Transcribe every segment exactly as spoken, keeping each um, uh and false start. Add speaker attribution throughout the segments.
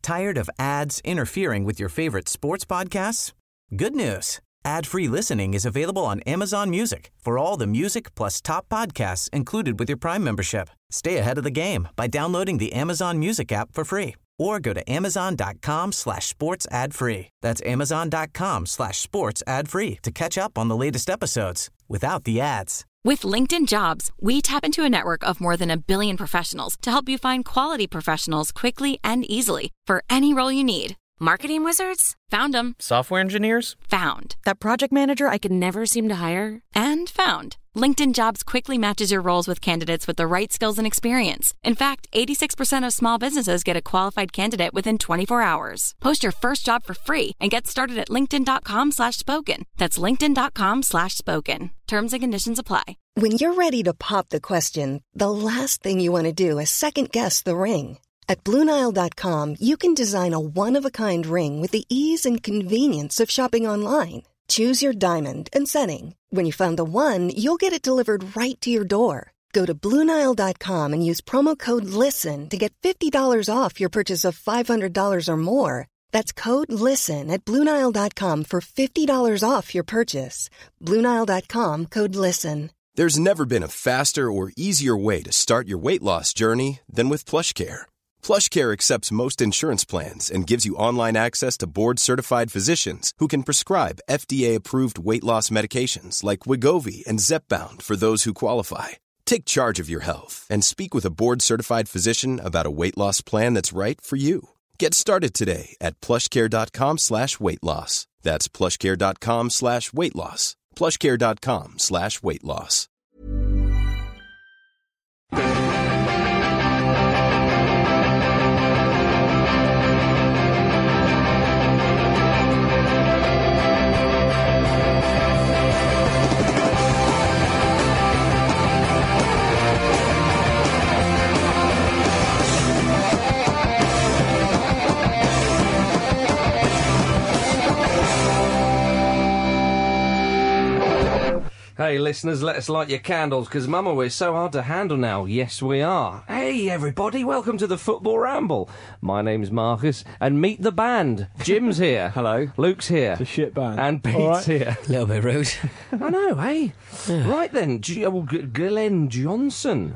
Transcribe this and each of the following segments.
Speaker 1: Tired of ads interfering with your favorite sports podcasts? Good news. Ad-free listening is available on Amazon Music for all the music plus top podcasts included with your Prime membership. Stay ahead of the game by downloading the Amazon Music app for free or go to amazon.com slash sports ad free. That's amazon.com slash sports ad free to catch up on the latest episodes without the ads.
Speaker 2: With LinkedIn Jobs, we tap into a network of more than a billion professionals to help you find quality professionals quickly and easily for any role you need. Marketing wizards? Found them.
Speaker 3: Software engineers?
Speaker 2: Found. That project manager I could never seem to hire? And found. LinkedIn Jobs quickly matches your roles with candidates with the right skills and experience. In fact, eighty-six percent of small businesses get a qualified candidate within twenty-four hours. Post your first job for free and get started at linkedin.com slash spoken. That's linkedin.com slash spoken. Terms and conditions apply.
Speaker 4: When you're ready to pop the question, the last thing you want to do is second-guess the ring. At Blue Nile dot com, you can design a one-of-a-kind ring with the ease and convenience of shopping online. Choose your diamond and setting. When you find the one, you'll get it delivered right to your door. Go to Blue Nile dot com and use promo code LISTEN to get fifty dollars off your purchase of five hundred dollars or more. That's code LISTEN at Blue Nile dot com for fifty dollars off your purchase. Blue Nile dot com, code LISTEN.
Speaker 5: There's never been a faster or easier way to start your weight loss journey than with PlushCare. PlushCare accepts most insurance plans and gives you online access to board-certified physicians who can prescribe F D A-approved weight loss medications like Wegovy and Zepbound for those who qualify. Take charge of your health and speak with a board-certified physician about a weight loss plan that's right for you. Get started today at plushcare.com slash weight loss. That's plushcare.com slash weight loss. plushcare.com slash weight loss.
Speaker 6: Hey, listeners, let us light your candles, because, Mama, we're so hard to handle now. Yes, we are. Hey, everybody, welcome to the Football Ramble. My name's Marcus, and meet the band. Jim's here.
Speaker 7: Hello.
Speaker 6: Luke's here.
Speaker 7: It's a shit band.
Speaker 6: And Pete's
Speaker 7: right.
Speaker 6: here.
Speaker 8: A little bit rude.
Speaker 6: I know, hey? Yeah. Right then, G- oh, G- Glenn Johnson.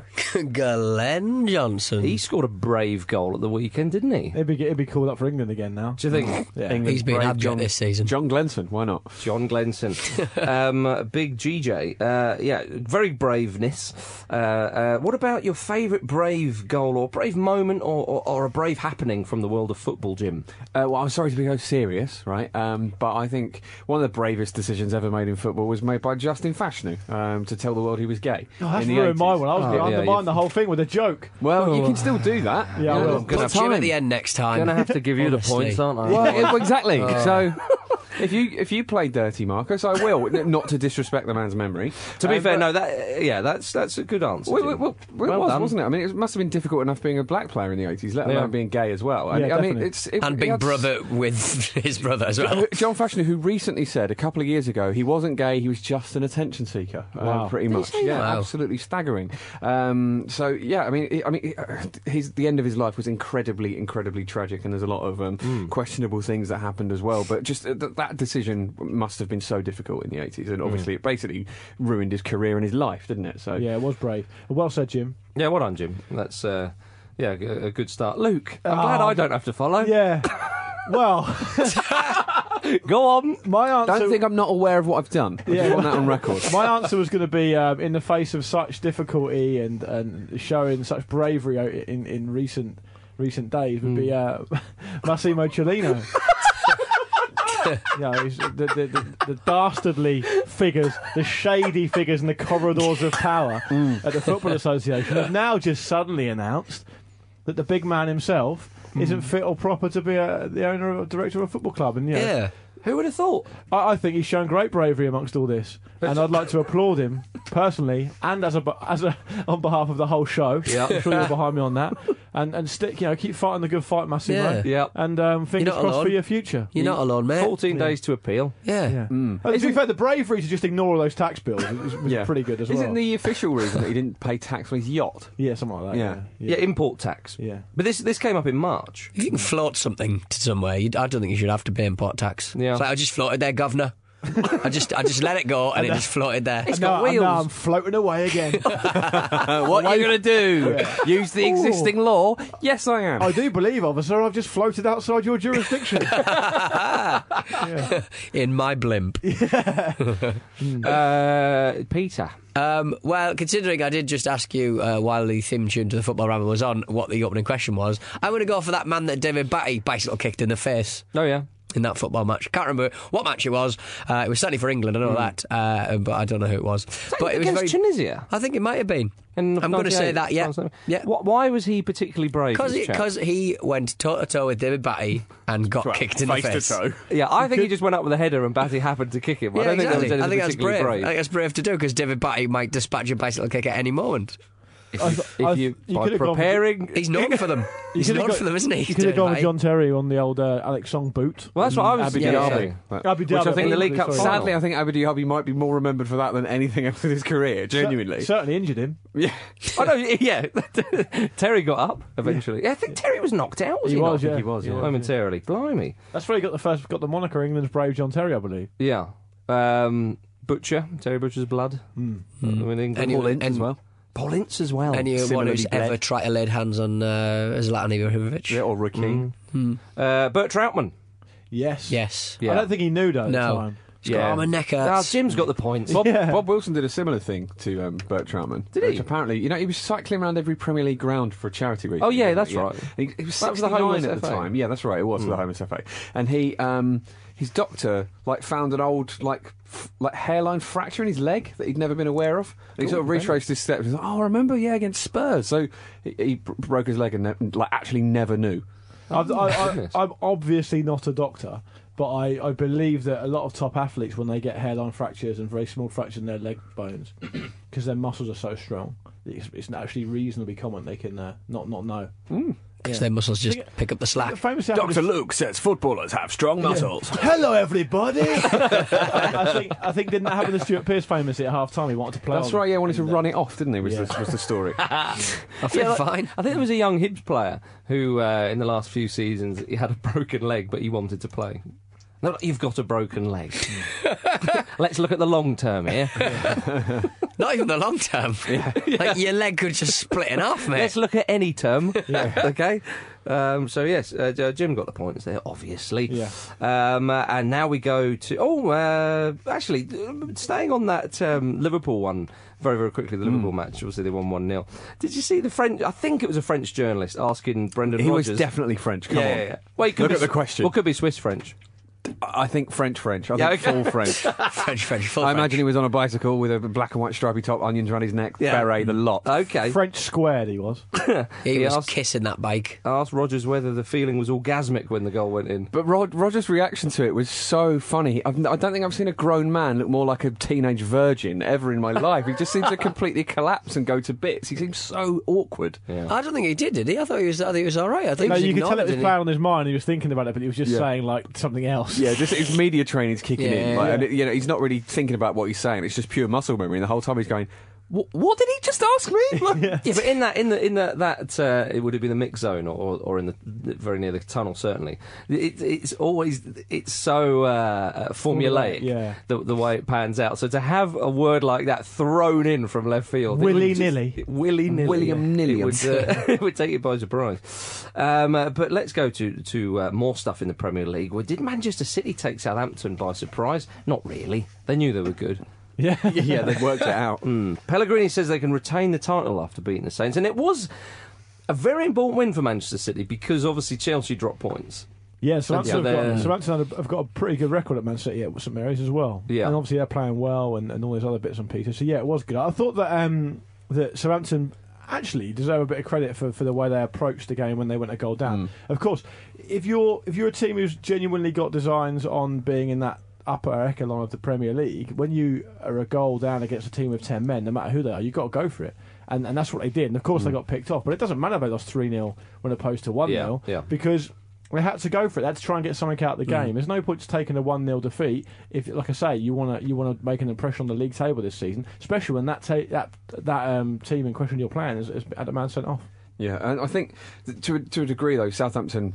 Speaker 8: Glenn Johnson.
Speaker 6: He scored a brave goal at the weekend, didn't he?
Speaker 7: He'd be, he'd be called up for England again now.
Speaker 6: Do you think?
Speaker 7: Yeah.
Speaker 6: England's
Speaker 8: He's been
Speaker 6: brave
Speaker 8: abject
Speaker 6: John,
Speaker 8: this season.
Speaker 7: John Glenson, why not?
Speaker 6: John Glenson. um, big G J. Uh, yeah, very braveness. Uh, uh, what about your favourite brave goal or brave moment or, or, or a brave happening from the world of football, Jim?
Speaker 7: Uh, well, I'm sorry to be so serious, right? Um, but I think one of the bravest decisions ever made in football was made by Justin Fashanu um, to tell the world he was gay.
Speaker 9: Oh, that's
Speaker 7: in the
Speaker 9: ruined
Speaker 7: eighties.
Speaker 9: my one. I was
Speaker 6: Oh,
Speaker 9: going to
Speaker 6: yeah,
Speaker 9: undermine
Speaker 6: you've-
Speaker 9: the whole thing with a joke.
Speaker 7: Well,
Speaker 9: Oh.
Speaker 7: you can still do that.
Speaker 9: Yeah, I
Speaker 7: You know,
Speaker 9: will.
Speaker 7: got
Speaker 8: Put Jim
Speaker 7: time.
Speaker 8: at the end next time.
Speaker 6: Going to have to give you the
Speaker 8: Honestly.
Speaker 6: points, aren't I?
Speaker 7: Well, it- well, exactly. So, if you if you play dirty, Marcus, I will. Not to disrespect the man's memory.
Speaker 6: To be
Speaker 7: Um,
Speaker 6: fair,
Speaker 7: but-
Speaker 6: no, that yeah, that's that's a good answer.
Speaker 7: Well,
Speaker 6: Jim.
Speaker 7: well, well, well,
Speaker 6: Well
Speaker 7: it was,
Speaker 6: done.
Speaker 7: wasn't it? I mean, it must have been difficult enough being a black player in the eighties, let alone
Speaker 6: Yeah.
Speaker 7: being gay as well. And,
Speaker 9: Yeah,
Speaker 7: I mean,
Speaker 9: definitely.
Speaker 7: it's it,
Speaker 8: And
Speaker 7: it
Speaker 8: big
Speaker 7: had-
Speaker 8: brother with his brother as well.
Speaker 7: John Fashanu, who recently said a couple of years ago he wasn't gay, he was just an attention seeker.
Speaker 9: Wow.
Speaker 7: Uh, pretty
Speaker 6: Did he
Speaker 7: much,
Speaker 6: say
Speaker 7: yeah,
Speaker 8: that? Wow.
Speaker 7: absolutely staggering. Um, so yeah, I mean, I mean, his the end of his life was incredibly, incredibly tragic, and there's a lot of um,
Speaker 6: Mm.
Speaker 7: questionable things that happened as well. But just uh, th- that decision must have been so difficult in the eighties, and obviously it basically ruined his career and his life, didn't it? So
Speaker 9: Yeah, it was brave. Well said, Jim.
Speaker 6: Yeah, well done, Jim. That's uh, yeah, a a good start. Luke, I'm glad
Speaker 9: Oh.
Speaker 6: I don't have to follow.
Speaker 9: Yeah. Well,
Speaker 6: Go on.
Speaker 9: my answer.
Speaker 7: don't think I'm not aware of what I've done. I
Speaker 9: Yeah.
Speaker 7: just want that on record.
Speaker 9: My answer was going to be, um, in the face of such difficulty and, and showing such bravery o- in, in recent recent days, would be uh, Massimo Cellino. You know, he's the, the, the, the dastardly figures, the shady figures in the corridors of power at the Football Association have now just suddenly announced that the big man himself isn't fit or proper to be a, the owner or director of a football club. And you know,
Speaker 8: Yeah.
Speaker 6: Who would have thought?
Speaker 9: I, I think he's shown great bravery amongst all this, and I'd like to applaud him personally and as a as a on behalf of the whole show.
Speaker 6: Yeah.
Speaker 9: I'm sure you're behind me on that. and and stick. You know, keep fighting the good fight, Massimo.
Speaker 8: Yeah.
Speaker 6: Yeah.
Speaker 9: And um, fingers
Speaker 8: not
Speaker 9: crossed
Speaker 8: alone.
Speaker 9: for your future.
Speaker 8: You're not alone, mate.
Speaker 6: fourteen days to appeal.
Speaker 8: Yeah.
Speaker 9: Yeah. And to be fair, the bravery to just ignore all those tax bills was, was
Speaker 7: Yeah.
Speaker 9: pretty good as
Speaker 7: Isn't
Speaker 9: well.
Speaker 7: the official reason that he didn't pay tax on his yacht?
Speaker 9: Yeah, something like that.
Speaker 7: Yeah.
Speaker 9: Yeah.
Speaker 6: Yeah, import tax.
Speaker 9: Yeah.
Speaker 6: But this this came up in March.
Speaker 8: If you can float something to somewhere, you, I don't think you should have to pay import tax.
Speaker 6: Yeah.
Speaker 8: It's like, I just floated there, governor. I just I just let it go and it just floated there.
Speaker 9: And
Speaker 6: got
Speaker 9: now, and now
Speaker 6: wheels.
Speaker 9: I'm floating away again.
Speaker 7: Uh, what are you going to do? Use the existing law? Yes, I am.
Speaker 9: I do believe, officer, I've just floated outside your jurisdiction.
Speaker 8: In my blimp.
Speaker 6: Uh, Peter.
Speaker 8: Um, well, considering I did just ask you uh, while the theme tune to the Football Ramble was on what the opening question was, I'm going to go for that man that David Batty bicycle kicked in the face.
Speaker 6: Oh, yeah.
Speaker 8: In that football match. Can't remember what match it was. Uh, it was certainly for England, I know that, uh, but I don't know who it was. But it was
Speaker 6: Against
Speaker 8: very.
Speaker 6: Tunisia?
Speaker 8: I think it might have been.
Speaker 6: In
Speaker 8: I'm going to say
Speaker 6: ninety-eight,
Speaker 8: that, yeah.
Speaker 6: something.
Speaker 8: yeah.
Speaker 6: Wh- Why was he particularly brave?
Speaker 8: Because
Speaker 6: this
Speaker 8: he,
Speaker 6: chap?
Speaker 8: 'cause he went toe to toe with David Batty and got kicked in the
Speaker 7: face
Speaker 8: face.
Speaker 7: to toe.
Speaker 6: Yeah, I think he just went up with a header and Batty happened to kick him. I
Speaker 8: Yeah,
Speaker 6: don't
Speaker 8: exactly.
Speaker 6: think there was
Speaker 8: I think
Speaker 6: anything
Speaker 8: that's
Speaker 6: particularly
Speaker 8: brave.
Speaker 6: brave.
Speaker 8: I think that's brave to do because David Batty might dispatch a bicycle kick at any moment.
Speaker 6: If
Speaker 9: I
Speaker 6: you,
Speaker 9: th-
Speaker 6: if
Speaker 9: I
Speaker 6: you,
Speaker 9: th- you
Speaker 6: by
Speaker 9: could've gone for-
Speaker 6: preparing...
Speaker 8: He's known for them. He's
Speaker 9: could've
Speaker 8: known
Speaker 9: got-
Speaker 8: for them, isn't he?
Speaker 9: You could have
Speaker 8: David
Speaker 9: gone with
Speaker 8: Batty?
Speaker 9: John Terry on the old uh, Alex Song boot.
Speaker 6: Well, that's what I was
Speaker 7: Abu
Speaker 6: yeah,
Speaker 7: Dhabi.
Speaker 6: saying.
Speaker 9: Abu
Speaker 7: Which I
Speaker 9: Dhabi,
Speaker 7: think
Speaker 6: the League Cup
Speaker 9: sorry.
Speaker 6: final.
Speaker 7: Sadly, I think Abu Dhabi might be more remembered for that than anything else in his career, genuinely.
Speaker 9: Certainly injured him.
Speaker 7: Yeah.
Speaker 6: Oh, no, yeah. Terry got up eventually. Yeah, I think Terry was knocked out, was he,
Speaker 9: He was,
Speaker 6: not?
Speaker 9: yeah.
Speaker 7: He was, yeah.
Speaker 6: Momentarily. Blimey.
Speaker 9: That's where he got the first, got the moniker England's brave John Terry, I believe.
Speaker 6: Yeah. Um, Butcher, Terry Butcher's blood. Mm. in England.
Speaker 8: Any-
Speaker 6: Paul Ince
Speaker 8: and-
Speaker 6: as well. Paul Ince as well.
Speaker 8: Anyone
Speaker 7: Similarly
Speaker 8: who's
Speaker 7: bled.
Speaker 8: ever tried to lay hands on uh, Zlatan Ibrahimovic?
Speaker 7: Yeah, or Ricky.
Speaker 6: Uh, Bert Troutman.
Speaker 9: Yes.
Speaker 8: Yes.
Speaker 6: Yeah.
Speaker 9: I don't think he knew though at
Speaker 8: No.
Speaker 9: the time.
Speaker 8: He's got arm and neck
Speaker 6: Ah,
Speaker 8: hurts.
Speaker 6: Jim's got the points.
Speaker 7: Bob,
Speaker 9: Yeah.
Speaker 7: Bob Wilson did a similar thing to um, Bert Troutman.
Speaker 6: Did he?
Speaker 7: Which apparently, you know, he was cycling around every Premier League ground for a charity week.
Speaker 6: Oh, yeah, that's right.
Speaker 7: He, he was
Speaker 6: That was the
Speaker 7: sixty-nine
Speaker 6: homeless
Speaker 7: at the
Speaker 6: F A.
Speaker 7: time. Yeah, that's right. It was for the homeless F A. And he, um, his doctor, like, found an old, like, f- like hairline fracture in his leg that he'd never been aware of. And he sort of retraced his steps. He was like, oh, I remember, yeah, against Spurs. So he, he br- broke his leg and ne- like actually never knew.
Speaker 9: I've, I, I,
Speaker 6: Goodness.
Speaker 9: I'm obviously not a doctor, but I, I believe that a lot of top athletes, when they get hairline fractures and very small fractures in their leg bones, because their muscles are so strong, it's, it's actually reasonably common they can uh, not not know.
Speaker 8: Because their muscles just pick up the slack.
Speaker 9: Famously, happened to-
Speaker 7: Luke says footballers have strong muscles.
Speaker 9: Hello, everybody. I, I think I think didn't that happen to Stuart Pearce famously at half time? He wanted to play.
Speaker 7: That's
Speaker 9: on.
Speaker 7: right, yeah, wanted to run it off, didn't he, was,
Speaker 9: Yeah.
Speaker 7: the, was the story.
Speaker 8: I feel
Speaker 6: like-
Speaker 8: fine.
Speaker 6: I think there was a young Hibs player who, uh, in the last few seasons, he had a broken leg, but he wanted to play. No, you've got a broken leg. Let's look at the long term here.
Speaker 8: Not even the long term. Like your leg could just split in half, mate.
Speaker 6: Let's look at any term. Okay. Um, so yes, uh, J- Jim got the points there, obviously.
Speaker 9: Yeah.
Speaker 6: Um, uh, and now we go to oh, uh, actually, uh, staying on that um, Liverpool one very very quickly. The Liverpool match, obviously they won one nil. Did you see the French? I think it was a French journalist asking Brendan
Speaker 7: He
Speaker 6: Rodgers.
Speaker 7: was definitely French, come
Speaker 6: yeah,
Speaker 7: on.
Speaker 6: yeah, yeah. Well, it could
Speaker 7: Look
Speaker 6: be
Speaker 7: at the
Speaker 6: S-
Speaker 7: question.
Speaker 6: Well, could be Swiss French.
Speaker 7: I think French French. I
Speaker 6: Yeah,
Speaker 7: think
Speaker 6: okay.
Speaker 7: full French.
Speaker 8: French, French, full
Speaker 7: I
Speaker 8: French.
Speaker 7: imagine he was on a bicycle with a black and white stripy top, onions around his neck,
Speaker 6: Yeah.
Speaker 7: beret, the lot.
Speaker 6: Okay.
Speaker 9: French squared he was.
Speaker 8: He,
Speaker 6: He
Speaker 8: was
Speaker 6: asked-
Speaker 8: kissing that bike.
Speaker 6: Asked Rodgers whether the feeling was orgasmic when the goal went in.
Speaker 7: But Rod, Roger's reaction to it was so funny. I've, I don't think I've seen a grown man look more like a teenage virgin ever in my life. He just seems to completely collapse and go to bits. He seems so awkward.
Speaker 6: Yeah.
Speaker 8: I don't think he did, did he? I thought he was. I think he was all right. I think
Speaker 9: No,
Speaker 8: he was
Speaker 9: you could tell it
Speaker 8: ignored,
Speaker 9: was
Speaker 8: didn't he?
Speaker 9: playing on his mind. He was thinking about it, but he was just
Speaker 7: Yeah.
Speaker 9: saying like something else.
Speaker 7: Yeah, just his media training's kicking in.
Speaker 8: Yeah.
Speaker 7: Like, and it, you know, he's not really thinking about what he's saying. It's just pure muscle memory. And the whole time he's going, "What, what did he just ask me?" Like,
Speaker 6: Yeah, but in that, in the, in the, that, uh, it would have been the mix zone, or, or in the very near the tunnel. Certainly, it, it's always it's so uh, formulaic.
Speaker 9: Yeah.
Speaker 6: the, the way it pans out. So to have a word like that thrown in from left field,
Speaker 9: Willy-nilly.
Speaker 6: willy nilly,
Speaker 7: William
Speaker 6: it
Speaker 7: Nilliam.
Speaker 6: would, uh, it would take you by surprise. Um, uh, but let's go to to uh, more stuff in the Premier League. Well, did Manchester City take Southampton by surprise? Not really. They knew they were good.
Speaker 9: Yeah.
Speaker 7: yeah, they've worked it out.
Speaker 6: Mm. Pellegrini says they can retain the title after beating the Saints, and it was a very important win for Manchester City because obviously Chelsea dropped points.
Speaker 9: Yeah, Southampton,
Speaker 6: Yeah,
Speaker 9: have, got,
Speaker 6: they're-
Speaker 9: Southampton have, have got a pretty good record at Man City at St Mary's as well.
Speaker 6: Yeah.
Speaker 9: And obviously they're playing well and, and all these other bits and pieces. So yeah, it was good. I thought that um, that Southampton actually deserve a bit of credit for, for the way they approached the game when they went a goal down. Of course, if you're if you're a team who's genuinely got designs on being in that upper echelon of the Premier League, when you are a goal down against a team with ten men, no matter who they are, you've got to go for it. and, and that's what they did. And of course, mm. they got picked off. But it doesn't matter if they lost three nil when opposed to one nil,
Speaker 6: yeah, yeah.
Speaker 9: because they had to go for it. They had to try and get something out of the game. Mm. There's no point to taking a one nil defeat if, like I say, you want to you want to make an impression on the league table this season, especially when that ta- that that um, team in question you're playing has, has had a man sent off.
Speaker 7: Yeah, and I think to to a degree though, Southampton,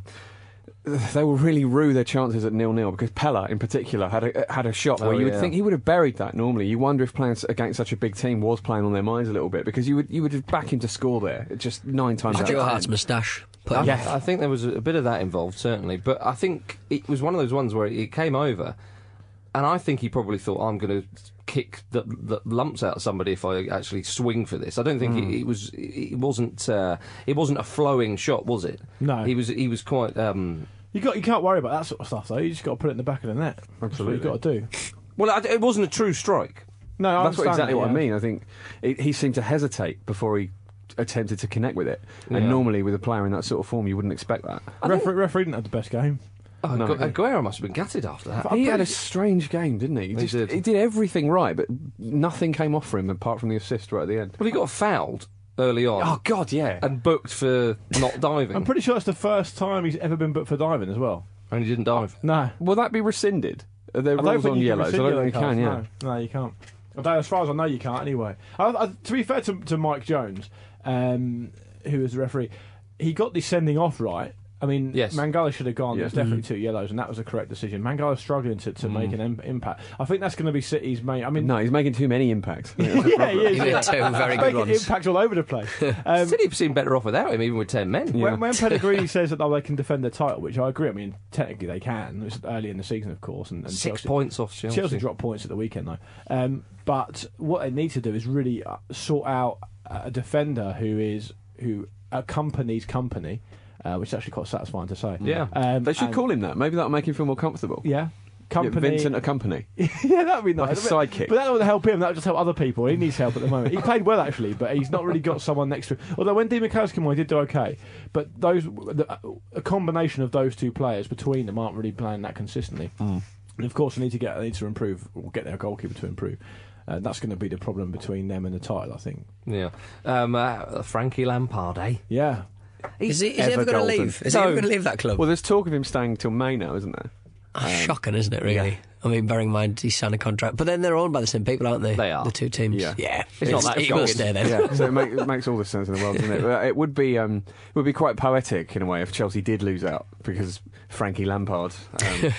Speaker 7: they will really rue their chances at nil nil because Pella in particular had a had a shot where
Speaker 6: oh,
Speaker 7: you would
Speaker 6: yeah.
Speaker 7: think he would have buried that normally. You wonder if playing against such a big team was playing on their minds a little bit, because you would you would back him to score there just nine times out of ten.
Speaker 8: Joe Hart's moustache.
Speaker 6: I, yeah, I think there was a bit of that involved, certainly. But I think it was one of those ones where it came over, and I think he probably thought, I'm going to kick the, the lumps out of somebody if I actually swing for this. I don't think mm. it, it was. It wasn't. Uh, it wasn't a flowing shot, was it?
Speaker 9: No.
Speaker 6: He was. He was quite. Um,
Speaker 9: you got. You can't worry about that sort of stuff, though. You just got to put it in the back of the net.
Speaker 7: Absolutely,
Speaker 9: that's what you've got to do.
Speaker 6: Well, it wasn't a true strike.
Speaker 9: No, I
Speaker 7: that's what exactly
Speaker 9: that,
Speaker 7: what
Speaker 9: yeah.
Speaker 7: I mean. I think it, he seemed to hesitate before he attempted to connect with it, and
Speaker 6: yeah.
Speaker 7: normally with a player in that sort of form, you wouldn't expect that.
Speaker 9: Referee, referee didn't have the best game.
Speaker 6: Oh,
Speaker 7: no,
Speaker 6: Gu- Aguero must have been gutted after that.
Speaker 7: He had a strange game, didn't he? He,
Speaker 6: he,
Speaker 7: just,
Speaker 6: did.
Speaker 7: he did everything right, but nothing came off for him apart from the assist right at the end.
Speaker 6: Well, he got fouled early on.
Speaker 7: Oh God, yeah,
Speaker 6: and booked for not diving.
Speaker 9: I'm pretty sure it's the first time he's ever been booked for diving as well.
Speaker 6: And he didn't dive.
Speaker 9: No.
Speaker 7: Will that be rescinded? Are there
Speaker 9: I
Speaker 7: rules on
Speaker 9: you
Speaker 7: yellows? I don't think you can. Yeah.
Speaker 9: No, no, you can't. Although, as far as I know, you can't anyway. I, I, to be fair to, to Mike Jones, um, who was the referee, he got the sending off right. I mean,
Speaker 6: yes.
Speaker 9: Mangala should have gone.
Speaker 7: Yeah.
Speaker 9: There's definitely
Speaker 7: mm.
Speaker 9: two yellows, and that was the correct decision. Mangala's struggling to, to mm. make an im- impact. I think that's going to be City's main. I mean,
Speaker 7: no, he's making too many impacts.
Speaker 9: yeah, he is.
Speaker 8: He made two very
Speaker 9: he's
Speaker 8: good
Speaker 9: making
Speaker 8: ones.
Speaker 9: impacts all over the place. Um,
Speaker 6: City seemed better off without him, even with ten men.
Speaker 7: Yeah.
Speaker 9: When, when Pellegrini says that oh, they can defend the title, which I agree. I mean, technically they can. It's early in the season, of course, and, and
Speaker 6: Six
Speaker 9: Chelsea,
Speaker 6: points off Chelsea.
Speaker 9: Chelsea dropped points at the weekend, though. Um, but what they need to do is really uh, sort out a defender who is who accompanies company. Uh, which is actually quite satisfying to say.
Speaker 6: Yeah.
Speaker 9: Um,
Speaker 7: They should
Speaker 9: and-
Speaker 7: call him that. Maybe that'll make him feel more comfortable.
Speaker 9: Yeah. Company.
Speaker 7: Yeah, Vincent a company.
Speaker 9: yeah, that'd be nice.
Speaker 7: Like a sidekick.
Speaker 9: But that would help him. That would just help other people. He needs help at the moment. He played well, actually, but he's not really got someone next to him. Although when Di Matteo came on, he did do okay. But those, the, a combination of those two players between them aren't really playing that consistently.
Speaker 7: Mm.
Speaker 9: And of course, they need to get they need to improve, or get their goalkeeper to improve. Uh, that's going to be the problem between them and the title, I think.
Speaker 6: Yeah. Um, uh, Frankie Lampard, eh?
Speaker 9: Yeah.
Speaker 8: Is he, is he ever going to
Speaker 7: golden.
Speaker 8: leave? Is
Speaker 6: No.
Speaker 8: he ever going to leave that club?
Speaker 7: Well, there's talk of him staying till May now, isn't there?
Speaker 8: Oh, shocking, isn't it, really?
Speaker 7: yeah.
Speaker 8: I mean, bearing in mind he's signed a contract. But then they're owned by the same people, aren't they?
Speaker 6: They are.
Speaker 8: The two teams.
Speaker 7: Yeah.
Speaker 8: yeah.
Speaker 6: It's not that
Speaker 8: It will
Speaker 6: shocking.
Speaker 8: stay then.
Speaker 7: Yeah, so it, make, it makes all the sense in the world, doesn't it? But it would be um, it would be quite poetic in a way if Chelsea did lose out because Frankie Lampard. Um,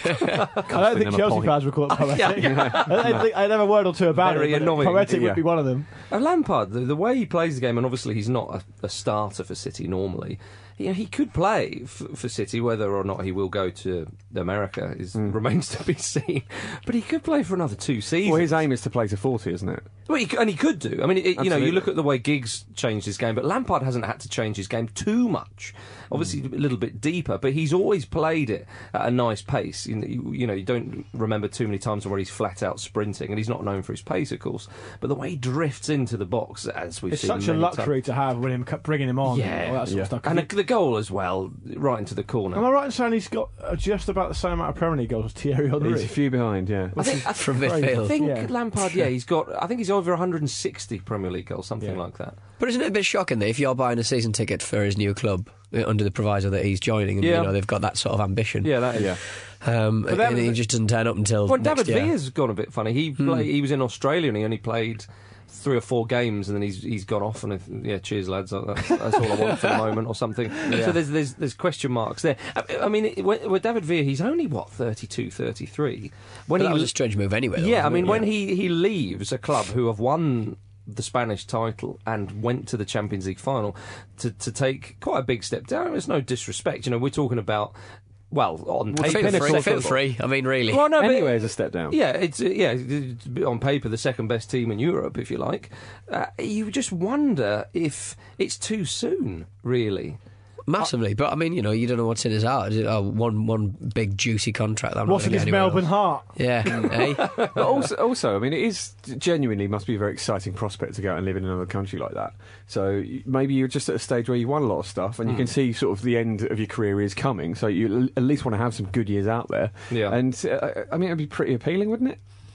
Speaker 9: I don't think Chelsea fans would call it poetic.
Speaker 6: Yeah, yeah.
Speaker 9: I, I think I'd have a word or two about
Speaker 6: Very
Speaker 9: it. but
Speaker 6: annoying.
Speaker 9: Poetic
Speaker 7: Yeah.
Speaker 9: would be one of them.
Speaker 6: Uh, Lampard, the, the way he plays the game, and obviously he's not a, a starter for City normally. You know, he could play f- for City, whether or not he will go to America is
Speaker 7: Mm.
Speaker 6: remains to be seen. But he could play for another two seasons.
Speaker 7: well, his aim is to play to forty, isn't it?
Speaker 6: Well, he, c- and he could do. I mean, it, you know,
Speaker 7: Absolutely.
Speaker 6: you look at the way Giggs changed his game, but Lampard hasn't had to change his game too much. Obviously,
Speaker 7: Mm.
Speaker 6: a little bit deeper, but he's always played it at a nice pace. You know, you, you know, you don't remember too many times where he's flat out sprinting, and he's not known for his pace, of course. But the way he drifts into the box, as we've
Speaker 9: It's
Speaker 6: seen,
Speaker 9: such a
Speaker 6: many
Speaker 9: luxury
Speaker 6: times.
Speaker 9: to have when him bringing him on.
Speaker 6: Yeah.
Speaker 9: and all that sort
Speaker 7: Yeah.
Speaker 9: of stuff.
Speaker 6: And the, the goal as well, right into the corner.
Speaker 9: Am I right in saying he's got uh, just about the same amount of Premier League goals as Thierry Henry?
Speaker 7: He's a few behind, yeah.
Speaker 6: I think, I
Speaker 8: From
Speaker 9: Crazy.
Speaker 6: I
Speaker 8: midfield.
Speaker 6: think
Speaker 9: Yeah.
Speaker 6: Lampard, yeah, he's got. I think he's over one hundred sixty Premier League goals, something
Speaker 9: Yeah.
Speaker 6: like that.
Speaker 8: But isn't it a bit shocking that if you're buying a season ticket for his new club uh, under the proviso that he's joining, and
Speaker 6: Yeah.
Speaker 8: you know they've got that sort of ambition,
Speaker 6: Yeah, that is.
Speaker 7: Yeah.
Speaker 8: um,
Speaker 6: But that
Speaker 8: and
Speaker 6: was
Speaker 8: he
Speaker 6: a-
Speaker 8: just doesn't turn up until
Speaker 6: Well,
Speaker 8: next
Speaker 6: David
Speaker 8: year.
Speaker 6: Villa's gone a bit funny. He play, he was in Australia and he only played three or four games, and then he's he's gone off and yeah, cheers lads, that's, that's all I want for the moment or something. So there's there's there's question marks there. I, I mean, it, with with David Villa, he's only what thirty-two, thirty-three. When
Speaker 8: But
Speaker 6: he
Speaker 8: that was a strange move anyway. though,
Speaker 6: yeah, I
Speaker 8: wasn't
Speaker 6: mean,
Speaker 8: it?
Speaker 6: when he he leaves a club who have won the Spanish title and went to the Champions League final to to take quite a big step down. There's no disrespect, you know. We're talking about. Well, on
Speaker 8: Well,
Speaker 6: paper,
Speaker 8: feel free,
Speaker 6: football.
Speaker 8: feel free. I mean, really.
Speaker 6: Well, no, but-
Speaker 7: Anyway, is a step down.
Speaker 6: Yeah, it's uh, yeah, it's on paper the second best team in Europe, if you like. Uh, you just wonder if it's too soon, really.
Speaker 8: Massively, but I mean, you know, you don't know what's in his heart. Is it, oh, one one big juicy contract. I'm not
Speaker 9: What's in
Speaker 8: gonna
Speaker 9: his
Speaker 8: get anywhere
Speaker 9: Melbourne
Speaker 8: else.
Speaker 9: heart?
Speaker 8: Yeah, eh?
Speaker 7: But also, also, I mean, it is genuinely must be a very exciting prospect to go out and live in another country like that. So y- maybe you're just at a stage where you won a lot of stuff, and you can see sort of the end of your career is coming. So you l- at least want to have some good years out there.
Speaker 6: Yeah.
Speaker 7: And uh, I mean, it'd be pretty appealing, wouldn't it?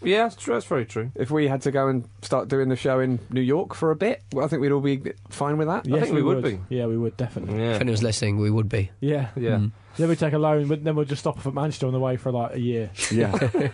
Speaker 6: Yeah, that's, true, that's very true.
Speaker 7: If we had to go and start doing the show in New York for a bit, well, I think we'd all be fine with that.
Speaker 9: Yes,
Speaker 6: think we would be.
Speaker 9: Yeah, we would, definitely.
Speaker 6: Yeah.
Speaker 8: If anyone's listening, we would be.
Speaker 9: Yeah.
Speaker 6: Yeah.
Speaker 8: Mm.
Speaker 9: Then we take a loan, but then we'll just stop off at Manchester on the way for like a year.
Speaker 7: Yeah.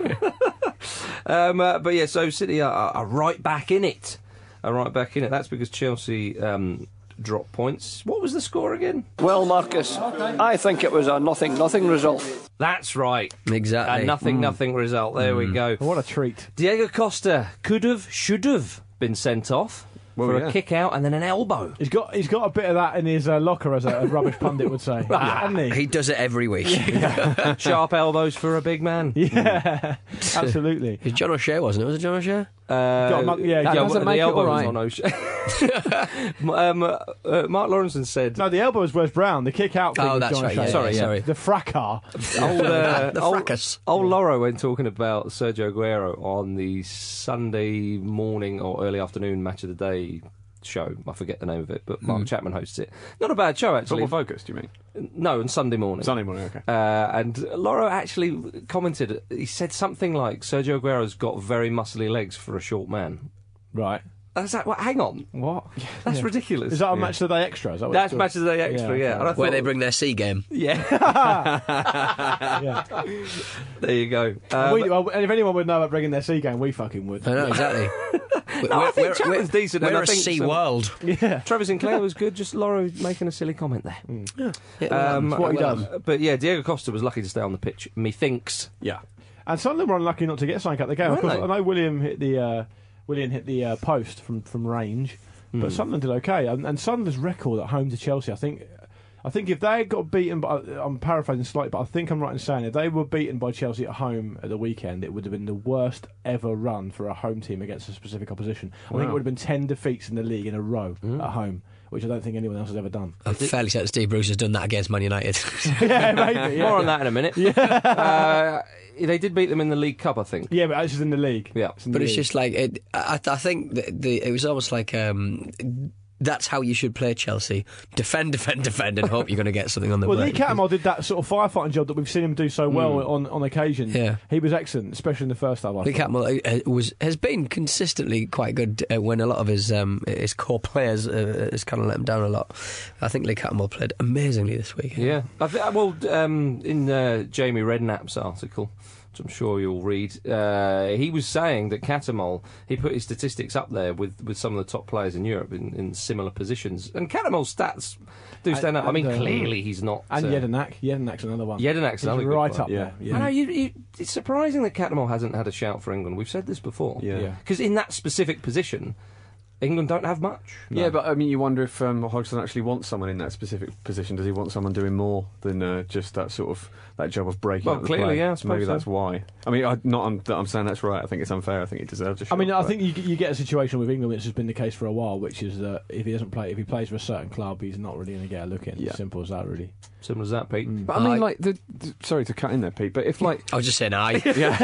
Speaker 6: um, uh, but yeah, so City are, are right back in it. Are right back in it. That's because Chelsea um, dropped points. What was the score again?
Speaker 3: Well, Marcus, I think it was a nothing nothing result.
Speaker 6: That's right.
Speaker 8: Exactly.
Speaker 6: A nothing nothing result. There we go.
Speaker 9: What a treat.
Speaker 6: Diego Costa could have, should have been sent off
Speaker 7: Well,
Speaker 6: for
Speaker 7: yeah.
Speaker 6: a kick out and then an elbow.
Speaker 9: He's got he's got a bit of that in his uh, locker, as a, a rubbish pundit would say, hasn't he?
Speaker 8: He does it every week.
Speaker 6: Sharp elbows for a big man.
Speaker 9: Yeah, absolutely.
Speaker 8: It's John O'Shea, wasn't it? Was it John O'Shea?
Speaker 6: Uh,
Speaker 9: Got a mug- yeah,
Speaker 6: yeah,
Speaker 9: that
Speaker 7: doesn't
Speaker 6: the
Speaker 7: make it
Speaker 6: elbow
Speaker 7: all
Speaker 6: was
Speaker 7: right.
Speaker 6: on O'Shea. um, uh, Mark Lawrenson said,
Speaker 9: No, the elbow was Wes Brown. The kick out thing
Speaker 8: Oh,
Speaker 9: was
Speaker 8: that's
Speaker 9: John
Speaker 8: right.
Speaker 9: O'Shea.
Speaker 8: Yeah,
Speaker 6: Sorry,
Speaker 8: yeah,
Speaker 6: yeah.
Speaker 8: sorry.
Speaker 9: The fracas.
Speaker 6: old, uh,
Speaker 8: The
Speaker 6: old,
Speaker 8: fracas.
Speaker 6: old Loro when talking about Sergio Aguero on the Sunday morning or early afternoon match of the day show. I forget the name of it, but Mark Chapman hosts it. Not a bad show, actually.
Speaker 7: Football Focus, do you mean?
Speaker 6: No, on Sunday morning.
Speaker 7: Sunday morning, okay.
Speaker 6: Uh, and Loro actually commented, he said something like, Sergio Aguero's got very muscly legs for a short man.
Speaker 9: Right.
Speaker 6: That's that, well, hang on.
Speaker 9: What?
Speaker 6: That's
Speaker 9: Yeah.
Speaker 6: ridiculous.
Speaker 9: Is that a match of the day extra? Is that what
Speaker 6: That's
Speaker 9: it's
Speaker 6: match of the day extra,
Speaker 9: Yeah,
Speaker 6: yeah.
Speaker 9: okay.
Speaker 6: And I
Speaker 8: Where
Speaker 6: thought-
Speaker 8: they bring their C game.
Speaker 6: Yeah,
Speaker 9: called? Yeah.
Speaker 6: there you go.
Speaker 9: And
Speaker 6: Uh,
Speaker 9: we, well, and if anyone would know about bringing their C game, we fucking would.
Speaker 8: I know, exactly.
Speaker 6: No, I think Chapman's decent,
Speaker 8: We're
Speaker 6: and I
Speaker 8: a
Speaker 6: think
Speaker 8: C
Speaker 6: some-
Speaker 8: world.
Speaker 9: Yeah.
Speaker 6: Trevor Sinclair was good, just Loro making a silly comment there. Um,
Speaker 9: That's what he
Speaker 6: well,
Speaker 9: does.
Speaker 6: But yeah, Diego Costa was lucky to stay on the pitch, methinks.
Speaker 7: Yeah.
Speaker 9: And Sunderland were unlucky not to get something out the game. Of
Speaker 6: Weren't
Speaker 9: course,
Speaker 6: they?
Speaker 9: I know William hit the uh, William hit the uh, post from, from range,
Speaker 6: Hmm.
Speaker 9: but Sunderland did okay. And, and Sunderland's record at home to Chelsea, I think, I think if they got beaten, by, I'm paraphrasing slightly, but I think I'm right in saying if they were beaten by Chelsea at home at the weekend, it would have been the worst ever run for a home team against a specific opposition. I think it would have been ten defeats in the league in a row
Speaker 6: Hmm.
Speaker 9: at home, which I don't think anyone else has ever done.
Speaker 8: I'm fairly certain Steve Bruce has done that against Man United.
Speaker 9: yeah, maybe. Yeah.
Speaker 6: More on that in a minute. uh, they did beat them in the League Cup, I think.
Speaker 9: Yeah, but this is in the league.
Speaker 6: Yeah.
Speaker 9: It's in
Speaker 8: But
Speaker 9: the
Speaker 8: it's
Speaker 9: league.
Speaker 8: just like it, I, I think the, the, it was almost like um, that's how you should play Chelsea: defend, defend, defend, and hope you're going to get something on the
Speaker 9: Well,
Speaker 8: way.
Speaker 9: Lee Cattermole did that sort of firefighting job that we've seen him do so well on, on occasion.
Speaker 8: Yeah.
Speaker 9: He was excellent, especially in the first half. I
Speaker 8: Lee
Speaker 9: thought.
Speaker 8: Cattermole uh, was has been consistently quite good uh, when a lot of his um, his core players uh, has kind of let him down a lot. I think Lee Cattermole played amazingly this week.
Speaker 6: Yeah. I th- well, um, in uh, Jamie Redknapp's article, which I'm sure you'll read, uh, he was saying that Cattermole, he put his statistics up there with, with some of the top players in Europe in, in similar positions. And Cattermole's stats do stand out. I mean,
Speaker 9: and, uh,
Speaker 6: clearly he's not...
Speaker 9: And
Speaker 6: uh,
Speaker 9: Jedinak. Jedinak's another one.
Speaker 6: Jedinak's
Speaker 9: He's
Speaker 6: another good
Speaker 9: right
Speaker 6: player.
Speaker 9: up
Speaker 7: Yeah.
Speaker 9: there. Yeah.
Speaker 6: I know, you, you, it's surprising that Cattermole hasn't had a shout for England. We've said this before.
Speaker 7: Yeah.
Speaker 9: Yeah.
Speaker 6: Because in that specific position, England don't have much.
Speaker 7: Yeah, but I mean, you wonder if um, Hodgson actually wants someone in that specific position. Does he want someone doing more than uh, just that sort of that job of breaking
Speaker 6: Well,
Speaker 7: up the
Speaker 6: clearly,
Speaker 7: play?
Speaker 6: yeah, I suppose
Speaker 7: Maybe
Speaker 6: so.
Speaker 7: that's why. I mean, I, not I'm, that I'm saying that's right. I think it's unfair. I think he deserves a shot.
Speaker 9: I mean, I
Speaker 7: but-
Speaker 9: think you, you get a situation with England, which has been the case for a while, which is that if he doesn't play, if he plays for a certain club, he's not really going to get a look in.
Speaker 7: Yeah.
Speaker 9: Simple as that, really.
Speaker 6: Simple as that, Pete.
Speaker 7: But I mean,
Speaker 8: I-
Speaker 7: like, the, the, sorry to cut in there, Pete, but if like,
Speaker 8: I was just saying, aye.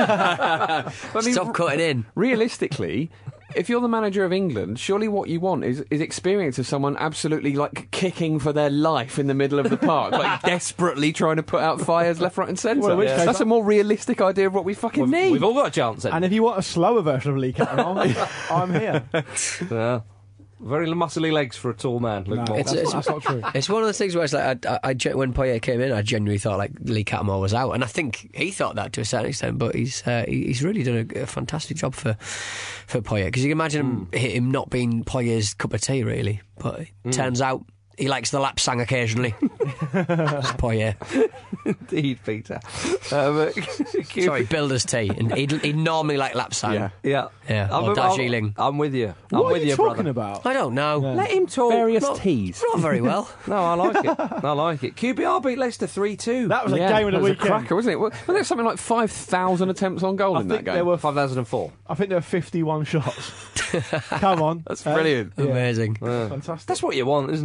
Speaker 7: yeah, I mean,
Speaker 8: Stop cutting in.
Speaker 7: realistically, if you're the manager of England, surely what you want is, is experience of someone absolutely like kicking for their life in the middle of the park, like desperately trying to put out fires left, right, and centre.
Speaker 9: Well, in which case-
Speaker 7: That's a more realistic idea of what we fucking
Speaker 6: We've,
Speaker 7: need.
Speaker 6: we've all got a chance then.
Speaker 9: And if you want a slower version of Lee Cattermole, I'm here.
Speaker 6: Yeah. Very muscly legs for a tall man. Luke
Speaker 9: No,
Speaker 6: Moore.
Speaker 9: that's,
Speaker 8: It's-
Speaker 9: that's not true.
Speaker 8: It's one of those things where it's like, I, I, I, gen- when Poyet came in, I genuinely thought like Lee Cattermole was out, and I think he thought that to a certain extent. But he's uh, he- he's really done a, a fantastic job for for Poyet, because you can imagine him, him not being Poyet's cup of tea, really. But it turns out he likes the lap sang occasionally. It's Poyet.
Speaker 6: Indeed, Peter. Um,
Speaker 8: Sorry, builder's tea, and he'd, he'd normally like lap sang.
Speaker 7: Yeah.
Speaker 6: Yeah.
Speaker 8: Yeah,
Speaker 6: I'm,
Speaker 8: or
Speaker 6: I'm-
Speaker 8: Darjeeling.
Speaker 6: I'm with you. I'm
Speaker 9: What
Speaker 6: with
Speaker 9: are you
Speaker 6: you,
Speaker 9: talking
Speaker 6: brother.
Speaker 9: about?
Speaker 8: I don't know.
Speaker 6: Let him talk.
Speaker 7: Various
Speaker 6: Not-
Speaker 7: teas.
Speaker 8: Not very well.
Speaker 6: No, I like it. I like it. Q B R beat Leicester three two.
Speaker 9: That was a
Speaker 7: Yeah,
Speaker 9: game of the
Speaker 7: that was
Speaker 9: weekend.
Speaker 7: a cracker, wasn't it? Wasn't there something like five thousand attempts on goal
Speaker 9: I
Speaker 7: in that
Speaker 9: think
Speaker 7: game?
Speaker 9: there were.
Speaker 6: five thousand four.
Speaker 9: I think there were fifty-one shots. Come on,
Speaker 7: That's
Speaker 9: Uh,
Speaker 7: brilliant.
Speaker 9: yeah.
Speaker 8: Amazing.
Speaker 9: Fantastic.
Speaker 6: That's what you want, isn't it?
Speaker 8: That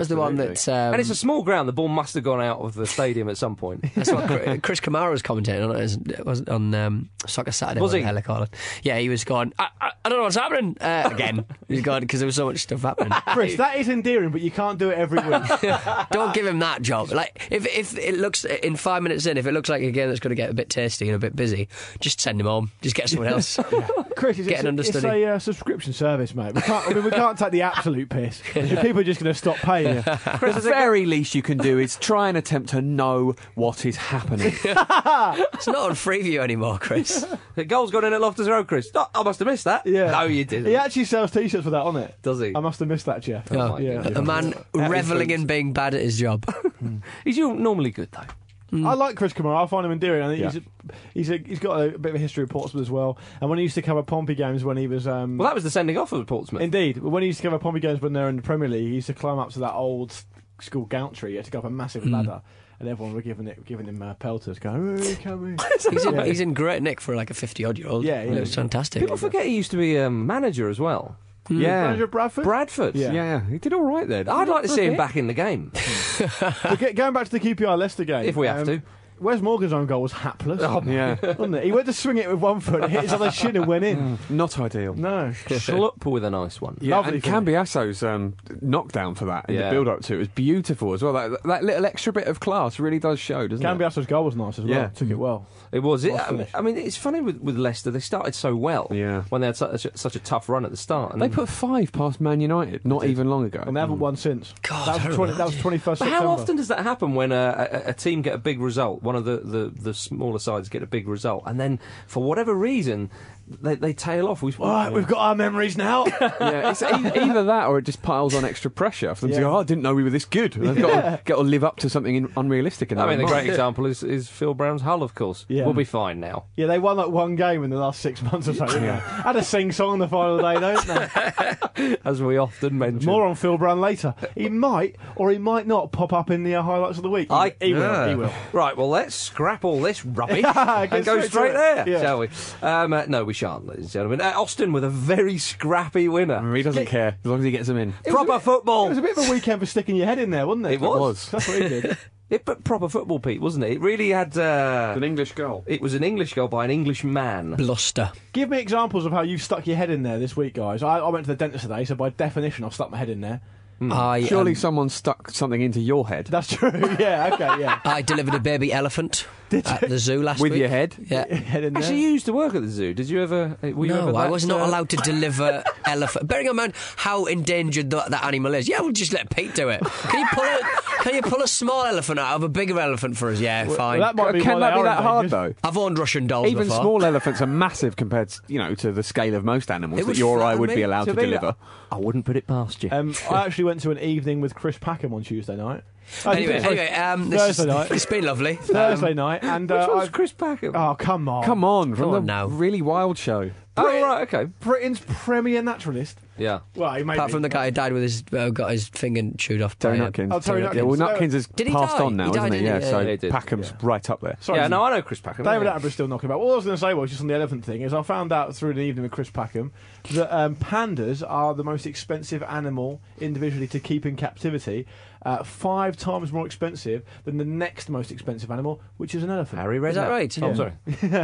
Speaker 8: was the one that. Um,
Speaker 6: and it's a small ground. The ball must have gone out of the stadium at some point.
Speaker 8: That's what Chris Kamara was commentating on it. Was on um, Soccer Saturday.
Speaker 6: Was he?
Speaker 8: The hell they call it. Yeah, he was going. I, I, I don't know what's happening uh, again. He's gone because there was so much stuff happening.
Speaker 9: Chris, that is endearing, but you can't do it every week.
Speaker 8: Don't give him that job. Like if if it looks in five minutes in, if it looks like a game that's going to get a bit tasty and a bit busy, just send him home. Just get someone else.
Speaker 9: Yeah. Chris, it's,
Speaker 8: get an
Speaker 9: it's,
Speaker 8: understudy.
Speaker 9: it's a uh, subscription service, mate. We can't. I mean, we can't take the absolute piss. People are just going to stop paying you.
Speaker 7: Chris, the very least you can do is try and attempt to know what is happening.
Speaker 8: It's not on Freeview anymore, Chris.
Speaker 6: The goal's gone in at Loftus Road, Chris. No, I must have missed that.
Speaker 9: Yeah.
Speaker 6: No, you didn't.
Speaker 9: He actually sells T-shirts for that on it.
Speaker 6: Does he?
Speaker 9: I must have missed that, Jeff.
Speaker 8: Oh,
Speaker 9: yeah.
Speaker 8: A man revelling in being bad at his job.
Speaker 6: He's normally good, though.
Speaker 9: Mm. I like Chris Kamara. I find him endearing. I think
Speaker 7: Yeah.
Speaker 9: he's a, he's a, he's got a bit of a history of Portsmouth as well. And when he used to cover Pompey games when he was um,
Speaker 6: Well, that was the sending off of Portsmouth.
Speaker 9: indeed when he used to cover Pompey games when they were in the Premier League, he used to climb up to that old school gantry. He had to go up a massive ladder, and everyone were giving it giving him uh, pelters, going, "Oh, come
Speaker 8: He's in,
Speaker 9: Yeah.
Speaker 8: he's in great nick for like a fifty-odd-year-old.
Speaker 9: Yeah, yeah.
Speaker 8: It was fantastic.
Speaker 6: People forget he used to be a um, manager as well.
Speaker 7: Yeah.
Speaker 9: Manager of Bradford.
Speaker 6: Bradford.
Speaker 9: Yeah.
Speaker 7: Yeah, he did all right there.
Speaker 6: I'd like to
Speaker 7: For a
Speaker 6: see him
Speaker 7: bit.
Speaker 6: back in the game.
Speaker 9: But get- going back to the Q P R Leicester game,
Speaker 6: If we have to.
Speaker 9: Wes Morgan's own goal was hapless.
Speaker 6: Oh,
Speaker 7: Yeah,
Speaker 9: Wasn't it? He went to swing it with one foot, and hit his other shin and went in.
Speaker 7: not ideal.
Speaker 9: No.
Speaker 6: Schlupp with a nice one.
Speaker 7: Yeah,
Speaker 9: Lovely
Speaker 7: and
Speaker 9: finish.
Speaker 7: Cambiasso's um, knockdown for that in
Speaker 6: Yeah.
Speaker 7: the build-up to it was beautiful as well. That, that little extra bit of class really does show, doesn't it?
Speaker 9: Cambiasso's goal was nice as well.
Speaker 7: Yeah.
Speaker 9: Took it well.
Speaker 6: It was. It,
Speaker 9: Well
Speaker 6: I, mean,
Speaker 9: finished.
Speaker 6: I mean, it's funny with, with Leicester. They started so well.
Speaker 7: Yeah.
Speaker 6: When they had such a, such a tough run at the start. And
Speaker 7: They put five past Man United not even long ago.
Speaker 9: And they haven't won since.
Speaker 8: God,
Speaker 9: that was,
Speaker 8: terrible,
Speaker 9: twenty, that was twenty-first
Speaker 6: But
Speaker 9: September.
Speaker 6: how often does that happen when a, a, a team get a big result? One of the, the, the smaller sides get a big result, and then for whatever reason they, they tail off. We,
Speaker 9: All right, we've got our memories now.
Speaker 7: Yeah, it's e- either that or it just piles on extra pressure for them
Speaker 9: Yeah.
Speaker 7: to go, oh, I didn't know we were this good. And they've got, to, got to live up to something in, unrealistic in
Speaker 6: I
Speaker 7: their
Speaker 6: mean, a
Speaker 7: mind.
Speaker 6: great example is, is Phil Brown's Hull, of course.
Speaker 9: Yeah.
Speaker 6: We'll be fine now.
Speaker 9: Yeah, they won like one game in the last six months or so. didn't they? Had a sing-song on the final day, don't they?
Speaker 6: As we often mention.
Speaker 9: More on Phil Brown later. He might or he might not pop up in the uh, highlights of the week. He,
Speaker 6: I-
Speaker 9: he will.
Speaker 6: Yeah.
Speaker 9: He will.
Speaker 6: Right, well, let's scrap all this rubbish
Speaker 9: Yeah, get
Speaker 6: and go
Speaker 9: straight to
Speaker 6: straight
Speaker 9: it.
Speaker 6: there,
Speaker 9: Yeah.
Speaker 6: shall we? Um, uh, no, we shan't, ladies and gentlemen. Uh, Austin with a very scrappy winner.
Speaker 7: He doesn't care as long as he gets them in.
Speaker 6: Proper football.
Speaker 9: It was a bit of a weekend for sticking your head in there, wasn't it?
Speaker 6: It was.
Speaker 9: That's what he did.
Speaker 6: It, but proper football, Pete, wasn't it? It really had. Uh,
Speaker 7: An English goal.
Speaker 6: it was an English goal by an English man.
Speaker 8: Bluster.
Speaker 9: Give me examples of how you stuck your head in there this week, guys. I, I went to the dentist today, so by definition, I've stuck my head in there.
Speaker 8: I
Speaker 7: Surely
Speaker 8: um,
Speaker 7: someone stuck something into your head.
Speaker 9: That's true. Yeah. Okay. Yeah.
Speaker 8: I delivered a baby elephant at the zoo last
Speaker 7: With
Speaker 8: week.
Speaker 7: your head?
Speaker 8: Yeah.
Speaker 9: Head in there.
Speaker 6: Actually, you used to work at the zoo. Did you ever? uh, Were you ever
Speaker 8: No, I
Speaker 6: that,
Speaker 8: was not
Speaker 6: uh,
Speaker 8: allowed to deliver elephant. Bearing in mind how endangered that, that animal is. Yeah, we'll just let Pete do it. Can you pull a Can you pull a small elephant out of a bigger elephant for us? Yeah, fine.
Speaker 9: Well, that might be
Speaker 7: Can
Speaker 9: why
Speaker 7: that
Speaker 9: they
Speaker 7: be
Speaker 9: are
Speaker 7: that hard,
Speaker 9: endangered.
Speaker 7: though?
Speaker 8: I've owned Russian dolls
Speaker 7: Even
Speaker 8: before.
Speaker 7: small elephants are massive compared to, you know, to the scale of most animals
Speaker 8: It
Speaker 7: that
Speaker 8: would
Speaker 7: your eye
Speaker 8: flatter
Speaker 7: would
Speaker 8: me
Speaker 7: be allowed to,
Speaker 6: to be
Speaker 7: deliver.
Speaker 6: like- I wouldn't put it past you.
Speaker 9: Um, I actually went to an evening with Chris Packham on Tuesday night. Oh,
Speaker 8: Anyway,
Speaker 9: sorry,
Speaker 8: anyway, um, this
Speaker 9: Thursday
Speaker 8: is,
Speaker 9: night.
Speaker 8: it's been lovely.
Speaker 9: Thursday
Speaker 8: Um,
Speaker 9: night, and
Speaker 6: Which
Speaker 9: uh,
Speaker 6: one's
Speaker 9: I-
Speaker 6: Chris Packham?
Speaker 9: oh come on,
Speaker 7: Come on, from
Speaker 8: Come
Speaker 7: the
Speaker 8: on now.
Speaker 7: really wild show.
Speaker 6: Oh, right, okay.
Speaker 9: Britain's premier naturalist.
Speaker 6: Yeah.
Speaker 9: Well, he may
Speaker 8: Apart
Speaker 9: be.
Speaker 8: from the guy who died with his uh, got his finger chewed off.
Speaker 7: Terry
Speaker 8: by, uh,
Speaker 7: Nutkins.
Speaker 9: Oh, Terry
Speaker 7: Yeah,
Speaker 9: Nutkins.
Speaker 7: well,
Speaker 9: So-
Speaker 7: Nutkins has
Speaker 8: Did he
Speaker 7: passed
Speaker 8: die?
Speaker 7: on now,
Speaker 8: He
Speaker 7: isn't
Speaker 8: died,
Speaker 7: he?
Speaker 8: didn't
Speaker 7: Yeah,
Speaker 8: he?
Speaker 7: so
Speaker 6: Yeah, he did.
Speaker 7: Packham's
Speaker 6: Yeah.
Speaker 7: right up there.
Speaker 9: Sorry,
Speaker 6: Yeah, no, I know Chris Packham.
Speaker 9: David
Speaker 6: yeah.
Speaker 9: Attenborough's still knocking about. All I was going to say was just on the elephant thing is I found out through an evening with Chris Packham that um, pandas are the most expensive animal individually to keep in captivity, uh, five times more expensive than the next most expensive animal, which is an elephant.
Speaker 6: Harry Redknapp.
Speaker 8: Is that right?
Speaker 6: Oh, I'm
Speaker 8: Yeah.
Speaker 6: sorry.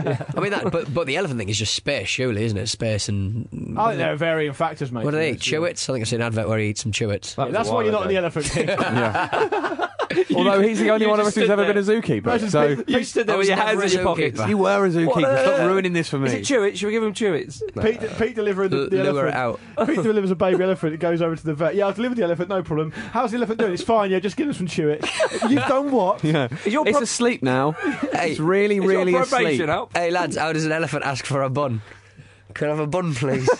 Speaker 8: I mean, that, but but the elephant thing is just space, surely, isn't it? Space and
Speaker 9: I think there are varying factors, mate.
Speaker 8: what do they eat?
Speaker 9: Yes, yeah.
Speaker 8: Chewits? I think I've seen an advert where he eats some chewits.
Speaker 6: That
Speaker 9: Yeah,
Speaker 6: was
Speaker 9: that's
Speaker 6: a
Speaker 9: why
Speaker 6: while
Speaker 9: you're not in
Speaker 6: ago.
Speaker 9: the elephant king.
Speaker 7: Yeah. Although he's the only
Speaker 6: You
Speaker 7: one of
Speaker 6: just
Speaker 7: us who's
Speaker 6: stood
Speaker 7: ever
Speaker 6: there.
Speaker 7: been a zookeeper.
Speaker 9: Imagine
Speaker 7: So
Speaker 9: Pete-
Speaker 6: You stood there
Speaker 8: I
Speaker 6: with
Speaker 8: was
Speaker 6: your
Speaker 8: never
Speaker 6: hands
Speaker 8: a
Speaker 6: in your pockets.
Speaker 8: zookeeper.
Speaker 7: you were a zookeeper.
Speaker 6: What, uh,
Speaker 7: Stop ruining this for me.
Speaker 6: Is it Chewits? Should we give him Chewits? No.
Speaker 9: Pete, Pete delivering the, the
Speaker 8: L- lure it
Speaker 9: elephant.
Speaker 8: out.
Speaker 9: Pete delivers a baby elephant. It goes over to the vet. Yeah, I've delivered the elephant. No problem. How's the elephant doing? It's fine. Yeah, just give him some chew it. You've done what?
Speaker 7: Yeah.
Speaker 6: Is your
Speaker 7: It's
Speaker 6: pro-
Speaker 7: asleep now.
Speaker 8: Hey,
Speaker 7: It's really,
Speaker 6: Is your
Speaker 7: really
Speaker 6: probation
Speaker 7: asleep.
Speaker 6: up?
Speaker 8: Hey lads, how does an elephant ask for a bun? Can I have a bun, please?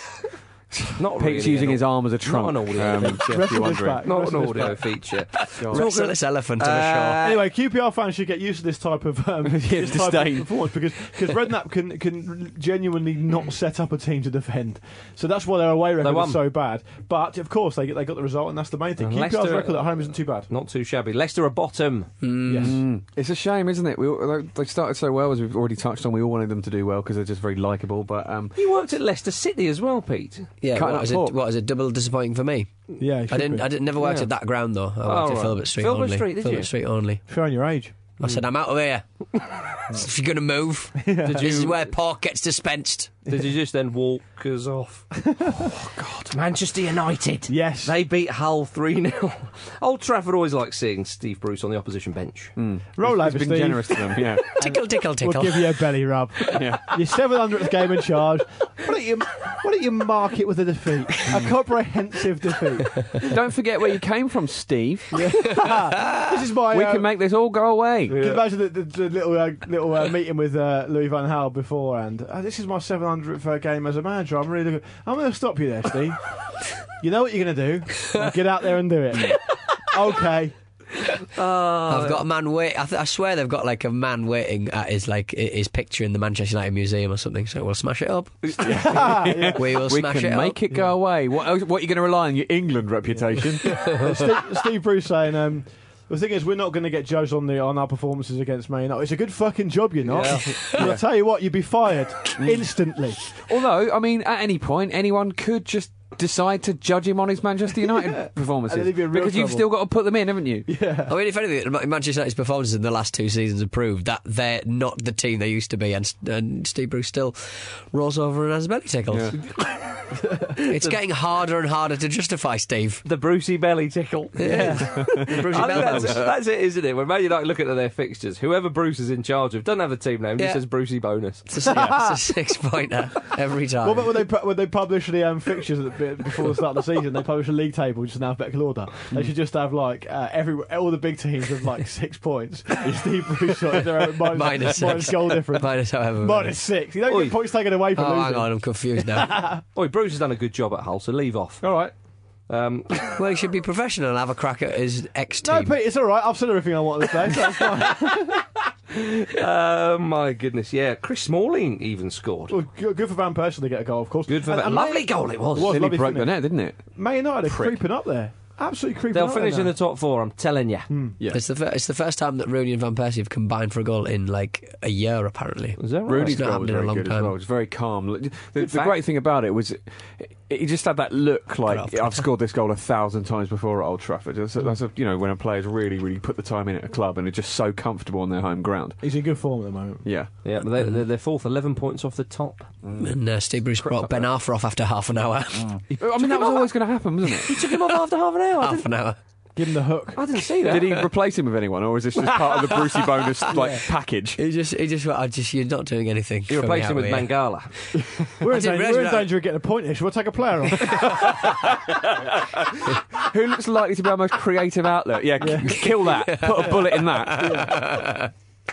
Speaker 6: Not
Speaker 7: Pete's
Speaker 6: really
Speaker 7: using
Speaker 6: an
Speaker 7: his arm as a trunk.
Speaker 6: Not an audio
Speaker 7: um,
Speaker 6: feature.
Speaker 7: if
Speaker 9: Rest
Speaker 7: you're
Speaker 9: of this
Speaker 7: wondering.
Speaker 9: back.
Speaker 6: Not
Speaker 9: Rest
Speaker 6: an
Speaker 9: of this
Speaker 6: audio
Speaker 9: back.
Speaker 6: feature.
Speaker 8: Wrestle this elephant to the
Speaker 6: Uh,
Speaker 8: shore.
Speaker 9: Anyway, Q P R fans should get used to this type of um,
Speaker 7: Yeah,
Speaker 9: this type of
Speaker 7: disdain.
Speaker 9: performance because because Redknapp can can genuinely not set up a team to defend, so that's why their away record
Speaker 6: won.
Speaker 9: is so bad. But of course they get they got the result, and that's the main thing.
Speaker 6: And
Speaker 9: Q P R's
Speaker 6: Leicester-
Speaker 9: record at home isn't too bad.
Speaker 6: Not too shabby. Leicester are bottom.
Speaker 9: Yes.
Speaker 7: Mm. It's a shame, isn't it? We all- they started so well, as we've already touched on. We all wanted them to do well because they're just very likeable. But um,
Speaker 6: You worked at Leicester City as well, Pete.
Speaker 8: Yeah,
Speaker 7: Cutting
Speaker 8: what
Speaker 7: up
Speaker 8: is, it,
Speaker 7: pork.
Speaker 8: what is it? Double disappointing for me.
Speaker 9: Yeah,
Speaker 8: I didn't.
Speaker 9: Be.
Speaker 8: I didn't, never worked
Speaker 6: Yeah.
Speaker 8: at that ground though. I worked
Speaker 6: Oh,
Speaker 8: at
Speaker 6: right.
Speaker 8: Filbert Street
Speaker 6: Filbert
Speaker 8: only.
Speaker 6: Street, did
Speaker 8: Filbert
Speaker 6: you?
Speaker 8: Street only.
Speaker 9: Showing your age.
Speaker 8: I said, I'm out of here. If you're going to move, this is where pork gets dispensed.
Speaker 6: Did you just then walk us off? Oh, God. Manchester United.
Speaker 9: Yes.
Speaker 6: They beat Hull three nil. Old Trafford always likes seeing Steve Bruce on the opposition bench.
Speaker 7: Mm.
Speaker 9: Roll
Speaker 7: He's
Speaker 9: over,
Speaker 7: been
Speaker 9: Steve.
Speaker 7: generous to them, yeah.
Speaker 8: Tickle, tickle, tickle.
Speaker 9: We'll give you a belly rub.
Speaker 7: Yeah.
Speaker 9: Your seven hundredth game in charge. Why don't you, why don't you mark it with a defeat? A comprehensive defeat.
Speaker 7: Don't forget where you came from, Steve.
Speaker 9: This is my...
Speaker 7: We
Speaker 9: uh,
Speaker 7: can make this all go away.
Speaker 9: Can you imagine the, the, the little uh, little uh, meeting with uh, Louis van Gaal beforehand? Uh, this is my seven hundredth uh, game as a manager. I'm really looking... I'm going to stop you there, Steve. You know what you're going to do. Now get out there and do it. Okay.
Speaker 8: I've got a man wait. I, th- I swear they've got like a man waiting at his like i- his picture in the Manchester United Museum or something. So we'll smash it up.
Speaker 9: Yeah.
Speaker 8: We will
Speaker 7: We
Speaker 8: smash
Speaker 7: can
Speaker 8: it
Speaker 7: make
Speaker 8: up.
Speaker 7: it go away. What, else- what are you going to rely on? Your England reputation?
Speaker 9: Steve, Steve Bruce saying... Um, the thing is, we're not going to get judged on the on our performances against Man United. It's a good fucking job, you're not.
Speaker 6: Yeah.
Speaker 9: I'll tell you what, you'd be fired instantly.
Speaker 7: Although, I mean, at any point, anyone could just decide to judge him on his Manchester United
Speaker 9: And
Speaker 7: performances.
Speaker 9: then he'd be in real
Speaker 7: Because you've
Speaker 9: trouble.
Speaker 7: still got to put them in, haven't you?
Speaker 9: Yeah.
Speaker 8: I mean, if anything, Manchester United's performances in the last two seasons have proved that they're not the team they used to be, and, and Steve Bruce still rolls over and has belly tickles. It's getting harder and harder to justify, Steve.
Speaker 6: The Brucey belly tickle.
Speaker 8: Yeah.
Speaker 6: I think that's, that's it, isn't it? When Man United look at their fixtures, whoever Bruce is in charge of doesn't have a team name,
Speaker 8: Yeah.
Speaker 6: just says Brucey bonus.
Speaker 8: It's a, yeah, it's a six-pointer every time.
Speaker 9: What about when they pu- when they publish the um, fixtures at the, before the start of the season? They publish a league table just in alphabetical order. They should just have like uh, every all the big teams with like six points. Steve Bruce got their minus,
Speaker 8: Minus
Speaker 9: minus
Speaker 8: six.
Speaker 9: goal difference.
Speaker 8: Minus however.
Speaker 9: Minus six. You don't
Speaker 6: Oi.
Speaker 9: get points taken away from
Speaker 8: Oh,
Speaker 9: losing.
Speaker 8: hang on, I'm confused now.
Speaker 6: Oi, Bruce has done a good job at Hull, so leave off.
Speaker 9: All right.
Speaker 6: Um,
Speaker 8: Well, he should be professional and have a crack at his ex-team.
Speaker 9: No, Pete, it's all right. I've said everything I wanted to say. So that's fine.
Speaker 6: uh, my goodness, yeah. Chris Smalling even scored.
Speaker 9: Well, good, good for Van Persie to get a goal, of course.
Speaker 6: Good for
Speaker 9: And-
Speaker 6: that.
Speaker 9: and
Speaker 6: Lovely
Speaker 9: Man-
Speaker 6: goal it was.
Speaker 9: It was
Speaker 7: Nearly
Speaker 9: lovely,
Speaker 7: broke the
Speaker 9: wasn't it?
Speaker 7: net, didn't it?
Speaker 9: Man United are
Speaker 7: Prick.
Speaker 9: creeping up there. Absolutely creeping
Speaker 6: They'll
Speaker 9: up
Speaker 6: finish
Speaker 9: there
Speaker 6: in the
Speaker 9: now.
Speaker 6: top four, I'm telling you.
Speaker 7: Yeah.
Speaker 8: It's the fir- it's the first time that Rooney and Van Persie have combined for a goal in like a year, apparently.
Speaker 6: Is that right?
Speaker 7: Rooney's
Speaker 8: It's not
Speaker 7: goal was
Speaker 8: happened in a
Speaker 7: very
Speaker 8: long
Speaker 7: good as
Speaker 8: time.
Speaker 7: well. It was very calm. The, the
Speaker 6: fact.
Speaker 7: great thing about it was he just had that look like
Speaker 8: Well,
Speaker 7: I've scored this goal a thousand times before at Old Trafford. That's, a, that's a, you know when a player's really, really put the time in at a club and are just so comfortable on their home ground.
Speaker 9: He's in good form at the moment.
Speaker 7: Yeah.
Speaker 6: Yeah, but they, they're, they're fourth, eleven points off the top.
Speaker 8: And uh, Steve Bruce brought Ben Arthur off after half an hour.
Speaker 7: I mean that was always going to happen, wasn't it?
Speaker 6: He took him off after half an hour. I
Speaker 8: half
Speaker 6: didn't,
Speaker 8: an hour.
Speaker 9: Give him the hook.
Speaker 6: I didn't see that.
Speaker 7: Did he replace him with anyone, or is this just part of the Brucey bonus like package?
Speaker 8: He just, he just, I just, you're not doing anything.
Speaker 6: He replaced him with Mangala.
Speaker 9: We're in,
Speaker 8: didn't
Speaker 9: danger,
Speaker 8: realise
Speaker 9: we're in
Speaker 8: that.
Speaker 9: danger of getting a point here. Shall we take a player off?
Speaker 7: Who looks likely to be our most creative outlet? Yeah, k- kill that. Put a bullet in that.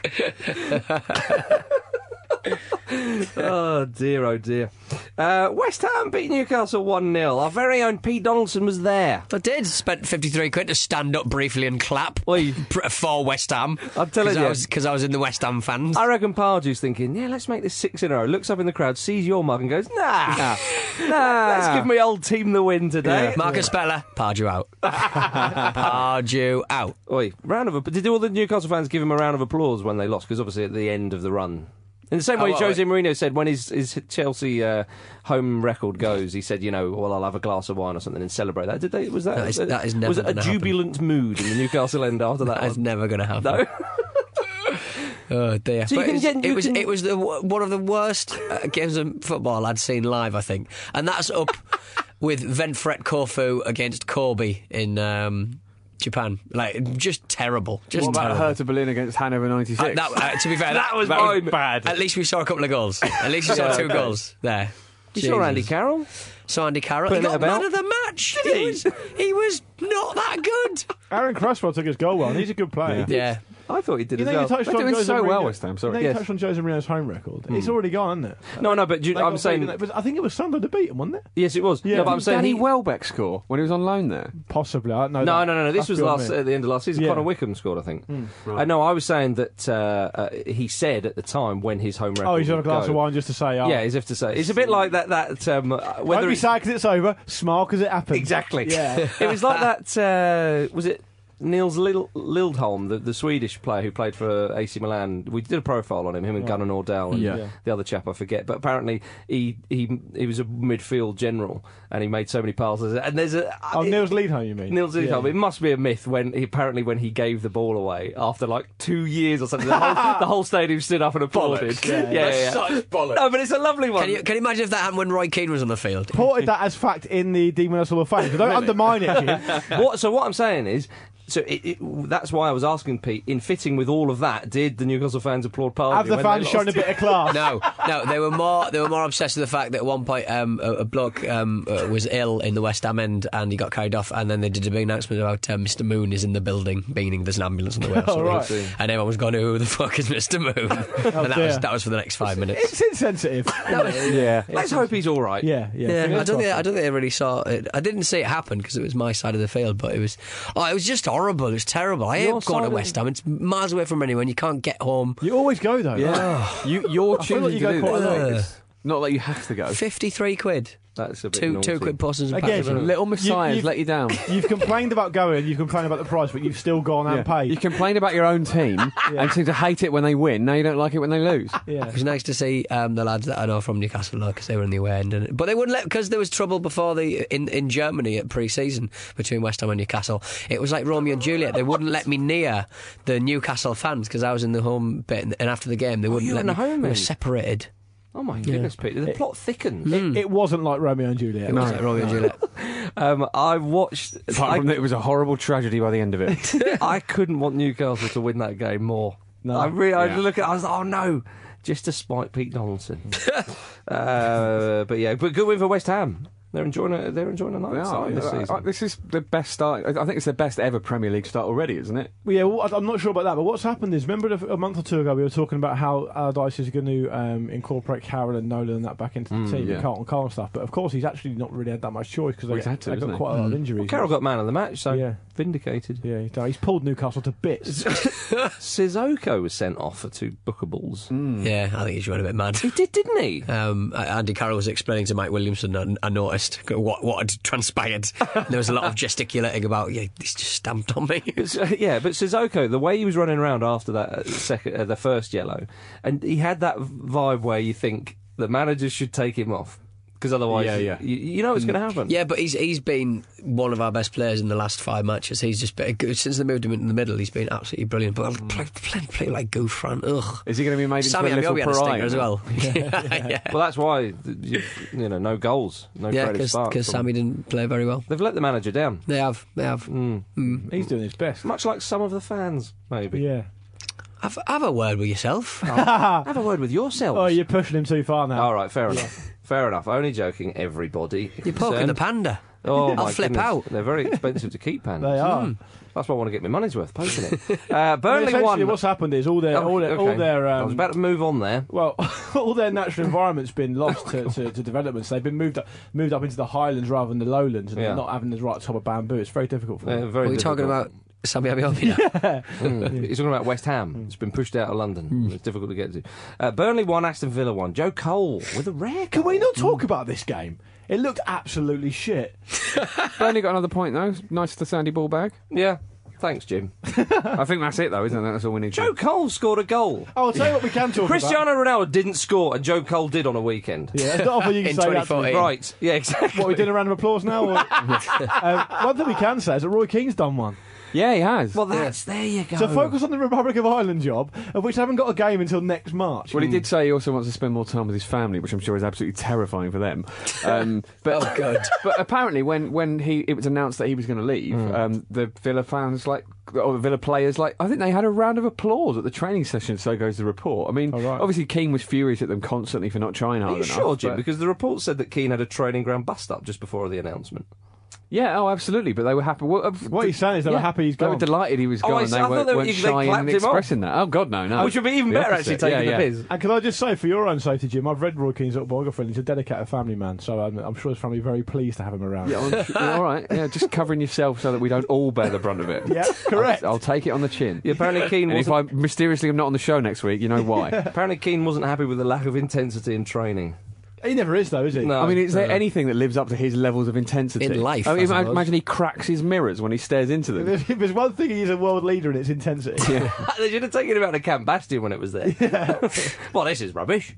Speaker 6: Oh dear, oh dear. Uh, West Ham beat Newcastle one nil. Our very own Pete Donaldson was there.
Speaker 8: I did. Spent fifty-three quid to stand up briefly and clap
Speaker 6: Oi.
Speaker 8: pr- for West Ham.
Speaker 6: I'm telling
Speaker 8: Cause
Speaker 6: you.
Speaker 8: I was, because I was in the West Ham fans.
Speaker 6: I reckon Pardew's thinking, yeah, let's make this six in a row. Looks up in the crowd, sees your mug and goes, nah, nah, nah. Let's give my old team the win today.
Speaker 8: Marcus Speller, Pardew out. Pardew out.
Speaker 6: Oi, round of applause. Did all the Newcastle fans give him a round of applause when they lost? Because obviously at the end of the run. In the same way
Speaker 8: Oh,
Speaker 6: Jose
Speaker 8: right.
Speaker 6: Mourinho said when his, his Chelsea uh, home record goes, he said, you know, well, I'll have a glass of wine or something and celebrate that. Did they? Was that?
Speaker 8: That is- that is never
Speaker 6: Was it a
Speaker 8: gonna happen.
Speaker 6: jubilant mood in the Newcastle end after that?
Speaker 8: That is
Speaker 6: one?
Speaker 8: never going to happen.
Speaker 6: No.
Speaker 8: Oh dear!
Speaker 6: So you
Speaker 8: But
Speaker 6: can
Speaker 8: it's-
Speaker 6: get- you
Speaker 8: it was
Speaker 6: can-
Speaker 8: it was the, one of the worst uh, games of football I'd seen live, I think, and that's up with Venfret Corfu against Kobe in um, Japan. Like just terrible. Just
Speaker 7: What about
Speaker 8: terrible.
Speaker 7: Hertha Berlin against Hanover ninety-six?
Speaker 8: Uh, that, uh, to be fair, that,
Speaker 6: That was
Speaker 7: That was
Speaker 6: mine.
Speaker 7: bad.
Speaker 8: At least we saw a couple of goals. At least we saw
Speaker 6: Yeah,
Speaker 8: two
Speaker 6: okay.
Speaker 8: goals there.
Speaker 6: You saw Andy
Speaker 8: Jesus.
Speaker 6: Carroll?
Speaker 8: Saw Andy Carroll. He
Speaker 6: Putting it
Speaker 8: got
Speaker 6: about.
Speaker 8: man of the match.
Speaker 6: Did
Speaker 8: he?
Speaker 6: he?
Speaker 8: was he was not that good.
Speaker 9: Aaron Cresswell took his goal well, and he's a good player.
Speaker 8: Yeah.
Speaker 6: I thought he did
Speaker 9: You
Speaker 6: as
Speaker 9: know,
Speaker 6: well.
Speaker 9: you touched
Speaker 7: They're
Speaker 9: on
Speaker 7: doing
Speaker 9: Jose
Speaker 7: so well,
Speaker 9: Mourinho-
Speaker 7: West Ham, sorry.
Speaker 9: You know,
Speaker 6: Yes.
Speaker 9: you touched on Jose Mourinho's home record. It's already gone, isn't it?
Speaker 6: No, no, but do you,
Speaker 9: They
Speaker 6: I'm
Speaker 9: got
Speaker 6: saying...
Speaker 9: beaten- but I think it was Sunderland to beat him, wasn't it?
Speaker 6: Yes, it was.
Speaker 9: Yeah.
Speaker 6: No, but I'm
Speaker 9: Did
Speaker 6: saying
Speaker 7: Danny
Speaker 6: he...
Speaker 7: Welbeck score when he was on loan there?
Speaker 9: Possibly. I don't know.
Speaker 6: No,
Speaker 9: that.
Speaker 6: no, no, no. This
Speaker 9: That's
Speaker 6: was
Speaker 9: beyond
Speaker 6: last
Speaker 9: me.
Speaker 6: at the end of last season.
Speaker 9: Yeah.
Speaker 6: Connor Wickham scored, I think. I know. I was saying that uh, uh, he said at the time when his home record.
Speaker 9: Oh, he's on a
Speaker 6: would
Speaker 9: glass
Speaker 6: go,
Speaker 9: of wine just to say, oh.
Speaker 6: Yeah, as if to say. It's a bit like that. That um, uh,
Speaker 9: Whether
Speaker 6: whether
Speaker 9: Don't be
Speaker 6: it's
Speaker 9: sad because it's over, smile because it happened.
Speaker 6: exactly.
Speaker 9: Yeah.
Speaker 6: It was like that. Uh, was it Niels Lil- Lildholm, the, the Swedish player who played for A C Milan, we did a profile on him, him and
Speaker 9: Right.
Speaker 6: Gunnar Nordell and
Speaker 7: Yeah.
Speaker 6: the other chap I forget. But apparently he he he was a midfield general and he made so many passes. And there's a
Speaker 9: Oh,
Speaker 6: it-
Speaker 9: Niels Liedholm, you mean?
Speaker 6: Niels Lildholm. It must be a myth when he, apparently when he gave the ball away after like two years or something, the whole, the whole stadium stood up and applauded.
Speaker 7: Bollocks.
Speaker 6: Yeah, yeah, yeah.
Speaker 7: Such bollocks.
Speaker 6: No, but it's a lovely one.
Speaker 8: Can you, can you imagine if that happened when Roy Keane was on the field?
Speaker 9: Ported that as fact in the Demoness Hall of Fame. So don't undermine it, Jim.
Speaker 6: what, so what I'm saying is, so it, it, that's why I was asking Pete. In fitting with all of that, did the Newcastle fans applaud Pardew?
Speaker 9: Have the
Speaker 6: when
Speaker 9: fans
Speaker 6: they
Speaker 9: shown a
Speaker 6: lost?
Speaker 9: bit of class?
Speaker 8: No, no, they were more they were more obsessed with the fact that at one point um, a, a bloke um, uh, was ill in the West Ham end and he got carried off, and then they did a big announcement about uh, Mister Moon is in the building, meaning there's an ambulance on the way. Or
Speaker 9: Oh,
Speaker 8: something.
Speaker 9: right.
Speaker 8: And everyone was going, "Who the fuck is Mister Moon?" and that
Speaker 9: dear.
Speaker 8: was that was for the next five minutes.
Speaker 9: It's insensitive.
Speaker 7: Yeah.
Speaker 6: Let's hope he's all right.
Speaker 9: yeah, yeah.
Speaker 8: Yeah, I
Speaker 9: Fingers
Speaker 8: don't think
Speaker 9: crossed.
Speaker 8: I don't think they really saw it. I didn't see it happen because it was my side of the field, but it was oh, it was just horrible. It was terrible. I
Speaker 6: Your
Speaker 8: hate going
Speaker 6: side
Speaker 8: to
Speaker 6: of-
Speaker 8: West Ham. It's miles away from anyone. You can't get home.
Speaker 9: You always go, though.
Speaker 7: Yeah. you, you're
Speaker 9: I feel
Speaker 7: choosing
Speaker 9: like you
Speaker 7: to
Speaker 9: go
Speaker 7: do
Speaker 9: quite a
Speaker 7: this.
Speaker 9: lot.
Speaker 7: It's Not that you have to go.
Speaker 8: Fifty-three quid.
Speaker 6: That's a bit
Speaker 8: Two
Speaker 6: naughty.
Speaker 8: two quid portions and
Speaker 9: Again,
Speaker 8: packs.
Speaker 7: Little messiahs
Speaker 9: you've-
Speaker 7: let you down.
Speaker 9: You've complained about going, you've complained about the price, but you've still gone and paid.
Speaker 7: You complain about your own team and seem to hate it when they win. Now you don't like it when they lose.
Speaker 9: yeah.
Speaker 8: It was nice to see um, the lads that I know from Newcastle because they were in the away end, and, but they wouldn't let because there was trouble before the in, in Germany at pre-season between West Ham and Newcastle. It was like Romeo and Juliet. They wouldn't let me near the Newcastle fans because I was in the home bit, and, and after the game they wouldn't
Speaker 6: you were
Speaker 8: let
Speaker 6: in
Speaker 8: me.
Speaker 6: the home
Speaker 8: We were
Speaker 6: end?
Speaker 8: separated.
Speaker 6: Oh my goodness, Pete! The plot thickens.
Speaker 9: It, it wasn't like Romeo and Juliet.
Speaker 8: It was like Romeo and Juliet.
Speaker 6: Um, I watched.
Speaker 7: Apart
Speaker 6: I,
Speaker 7: from that, it was a horrible tragedy by the end of it.
Speaker 6: I couldn't want Newcastle to win that game more.
Speaker 9: No.
Speaker 6: I really. I
Speaker 7: Yeah.
Speaker 6: look at. I was like, oh no, just to spite Pete Donaldson. uh, but yeah, but good win for West Ham. They're enjoying it. They're enjoying a nice
Speaker 7: Yeah,
Speaker 6: start this
Speaker 7: I- I-
Speaker 6: season.
Speaker 7: this is the best start. I I think it's the best ever Premier League start already, isn't it?
Speaker 9: Well, yeah, well, I- I'm not sure about that, but what's happened is, remember the- a month or two ago we were talking about how Allardyce is going to um, incorporate Carroll and Nolan and that back into the team,
Speaker 7: yeah.
Speaker 9: and Carlton Cole and stuff, but of course he's actually not really had that much choice because
Speaker 7: Well, he's had to,
Speaker 9: they've got
Speaker 7: hasn't he?
Speaker 9: quite a lot of injuries.
Speaker 6: Carroll got man of the match, so
Speaker 9: Yeah.
Speaker 6: vindicated.
Speaker 9: Yeah, he's, done- he's pulled Newcastle to bits.
Speaker 6: Sissoko was sent off for two bookables.
Speaker 8: Yeah, I think he's run a bit mad.
Speaker 6: He did, didn't he?
Speaker 8: Um, Andy Carroll was explaining to Mike Williamson, and I noticed what, what had transpired. There was a lot of gesticulating about, yeah, this just stamped on me.
Speaker 6: It's, uh, yeah, but Sissoko, the way he was running around after that uh, second, uh, the first yellow, and he had that vibe where you think the managers should take him off because otherwise,
Speaker 7: Yeah, yeah.
Speaker 6: You, you know what's going to happen.
Speaker 8: Yeah, but he's he's been one of our best players in the last five matches. He's just been, since they moved him into the middle, he's been absolutely brilliant. But mm. play, play, play like Gouffran, ugh.
Speaker 7: Is he going to be made into
Speaker 8: Sammy
Speaker 7: a little
Speaker 8: Abiobi had a
Speaker 7: pariah
Speaker 8: stinger as
Speaker 7: now?
Speaker 8: well. yeah,
Speaker 6: Well, that's why you, you know no goals, no
Speaker 8: yeah,
Speaker 6: creative spark.
Speaker 8: because
Speaker 6: from-
Speaker 8: Sammy didn't play very well.
Speaker 6: They've let the manager down,
Speaker 8: They have, they have.
Speaker 6: mm.
Speaker 9: He's doing his best.
Speaker 6: much like some of the fans. Maybe
Speaker 9: Yeah.
Speaker 8: Have, have a word with yourself.
Speaker 6: have a word with yourselves.
Speaker 9: Oh, you're pushing him too far now.
Speaker 6: All right, fair enough. Fair enough. Only joking. Everybody.
Speaker 8: You're poking the panda.
Speaker 6: Oh,
Speaker 8: I'll
Speaker 6: my
Speaker 8: flip
Speaker 6: goodness.
Speaker 8: out.
Speaker 6: They're very expensive to keep, pandas.
Speaker 9: They are.
Speaker 6: That's why I want to get my money's worth poking it. Uh,
Speaker 9: Well,
Speaker 6: Burnley
Speaker 9: essentially
Speaker 6: won.
Speaker 9: what's happened is all their,
Speaker 6: Oh,
Speaker 9: all their,
Speaker 6: okay.
Speaker 9: all their
Speaker 6: I
Speaker 9: um,
Speaker 6: was about to move on there.
Speaker 9: well, all their natural environment's been lost to, to, to developments. They've been moved up, moved up into the highlands rather than the lowlands, and
Speaker 6: Yeah.
Speaker 9: they're not having the right type of bamboo. It's very difficult for
Speaker 6: Uh,
Speaker 9: them.
Speaker 6: very
Speaker 8: Are we talking
Speaker 6: difficult.
Speaker 8: about Sammy Abiobi now?
Speaker 6: Mm. He's talking about West Ham. It's been pushed out of London. It's difficult to get to. Uh, Burnley won, Aston Villa won. Joe Cole with a rare.
Speaker 9: Can we
Speaker 6: goal.
Speaker 9: not talk about this game? It looked absolutely shit.
Speaker 7: Burnley got another point though. Nice to Sandy ball bag.
Speaker 6: Yeah. Thanks, Jim.
Speaker 7: I think that's it though, isn't it? That's all we need.
Speaker 6: Joe
Speaker 7: to
Speaker 6: Cole scored a goal.
Speaker 9: Oh, I'll tell you what we can talk
Speaker 6: Cristiano
Speaker 9: about.
Speaker 6: Ronaldo didn't score, and Joe Cole did on a weekend.
Speaker 9: Yeah, it's not often you can
Speaker 8: In
Speaker 9: say that to me.
Speaker 8: twenty fourteen.
Speaker 6: Right. Yeah, exactly.
Speaker 9: What, we doing a round of applause now? Or? um, one thing we can say is that Roy Keane's done one.
Speaker 7: Yeah, he has.
Speaker 6: Well, that's there you go.
Speaker 9: So focus on the Republic of Ireland job, of which they haven't got a game until next March.
Speaker 7: Well, he did say he also wants to spend more time with his family, which I'm sure is absolutely terrifying for them. Um, but,
Speaker 8: Oh, God.
Speaker 7: But apparently, when, when he it was announced that he was going to leave, um, the Villa fans, like, or the Villa players, like, I think they had a round of applause at the training session. So goes the report. I mean,
Speaker 9: Oh, right.
Speaker 7: obviously Keane was furious at them constantly for not trying
Speaker 6: Are
Speaker 7: hard
Speaker 6: you
Speaker 7: enough.
Speaker 6: sure, Jim?
Speaker 7: but-
Speaker 6: Because the report said that Keane had a training ground bust up just before the announcement.
Speaker 7: Yeah, oh, absolutely. But they were happy. Well, uh,
Speaker 9: What he's saying is they were happy he's
Speaker 7: They were
Speaker 9: gone.
Speaker 7: delighted he was
Speaker 6: Oh,
Speaker 7: gone,
Speaker 6: I
Speaker 7: and
Speaker 6: see.
Speaker 7: they
Speaker 6: I thought
Speaker 7: weren't,
Speaker 6: they-
Speaker 7: weren't
Speaker 6: they
Speaker 7: shy
Speaker 6: clapped
Speaker 7: in
Speaker 6: him off.
Speaker 7: expressing that. Oh God, no, no.
Speaker 6: Which would be even
Speaker 7: The
Speaker 6: better,
Speaker 7: opposite.
Speaker 6: actually, taking
Speaker 7: yeah,
Speaker 6: the
Speaker 7: yeah.
Speaker 6: piss.
Speaker 9: And can I just say, for your own safety, Jim, I've read Roy Keane's autobiography, and he's a dedicated family man, so I'm, I'm sure his family are very pleased to have him around.
Speaker 7: Yeah, I'm sure- all right. Yeah, just covering yourself so that we don't all bear the brunt of it.
Speaker 9: Yeah, correct.
Speaker 7: I'll, I'll take it on the chin.
Speaker 6: Yeah, apparently Keane
Speaker 7: And if
Speaker 6: wasn't,
Speaker 7: I mysteriously am not on the show next week, you know why.
Speaker 6: apparently Keane wasn't happy with the lack of intensity in training.
Speaker 9: He never is, though, is he?
Speaker 6: No.
Speaker 7: I mean, is there
Speaker 6: No.
Speaker 7: anything that lives up to his levels of intensity
Speaker 8: In life,
Speaker 7: I mean,
Speaker 8: I
Speaker 7: ima-
Speaker 8: suppose.
Speaker 7: imagine he cracks his mirrors when he stares into them.
Speaker 9: If there's one thing he's a world leader in, it's intensity.
Speaker 6: They should have taken him out of Camp Bastion when it was there. Well, this is rubbish.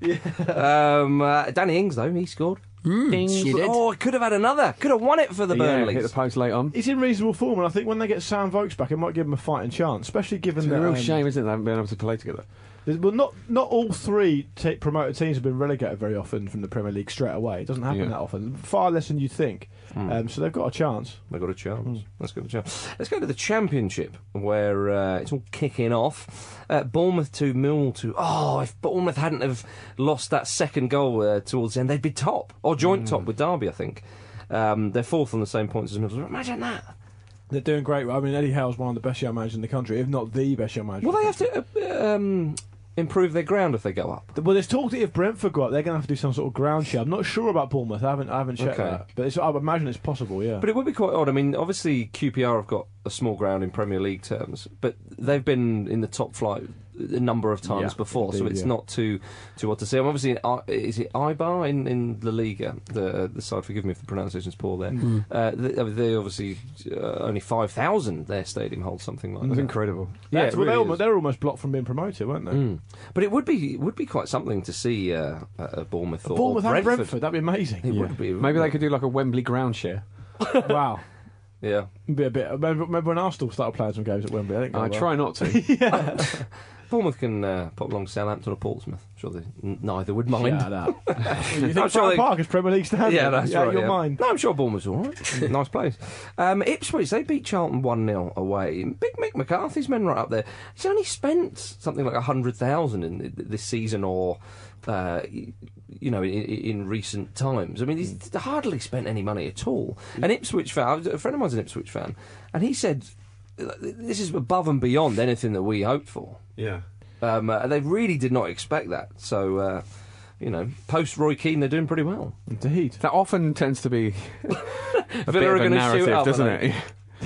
Speaker 6: Um, uh, Danny Ings, though, he scored. Ings.
Speaker 8: she did.
Speaker 6: Oh, could have had another. Could have won it for the
Speaker 7: Yeah,
Speaker 6: Burnleys.
Speaker 7: hit the post late on.
Speaker 9: He's in reasonable form, and I think when they get Sam Vokes back, it might give him a fighting chance, especially given
Speaker 7: It's
Speaker 9: that.
Speaker 7: a real
Speaker 9: um,
Speaker 7: shame, isn't it? They haven't been able to play together.
Speaker 9: there's- Well, not not all three t- promoted teams have been relegated very often from the Premier League straight away. It doesn't happen
Speaker 7: Yeah.
Speaker 9: that often. Far less than you think. Um, so they've got a chance.
Speaker 6: They've got a chance. Let's go to the chance. Let's go to the Championship, where uh, it's all kicking off. Uh, Bournemouth two, Millwall two. Oh, if Bournemouth hadn't have lost that second goal uh, towards the end, they'd be top, or joint top with Derby, I think. Um, they're fourth on the same points as Middlesbrough. Imagine that.
Speaker 9: They're doing great. I mean, Eddie Howe's one of the best young managers in the country, if not the best young manager.
Speaker 6: Will they have to uh, um, improve their ground if they go up?
Speaker 9: Well, there's talk that if Brentford go up, they're going to have to do some sort of ground share. I'm not sure about Bournemouth. I haven't, I haven't checked
Speaker 6: Okay.
Speaker 9: that, but it's, I would imagine it's possible. Yeah.
Speaker 6: But it would be quite odd. I mean, obviously Q P R have got a small ground in Premier League terms, but they've been in the top flight a number of times
Speaker 9: Yeah,
Speaker 6: before, so
Speaker 9: indeed,
Speaker 6: it's
Speaker 9: yeah.
Speaker 6: not too too odd to see. I'm obviously, in, I- is it Eibar in, in La Liga, the the side? Forgive me if the pronunciation's poor there.
Speaker 9: Mm.
Speaker 6: Uh, they, they obviously uh, only five thousand. Their stadium holds something like
Speaker 7: That's
Speaker 6: that.
Speaker 7: incredible.
Speaker 6: Yeah,
Speaker 9: That's-
Speaker 6: it
Speaker 9: well,
Speaker 6: really
Speaker 9: they're, almost,
Speaker 6: is.
Speaker 9: they're almost blocked from being promoted, weren't they?
Speaker 6: Mm. But it would be would be quite something to see uh, uh, Bournemouth or
Speaker 9: Bournemouth
Speaker 6: or
Speaker 9: and
Speaker 6: Brentford.
Speaker 9: Brentford. That'd be amazing.
Speaker 6: It would be.
Speaker 7: Maybe they could do like a Wembley ground share.
Speaker 9: Wow.
Speaker 6: Yeah.
Speaker 9: Be a bit. Remember, remember when Arsenal started playing some games at Wembley? I think.
Speaker 7: I
Speaker 9: they were.
Speaker 7: try not to.
Speaker 6: Bournemouth can uh, pop along to Southampton or Portsmouth. Sure, they n- neither would mind.
Speaker 9: Shut up. you think
Speaker 6: I'm sure
Speaker 9: Fratton
Speaker 6: they-
Speaker 9: Park is Premier League standard?
Speaker 6: Yeah, that's
Speaker 9: Out
Speaker 6: right.
Speaker 9: Your
Speaker 6: yeah.
Speaker 9: mind.
Speaker 6: No, I'm sure Bournemouth's all right. Nice place. Um, Ipswich, they beat Charlton one nil away. Big Mick McCarthy's men right up there. He's only spent something like one hundred thousand in th- this season or, uh, y- you know, in, in recent times. I mean, he's hardly spent any money at all. An Ipswich fan, a friend of mine's an Ipswich fan, and he said, this is above and beyond anything that we hoped for.
Speaker 7: Yeah.
Speaker 6: Um, uh, they really did not expect that. So, uh, you know, post Roy Keane, they're doing pretty well.
Speaker 9: Indeed.
Speaker 7: That often tends to be a bit
Speaker 6: Villa are
Speaker 7: of a
Speaker 6: gonna
Speaker 7: narrative,
Speaker 6: shoot up,
Speaker 7: doesn't
Speaker 6: aren't
Speaker 7: it?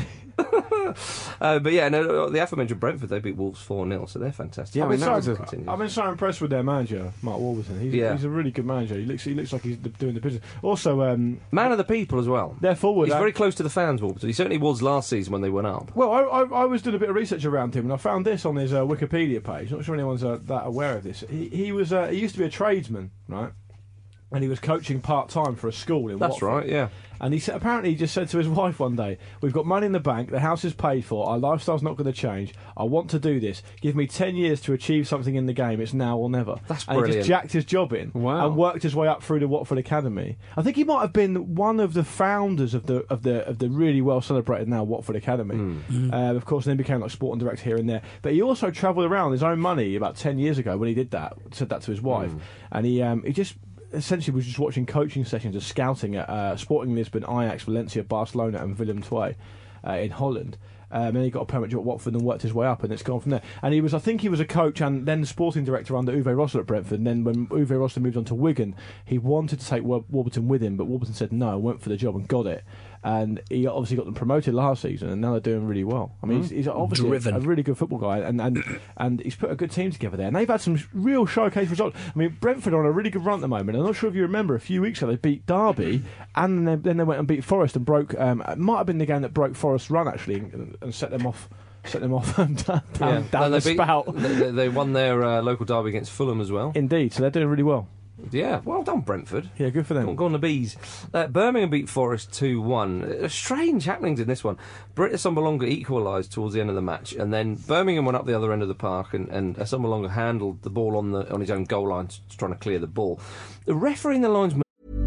Speaker 6: Uh, but yeah, no, the aforementioned Brentford, they beat Wolves four nil, so they're fantastic.
Speaker 7: Yeah, I
Speaker 9: I've
Speaker 7: mean,
Speaker 9: been,
Speaker 7: that
Speaker 9: so,
Speaker 7: was a-
Speaker 6: Continues.
Speaker 9: I've been so impressed with their manager, Mark Warburton. He's,
Speaker 6: Yeah.
Speaker 9: he's a really good manager. He looks, he looks like he's d- doing the business. Also, um,
Speaker 6: Man of the people as well.
Speaker 9: their forward.
Speaker 6: He's
Speaker 9: uh,
Speaker 6: very close to the fans, Wolverton. He certainly was last season when they went up.
Speaker 9: Well, I, I, I was doing a bit of research around him, and I found this on his uh, Wikipedia page. Not sure anyone's uh, that aware of this. He, he was uh, he used to be a tradesman, right? And he was coaching part time for a school in
Speaker 6: That's
Speaker 9: Watford.
Speaker 6: right, yeah.
Speaker 9: And he said, apparently he just said to his wife one day, "We've got money in the bank, the house is paid for, our lifestyle's not going to change. I want to do this. Give me ten years to achieve something in the game. It's now or never."
Speaker 6: That's
Speaker 9: and he
Speaker 6: brilliant.
Speaker 9: just jacked his job in
Speaker 7: Wow.
Speaker 9: and worked his way up through the Watford Academy. I think he might have been one of the founders of the of the of the really well celebrated now Watford Academy.
Speaker 6: Hmm.
Speaker 9: Uh, of course, then became like sporting director here and there. But he also travelled around his own money about ten years ago when he did that. Said that to his wife,
Speaker 6: Hmm.
Speaker 9: and he um, he just. essentially was just watching coaching sessions of scouting at uh, Sporting Lisbon, Ajax, Valencia, Barcelona and Willem two uh, in Holland. Um, and he got a permanent job at Watford and worked his way up, and it's gone from there. And he was, I think he was a coach and then sporting director under Uwe Rosler at Brentford. And then when Uwe Rosler moved on to Wigan, he wanted to take War- Warburton with him, but Warburton said no, went for the job and got it. And he obviously got them promoted last season, and now they're doing really well. I mean, he's, he's obviously
Speaker 8: Driven.
Speaker 9: a really good football guy, and, and and he's put a good team together there. And they've had some real showcase results. I mean, Brentford are on a really good run at the moment. I'm not sure if you remember, a few weeks ago they beat Derby, and then they, then they went and beat Forest and broke. Um, it might have been the game that broke Forest's run actually, and, and set them off. Set them off down, down,
Speaker 6: Yeah.
Speaker 9: down
Speaker 6: No,
Speaker 9: the
Speaker 6: they beat-
Speaker 9: spout.
Speaker 6: They, they won their uh, local derby against Fulham as well.
Speaker 9: Indeed, so they're doing really well.
Speaker 6: Yeah, well done, Brentford.
Speaker 9: Yeah, good for
Speaker 6: Go on,
Speaker 9: them.
Speaker 6: go on the bees. Uh, Birmingham beat Forest two one. Uh, strange happenings in this one. Britt Assombalonga equalised towards the end of the match, and then Birmingham went up the other end of the park, and, and Assombalonga handled the ball on the on his own goal line, just trying to clear the ball. The referee in the linesman.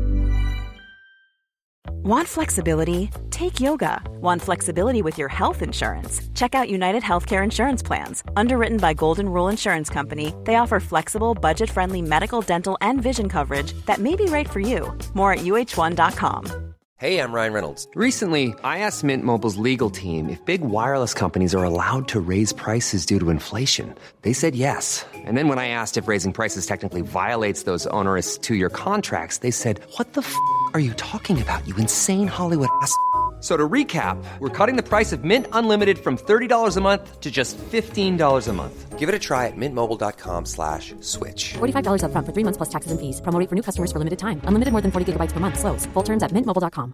Speaker 2: Want flexibility? Take yoga. Want flexibility with your health insurance? Check out United Healthcare Insurance Plans. Underwritten by Golden Rule Insurance Company, they offer flexible, budget-friendly medical, dental, and vision coverage that may be right for you. More at U H one dot com.
Speaker 10: Hey, I'm Ryan Reynolds. Recently, I asked Mint Mobile's legal team if big wireless companies are allowed to raise prices due to inflation. They said yes. And then when I asked if raising prices technically violates those onerous two-year contracts, they said, "What the f*** are you talking about, you insane Hollywood ass f- So to recap, we're cutting the price of Mint Unlimited from thirty dollars a month to just fifteen dollars a month. Give it a try at mintmobile.com slash switch.
Speaker 2: forty-five dollars up front for three months plus taxes and fees. Promo rate for new customers for limited time. Unlimited more than forty gigabytes per month. Slows full terms at mint mobile dot com.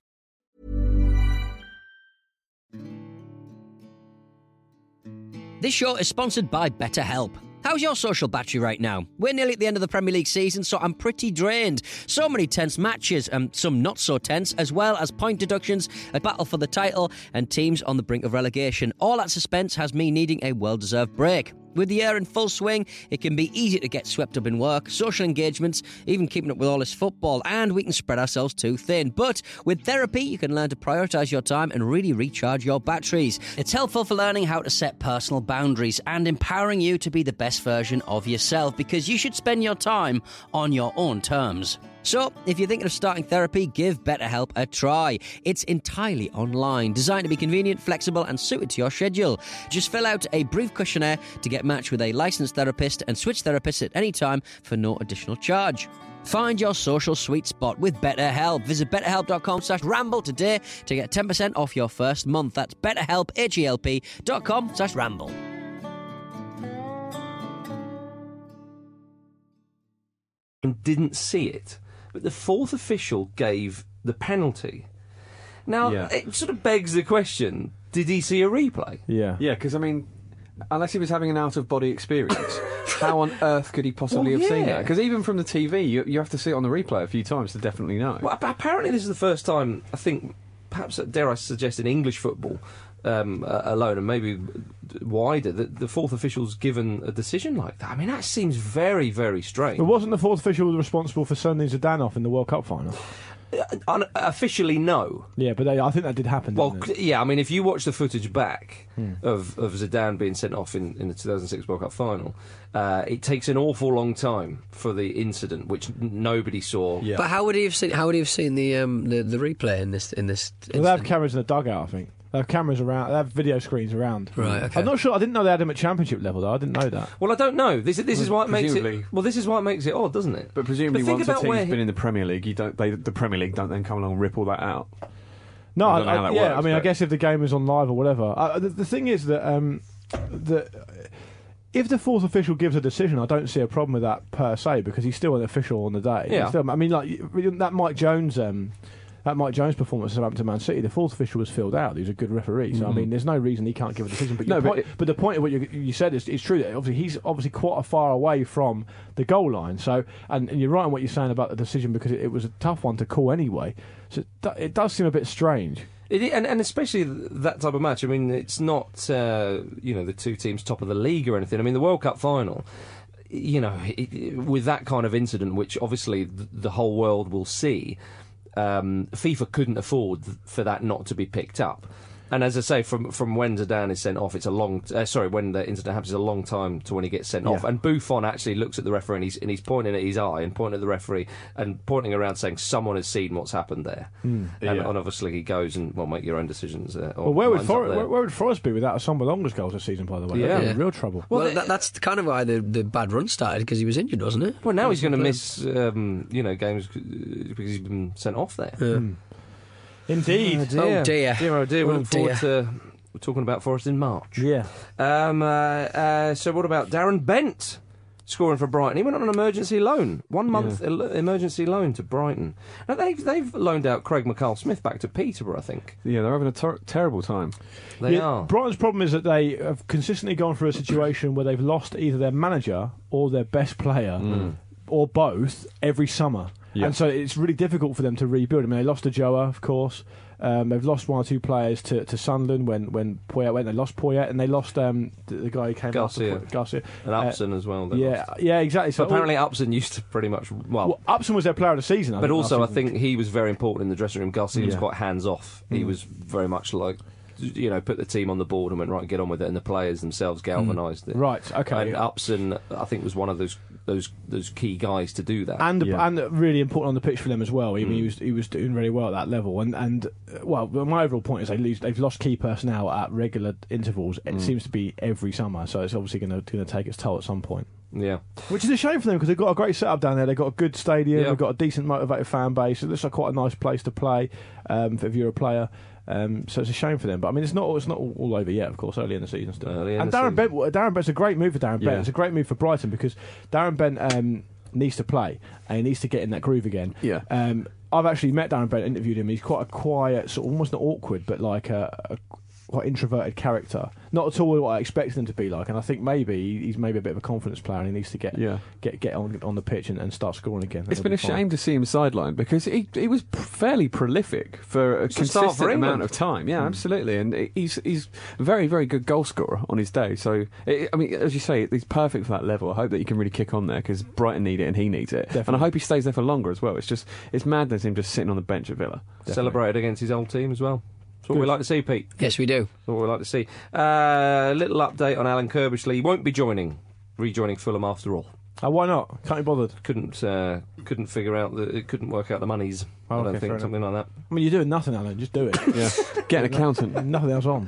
Speaker 11: This show is sponsored by BetterHelp. How's your social battery right now? We're nearly at the end of the Premier League season, so I'm pretty drained. So many tense matches, and some not so tense, as well as point deductions, a battle for the title, and teams on the brink of relegation. All that suspense has me needing a well-deserved break. With the year in full swing, it can be easy to get swept up in work, social engagements, even keeping up with all this football, and we can spread ourselves too thin. But with therapy, you can learn to prioritise your time and really recharge your batteries. It's helpful for learning how to set personal boundaries and empowering you to be the best version of yourself, because you should spend your time on your own terms. So, if you're thinking of starting therapy, give BetterHelp a try. It's entirely online, designed to be convenient, flexible, and suited to your schedule. Just fill out a brief questionnaire to get matched with a licensed therapist and switch therapists at any time for no additional charge. Find your social sweet spot with BetterHelp. Visit betterhelp.com slash ramble today to get ten percent off your first month. That's betterhelp, H-E-L-P dot com slash ramble.
Speaker 6: And didn't see it. But the fourth official gave the penalty. Now,
Speaker 7: Yeah.
Speaker 6: it sort of begs the question, did he see a replay?
Speaker 9: Yeah.
Speaker 7: Yeah, because, I mean, unless he was having an out-of-body experience, how on earth could he possibly
Speaker 6: Well,
Speaker 7: have seen
Speaker 6: yeah.
Speaker 7: that? Because even from the T V, you, you have to see it on the replay a few times to definitely know.
Speaker 6: Well, ap- apparently this is the first time, I think, perhaps, dare I suggest, in English football um, uh, alone, and maybe wider, that the fourth official's given a decision like that. I mean, that seems very, very strange.
Speaker 9: But wasn't the fourth official responsible for sending Zidane off in the World Cup final?
Speaker 6: Uh, un- officially, no.
Speaker 9: Yeah, but they, I think that did happen.
Speaker 6: Well,
Speaker 9: didn't it?
Speaker 6: c- yeah, I mean, if you watch the footage back
Speaker 9: Hmm.
Speaker 6: of, of Zidane being sent off in, in the two thousand six World Cup final, uh, it takes an awful long time for the incident, which n- nobody saw.
Speaker 7: Yeah.
Speaker 8: But how would he have seen? How would he have seen the um, the, the replay in this in this?
Speaker 9: Well, they have
Speaker 8: incident?
Speaker 9: cameras in the dugout, I think. They have cameras around. They have video screens around.
Speaker 8: Right, okay.
Speaker 9: I'm not sure. I didn't know they had them at Championship level, though. I didn't know that.
Speaker 6: Well, I don't know. This, this is why it makes it.
Speaker 7: Presumably.
Speaker 6: Well, this is why it makes it odd, doesn't it?
Speaker 7: But presumably,
Speaker 6: But think
Speaker 7: once a
Speaker 6: about where
Speaker 7: team's
Speaker 6: he-
Speaker 7: been in the Premier League, you don't. They, the Premier League don't then come along and rip all that out.
Speaker 9: No,
Speaker 7: I
Speaker 9: I,
Speaker 7: don't know how
Speaker 9: I-
Speaker 7: that
Speaker 9: yeah.
Speaker 7: works,
Speaker 9: I mean, I
Speaker 7: but-
Speaker 9: guess if the game is on live or whatever. Uh, the, the thing is that um, the if the fourth official gives a decision, I don't see a problem with that per se, because he's still an official on the day.
Speaker 6: Yeah.
Speaker 9: He's still, I mean, like that Mike Jones. Um, That Mike Jones performance at Southampton Man City, the fourth official was filled out. He was a good referee, so I mean, there's no reason he can't give a decision. But,
Speaker 7: No,
Speaker 9: your
Speaker 7: but
Speaker 9: point,
Speaker 7: it-
Speaker 9: but the point of what you, you said is, is true. That obviously he's obviously quite a far away from the goal line. So, and, and you're right in what you're saying about the decision, because it, it was a tough one to call anyway. So it, do- it does seem a bit strange.
Speaker 6: It, i- and, and especially th- that type of match. I mean, it's not uh, you know the two teams top of the league or anything. I mean, the World Cup final. You know, it, it- with that kind of incident, which obviously th- the whole world will see. Um, FIFA couldn't afford th- for that not to be picked up. And as I say, from from when Zidane is sent off, it's a long. Uh, sorry, when the incident happens, it's a long time to when he gets sent
Speaker 9: Yeah.
Speaker 6: off. And Buffon actually looks at the referee and he's and he's pointing at his eye and pointing at the referee and pointing around, saying someone has seen what's happened there. And,
Speaker 7: Yeah.
Speaker 6: and obviously he goes and well, make your own decisions. Uh, or
Speaker 9: Well, where would,
Speaker 6: mine's up
Speaker 9: For-
Speaker 6: there.
Speaker 9: where, where would Forest be without Son Belonga's goals this season? By the way,
Speaker 6: Yeah.
Speaker 9: They'd be in
Speaker 8: Yeah.
Speaker 9: real trouble.
Speaker 8: Well,
Speaker 6: Well,
Speaker 8: that, that's kind of why the, the bad run started, because he was injured, wasn't it?
Speaker 6: Well, now he's going to miss, um, you know, games uh, because he's been sent off there.
Speaker 9: Indeed.
Speaker 8: Oh, dear.
Speaker 6: dear, oh dear. We
Speaker 8: Oh,
Speaker 6: look forward
Speaker 8: dear.
Speaker 6: to we're talking about Forest in March.
Speaker 9: Yeah.
Speaker 6: Um, uh, uh, so what about Darren Bent scoring for Brighton? He went on an emergency loan, one month
Speaker 7: Yeah.
Speaker 6: el- emergency loan to Brighton. Now they've they've loaned out Craig McCall-Smith back to Peterborough, I think.
Speaker 7: Yeah, they're having a ter- terrible time.
Speaker 6: They
Speaker 9: Yeah,
Speaker 6: are.
Speaker 9: Brighton's problem is that they have consistently gone through a situation where they've lost either their manager or their best player, or both, every summer.
Speaker 7: Yeah.
Speaker 9: And so it's really difficult for them to rebuild. I mean, they lost to Joa, of course. Um, they've lost one or two players to, to Sunderland when when Poyet went. They lost Poyet, and they lost um, the, the guy who came
Speaker 6: Garcia.
Speaker 9: after Poyet, Garcia.
Speaker 6: And Upson as well. they
Speaker 9: Yeah,
Speaker 6: lost.
Speaker 9: yeah, exactly. So
Speaker 6: So apparently Upson used to pretty much well.
Speaker 9: well, Upson was their player of the season. I
Speaker 6: But
Speaker 9: think,
Speaker 6: also, I
Speaker 9: last season.
Speaker 6: think he was very important in the dressing room. Garcia was
Speaker 9: Yeah.
Speaker 6: quite hands off. He was very much like, you know, put the team on the board and went, right, get on with it. And the players themselves galvanised it.
Speaker 9: Right, okay.
Speaker 6: And Upson, I think, was one of those those those key guys to do that.
Speaker 9: and
Speaker 7: Yeah.
Speaker 9: and really important on the pitch for them as well. I mean, he was he was doing really well at that level. And and uh, well, my overall point is they lose, they've lost key personnel at regular intervals. It seems to be every summer, so it's obviously going to going to take its toll at some point.
Speaker 6: yeah.
Speaker 9: Which is a shame for them because they've got a great setup down there. They've got a good stadium.
Speaker 6: Yeah.
Speaker 9: They've got a decent motivated fan base. It looks like quite a nice place to play um, if you're a player. Um, so it's a shame for them. But I mean, it's not it's not all, all over yet. Of course, early in the season still.
Speaker 6: Early in
Speaker 9: and
Speaker 6: the
Speaker 9: Darren
Speaker 6: season.
Speaker 9: Bent, Darren Bent's a great move for Darren Bent.
Speaker 7: Yeah.
Speaker 9: It's a great move for Brighton because Darren Bent um, needs to play and he needs to get in that groove again.
Speaker 7: Yeah.
Speaker 9: Um, I've actually met Darren Bent, interviewed him. He's quite a quiet, sort of almost not awkward, but like a, a quite introverted character. Not at all what I expected him to be like. And I think maybe he's maybe a bit of a confidence player and he needs to get
Speaker 7: Yeah.
Speaker 9: get get on on the pitch and, and start scoring again.
Speaker 7: It's
Speaker 9: That'll
Speaker 7: been
Speaker 9: be
Speaker 7: a
Speaker 9: fine.
Speaker 7: shame to see him sidelined because he he was pr- fairly prolific for a
Speaker 6: It's a start
Speaker 7: consistent
Speaker 6: for England.
Speaker 7: amount of time. Yeah, absolutely, and he's he's a very very good goal scorer on his day. So it, I mean, as you say, he's perfect for that level. I hope that he can really kick on there because Brighton need it and he needs it,
Speaker 9: Definitely.
Speaker 7: and I hope he stays there for longer as well. It's just it's madness him just sitting on the bench at Villa.
Speaker 6: Celebrated against his old team as well. That's what
Speaker 9: Good.
Speaker 6: we like to see, Pete.
Speaker 8: Yes, we do.
Speaker 6: That's what we like to see. A uh, little update on Alan Kirbishley. He won't be joining, rejoining Fulham after all.
Speaker 9: Oh, why not? Can't be bothered.
Speaker 6: Couldn't uh, couldn't figure out the it couldn't work out the monies.
Speaker 9: Oh,
Speaker 6: I don't
Speaker 9: okay, fair
Speaker 6: think something like that.
Speaker 9: I mean, you're doing nothing, Alan. Just do it.
Speaker 7: Yeah, get an accountant.
Speaker 9: Nothing else on.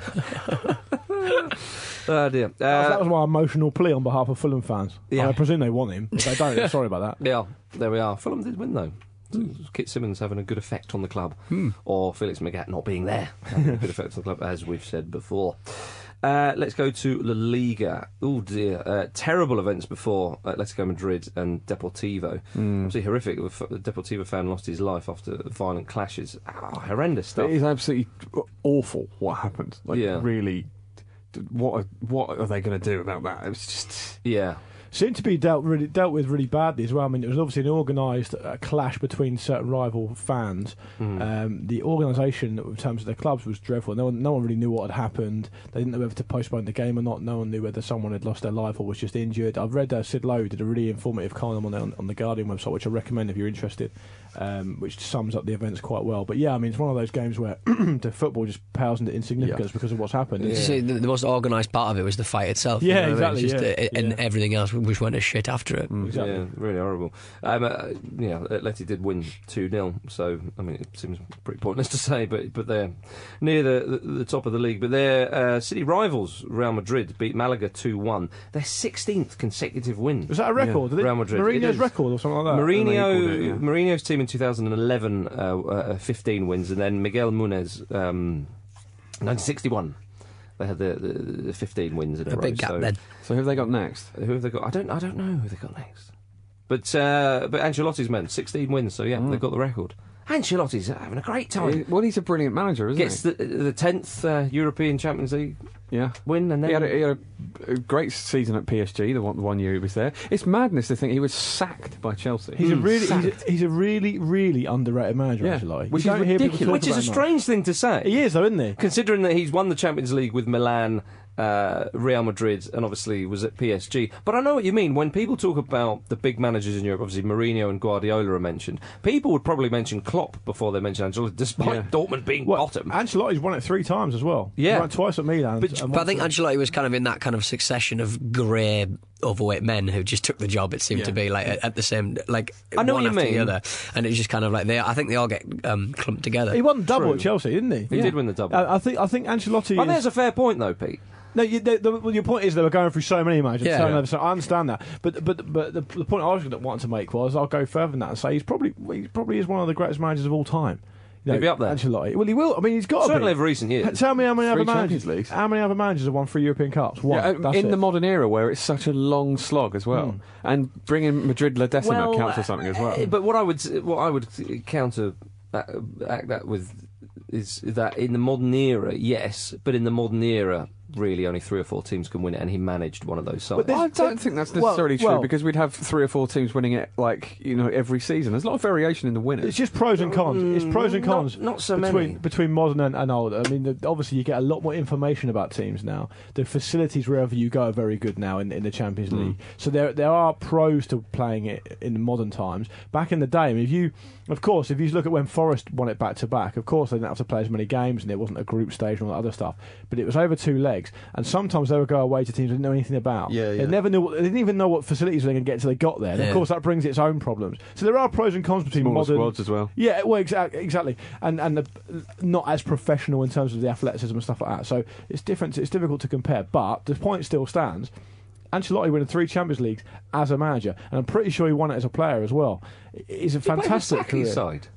Speaker 6: Oh dear.
Speaker 9: That was-
Speaker 6: Uh,
Speaker 9: that was my emotional plea on behalf of Fulham fans.
Speaker 6: Yeah.
Speaker 9: I presume they want him. If they don't, I'm sorry about that.
Speaker 6: Yeah, there we are. Fulham did win though. Kit Simmons having a good effect on the club, or Felix Magath not being there having a good effect on the club, as we've said before. Uh, let's go to La Liga. Oh dear, uh, terrible events before Atletico Madrid and Deportivo. Absolutely horrific. The Deportivo fan lost his life after violent clashes. Oh, horrendous stuff.
Speaker 7: It is absolutely awful what happened. Like,
Speaker 6: Yeah.
Speaker 7: really, what are, what are they going to do about that? It was just
Speaker 6: Yeah.
Speaker 9: Seemed to be dealt really dealt with really badly as well. I mean, it was obviously an organised uh, clash between certain rival fans. Um, the organisation, in terms of their clubs, was dreadful. No one, no one really knew what had happened. They didn't know whether to postpone the game or not. No one knew whether someone had lost their life or was just injured. I've read uh, Sid Lowe did a really informative column on the, on, on the Guardian website, which I recommend if you're interested, um, which sums up the events quite well. But yeah, I mean, it's one of those games where the football just pales into insignificance
Speaker 7: Yeah.
Speaker 9: because of what's happened.
Speaker 8: Did you say the, the most organised part of it was the fight itself? you
Speaker 9: Yeah,
Speaker 8: know what I mean?
Speaker 9: exactly,
Speaker 8: It's just,
Speaker 9: yeah.
Speaker 8: uh, and
Speaker 9: Yeah.
Speaker 8: everything else which went to shit after it.
Speaker 9: Exactly.
Speaker 6: Yeah, really horrible. Um, uh, yeah, Atleti did win two nil, so I mean it seems pretty pointless to say, but but they're near the, the, the top of the league. But their uh, city rivals, Real Madrid, beat Malaga two one. Their sixteenth consecutive win.
Speaker 9: Was that a record? Did it-
Speaker 6: Real Madrid. It
Speaker 9: Mourinho's
Speaker 6: is.
Speaker 9: record or something like that?
Speaker 6: Mourinho,
Speaker 7: equalled it, yeah.
Speaker 6: Mourinho's team in two thousand eleven, uh, uh, fifteen wins, and then Miguel Munez, um, nineteen sixty-one. They had the, the, the fifteen wins in a,
Speaker 8: A
Speaker 6: row.
Speaker 8: big gap
Speaker 6: so
Speaker 8: then.
Speaker 7: so. Who have they got next?
Speaker 6: Who have they got? I don't. I don't know who they got next. But uh, but Ancelotti's men sixteen wins, so yeah, they've got the record. Ancelotti's having a great time.
Speaker 7: Well, he's a brilliant manager, isn't
Speaker 6: Gets
Speaker 7: he?
Speaker 6: the the tenth uh, European Champions League
Speaker 7: Yeah.
Speaker 6: win, and then
Speaker 7: He had, a, he had a, a great season at P S G, the one, the one year he was there. It's madness to think he was sacked by Chelsea.
Speaker 9: He's a really, he's
Speaker 7: Sacked.
Speaker 9: a, he's a really, really underrated manager.
Speaker 7: Yeah,
Speaker 9: Actually,
Speaker 7: which
Speaker 9: you
Speaker 7: is
Speaker 9: don't hear people
Speaker 7: ridiculous.
Speaker 9: talk
Speaker 6: which is a
Speaker 9: about him much.
Speaker 6: strange thing to say.
Speaker 9: He is, though, isn't he?
Speaker 6: Considering that he's won the Champions League with Milan, uh, Real Madrid, and obviously was at P S G. But I know what you mean. When people talk about the big managers in Europe, obviously Mourinho and Guardiola are mentioned. People would probably mention Klopp before they mention Ancelotti, despite
Speaker 7: Yeah.
Speaker 6: Dortmund being
Speaker 9: Well,
Speaker 6: bottom.
Speaker 9: Ancelotti's won it three times as well.
Speaker 6: Yeah.
Speaker 9: He won it twice at Milan.
Speaker 6: But-
Speaker 9: and
Speaker 8: But I
Speaker 9: once
Speaker 8: think
Speaker 9: at-
Speaker 8: Ancelotti was kind of in that kind of succession of grey, overweight men who just took the job. It seemed
Speaker 9: Yeah.
Speaker 8: to be like at, at the same, like
Speaker 6: I know
Speaker 8: one
Speaker 6: what you
Speaker 8: after
Speaker 6: mean.
Speaker 8: the other, and it's just kind of like they. I think they all get um, clumped together.
Speaker 9: he won double
Speaker 6: True.
Speaker 9: at Chelsea, didn't he?
Speaker 6: He did win the double.
Speaker 9: I, I think. I think Ancelotti.
Speaker 6: Well,
Speaker 9: is,
Speaker 6: there's a fair point though, Pete.
Speaker 9: No, you, the, the, well, your point is they were going through so many managers.
Speaker 8: Yeah.
Speaker 9: so,
Speaker 8: Yeah.
Speaker 9: so I understand that, but but but the, the point I was going to want to make was I'll go further than that and say he's probably he probably is one of the greatest managers of all time. You
Speaker 6: He'll be up there.
Speaker 9: Ancelotti. Well, he will. I mean, he's got to
Speaker 6: Certainly
Speaker 9: be.
Speaker 6: over recent years.
Speaker 9: Tell me how many
Speaker 7: Three
Speaker 9: other managers?
Speaker 7: Champions Leagues.
Speaker 9: How many other managers have won three European Cups? One.
Speaker 7: Yeah, uh,
Speaker 9: That's
Speaker 7: in
Speaker 9: it.
Speaker 7: the modern era where it's such a long slog as well, and bringing Madrid La Decima counts as something as well.
Speaker 6: uh, But what I would what I would counter that, act that with is that in the modern era, yes, but in the modern era, really only three or four teams can win it, and he managed one of those sides.
Speaker 9: there's-
Speaker 7: I don't think that's
Speaker 9: well-
Speaker 7: necessarily true
Speaker 9: well-
Speaker 7: because we'd have three or four teams winning it, like you know, every season. There's a lot of variation in the winners.
Speaker 9: It's just pros and cons. It's pros and
Speaker 6: Mm, not-
Speaker 9: cons.
Speaker 6: not so
Speaker 9: between,
Speaker 6: many.
Speaker 9: between modern and, and old. I mean, the, obviously, you get a lot more information about teams now. The facilities wherever you go are very good now in, in the Champions League. So there there are pros to playing it in modern times. Back in the day, I mean, if you, of course, if you look at when Forest won it back to back, of course they didn't have to play as many games, and it wasn't a group stage and all that other stuff. But it was over two legs, and sometimes they would go away to teams they didn't know anything about.
Speaker 7: Yeah, yeah.
Speaker 9: They never knew. What, they didn't even know what facilities they were going to get until they got there. And of
Speaker 8: Yeah.
Speaker 9: course, that brings its own problems. So there are pros and cons between
Speaker 7: Smaller
Speaker 9: modern
Speaker 7: squads as well.
Speaker 9: yeah, well, exa- exactly, and and the, not as professional in terms of the athleticism and stuff like that. So it's different. It's difficult to compare, but the point still stands. Ancelotti winning three Champions Leagues as a manager, and I'm pretty sure he won it as a player as well. It's a
Speaker 6: He played with
Speaker 9: fantastic
Speaker 6: Saki's
Speaker 9: career.
Speaker 6: side.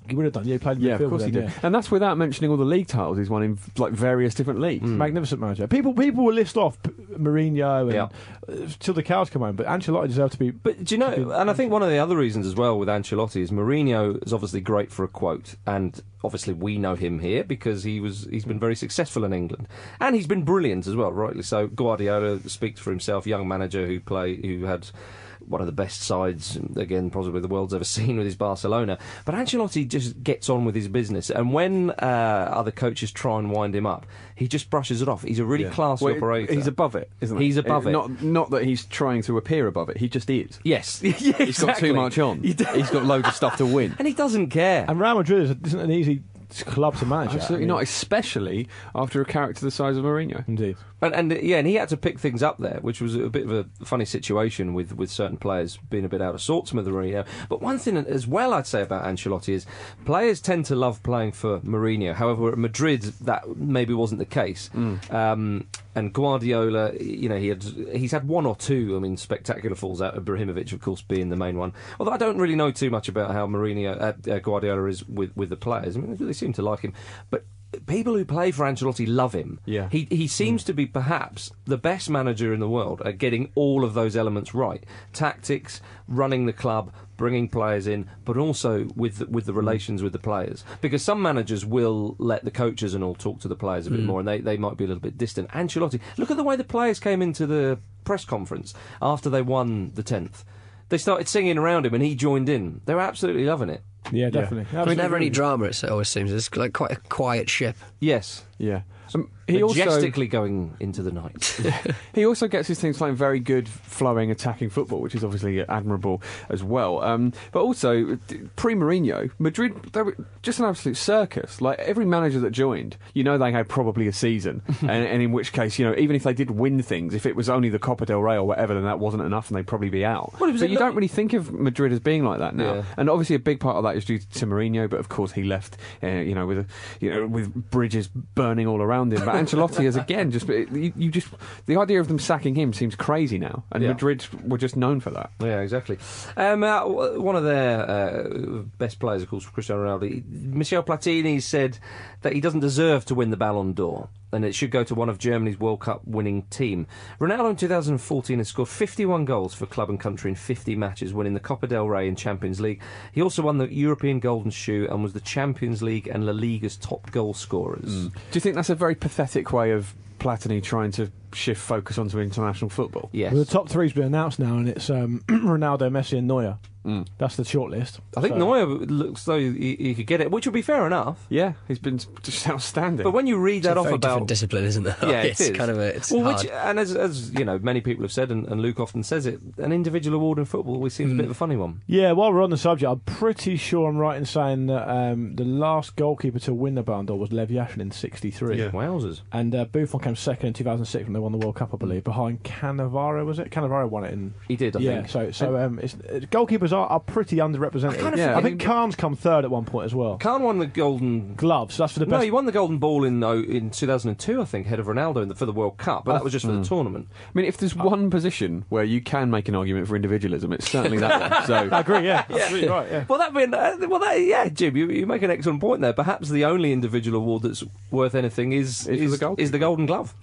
Speaker 9: He would have done. Yeah, he played in
Speaker 7: Yeah,
Speaker 9: midfield
Speaker 7: of course he
Speaker 9: then,
Speaker 7: did.
Speaker 9: yeah.
Speaker 7: And that's without mentioning all the league titles he's won in like various different leagues.
Speaker 9: Mm. Magnificent manager. People people will list off P- Mourinho and
Speaker 6: Yeah.
Speaker 9: uh, till the cows come home, but Ancelotti deserves to be.
Speaker 6: But do you know, and I think one of the other reasons as well with Ancelotti is Mourinho is obviously great for a quote, and obviously we know him here because he was he's been very successful in England, and he's been brilliant as well, rightly so. Guardiola speaks for himself, young manager who play who had one of the best sides, again, possibly the world's ever seen with his Barcelona. But Ancelotti just gets on with his business, and when uh, other coaches try and wind him up, he just brushes it off. He's a really
Speaker 7: Yeah.
Speaker 6: classy
Speaker 7: Well,
Speaker 6: operator.
Speaker 7: He's above it, isn't he?
Speaker 6: He's above
Speaker 7: Uh,
Speaker 6: it.
Speaker 7: Not, not that he's trying to appear above it, he just is.
Speaker 6: Yes. yeah,
Speaker 7: He's got
Speaker 6: exactly.
Speaker 7: too much on.
Speaker 6: He d-
Speaker 7: He's got loads of stuff to win.
Speaker 6: and he doesn't care.
Speaker 9: And Real Madrid is- isn't an easy club to manage.
Speaker 7: Absolutely
Speaker 9: I mean,
Speaker 7: not, especially after a character the size of Mourinho.
Speaker 9: Indeed.
Speaker 6: And, and yeah, and he had to pick things up there, which was a bit of a funny situation with, with certain players being a bit out of sorts with Mourinho. But one thing as well I'd say about Ancelotti is players tend to love playing for Mourinho. However, at Madrid that maybe wasn't the case. Mm. Um, and Guardiola, you know, he had he's had one or two, I mean, spectacular falls out. Ibrahimovic, of course, being the main one. Although I don't really know too much about how Mourinho, uh, uh, Guardiola is with with the players. I mean, they seem to like him, but people who play for Ancelotti love him.
Speaker 7: Yeah.
Speaker 6: He he seems mm. to be perhaps the best manager in the world at getting all of those elements right. Tactics, running the club, bringing players in, but also with the, with the relations with the players. Because some managers will let the coaches and all talk to the players a bit mm. more, and they, they might be a little bit distant. Ancelotti, look at the way the players came into the press conference after they won the tenth. They started singing around him and he joined in. They were absolutely loving it.
Speaker 9: Yeah, definitely.
Speaker 8: Yeah. There's never any drama, it always seems. It's like quite a quiet ship.
Speaker 6: Yes.
Speaker 7: Yeah. Um, he
Speaker 6: Majestically
Speaker 7: also,
Speaker 6: going into the night.
Speaker 7: he also gets his things playing very good, flowing, attacking football, which is obviously admirable as well. Um, but also, pre-Mourinho, Madrid, they were just an absolute circus. Like, every manager that joined, you know they had probably a season. and, and in which case, you know, even if they did win things, if it was only the Copa del Rey or whatever, then that wasn't enough and they'd probably be out.
Speaker 6: Well,
Speaker 7: but you don't really think of Madrid as being like that now.
Speaker 6: Yeah.
Speaker 7: And obviously a big part of that is due to Mourinho, but of course he left, uh, you know, with a, you know, with bridges burning all around him. But Ancelotti has again just you, you just the idea of them sacking him seems crazy now, and
Speaker 6: yeah.
Speaker 7: Madrid were just known for that.
Speaker 6: Yeah, exactly. Um, uh, one of their uh, best players, of course, Cristiano Ronaldo, Michel Platini said that he doesn't deserve to win the Ballon d'Or, and it should go to one of Germany's World Cup winning team. Ronaldo in two thousand fourteen has scored fifty-one goals for club and country in fifty matches, winning the Copa del Rey and Champions League. He also won the European Golden Shoe and was the Champions League and La Liga's top goal scorers.
Speaker 7: Mm. Do you think that's a very pathetic way of Platini trying to shift focus onto international football?
Speaker 6: Yes.
Speaker 9: Well, the top three's been announced now, and it's um, Ronaldo, Messi and Neuer. Mm. That's the shortlist.
Speaker 6: I think
Speaker 9: so.
Speaker 6: Neuer looks though he, he could get it, which would be fair enough.
Speaker 7: Yeah, he's been just outstanding.
Speaker 6: But when you read
Speaker 8: it's
Speaker 6: that
Speaker 8: a
Speaker 6: off
Speaker 8: very
Speaker 6: about
Speaker 8: different discipline, isn't it?
Speaker 6: Yeah,
Speaker 8: it's
Speaker 6: it is.
Speaker 8: kind of a, it's
Speaker 6: well,
Speaker 8: hard.
Speaker 6: which, and as, as you know, many people have said, and, and Luke often says it, an individual award in football always seems mm. a bit of a funny one.
Speaker 9: Yeah, while we're on the subject, I'm pretty sure I'm right in saying that um, the last goalkeeper to win the Ballon d'Or was Lev Yashin in sixty-three.
Speaker 6: Yeah. Wowzers.
Speaker 9: And uh, Buffon came second in two thousand six when they won the World Cup, I believe, behind Cannavaro, was it? Cannavaro won it in...
Speaker 6: He did, I
Speaker 9: yeah,
Speaker 6: think.
Speaker 9: so so um, it's, uh, goalkeepers are, are pretty underrepresented. I, kind of
Speaker 7: yeah.
Speaker 9: I think Kahn's come third at one point as well.
Speaker 6: Kahn won the Golden...
Speaker 9: Gloves, that's for the
Speaker 6: No,
Speaker 9: best...
Speaker 6: he won the Golden Ball in oh, in two thousand two, I think, ahead of Ronaldo in the, for the World Cup, but that was just for mm. the tournament.
Speaker 7: I mean, if there's one position where you can make an argument for individualism, it's certainly that one. So
Speaker 9: I agree, yeah.
Speaker 6: yeah.
Speaker 9: Absolutely right, yeah.
Speaker 6: Well, that being, uh, well, that, yeah, Jim, you, you make an excellent point there. Perhaps the only individual award that's worth anything is
Speaker 7: is,
Speaker 6: is,
Speaker 7: the,
Speaker 6: is the Golden Glove.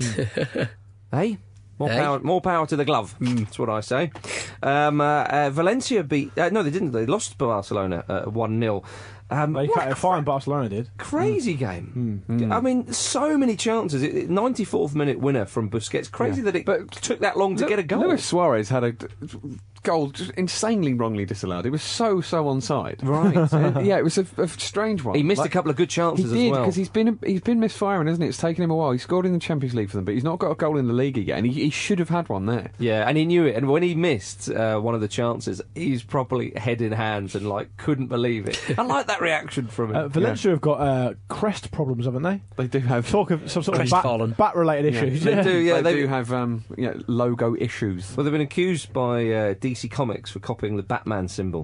Speaker 6: Hey? More
Speaker 8: hey?
Speaker 6: power, more power to the glove. Mm. That's what I say. Um, uh, uh, Valencia beat... Uh, no, they didn't. They lost to Barcelona uh, one nil. Um,
Speaker 9: they cut it fine, Barcelona did.
Speaker 6: Crazy
Speaker 9: mm.
Speaker 6: game.
Speaker 9: Mm. Mm.
Speaker 6: I mean, so many chances. It, it, ninety-fourth minute winner from Busquets. Crazy yeah. that it
Speaker 7: but
Speaker 6: took that long to
Speaker 7: Lu-
Speaker 6: get a goal.
Speaker 7: Luis Suarez had a goal just insanely wrongly disallowed. It was so, so onside.
Speaker 6: Right.
Speaker 7: uh, yeah, it was a, a strange one.
Speaker 6: He missed
Speaker 7: like,
Speaker 6: a couple of good chances
Speaker 7: he did,
Speaker 6: as well.
Speaker 7: because he's been, he's been misfiring, hasn't it? It's taken him a while. He scored in the Champions League for them, but he's not got a goal in the Liga yet, and he, he should have had one there.
Speaker 6: Yeah, and he knew it. And when he missed uh, one of the chances, he's properly head in hands and, like, couldn't believe it. I like that reaction from him.
Speaker 9: Uh, Valencia yeah. have got uh, crest problems, haven't they?
Speaker 7: They do have
Speaker 9: talk of some sort
Speaker 8: crest
Speaker 9: of bat, bat-related
Speaker 7: yeah.
Speaker 9: issues.
Speaker 6: They
Speaker 9: yeah.
Speaker 6: do, yeah.
Speaker 7: They,
Speaker 6: they
Speaker 7: do have um, you know, logo issues.
Speaker 6: Well, they've been accused by uh, D C Comics for copying the Batman symbol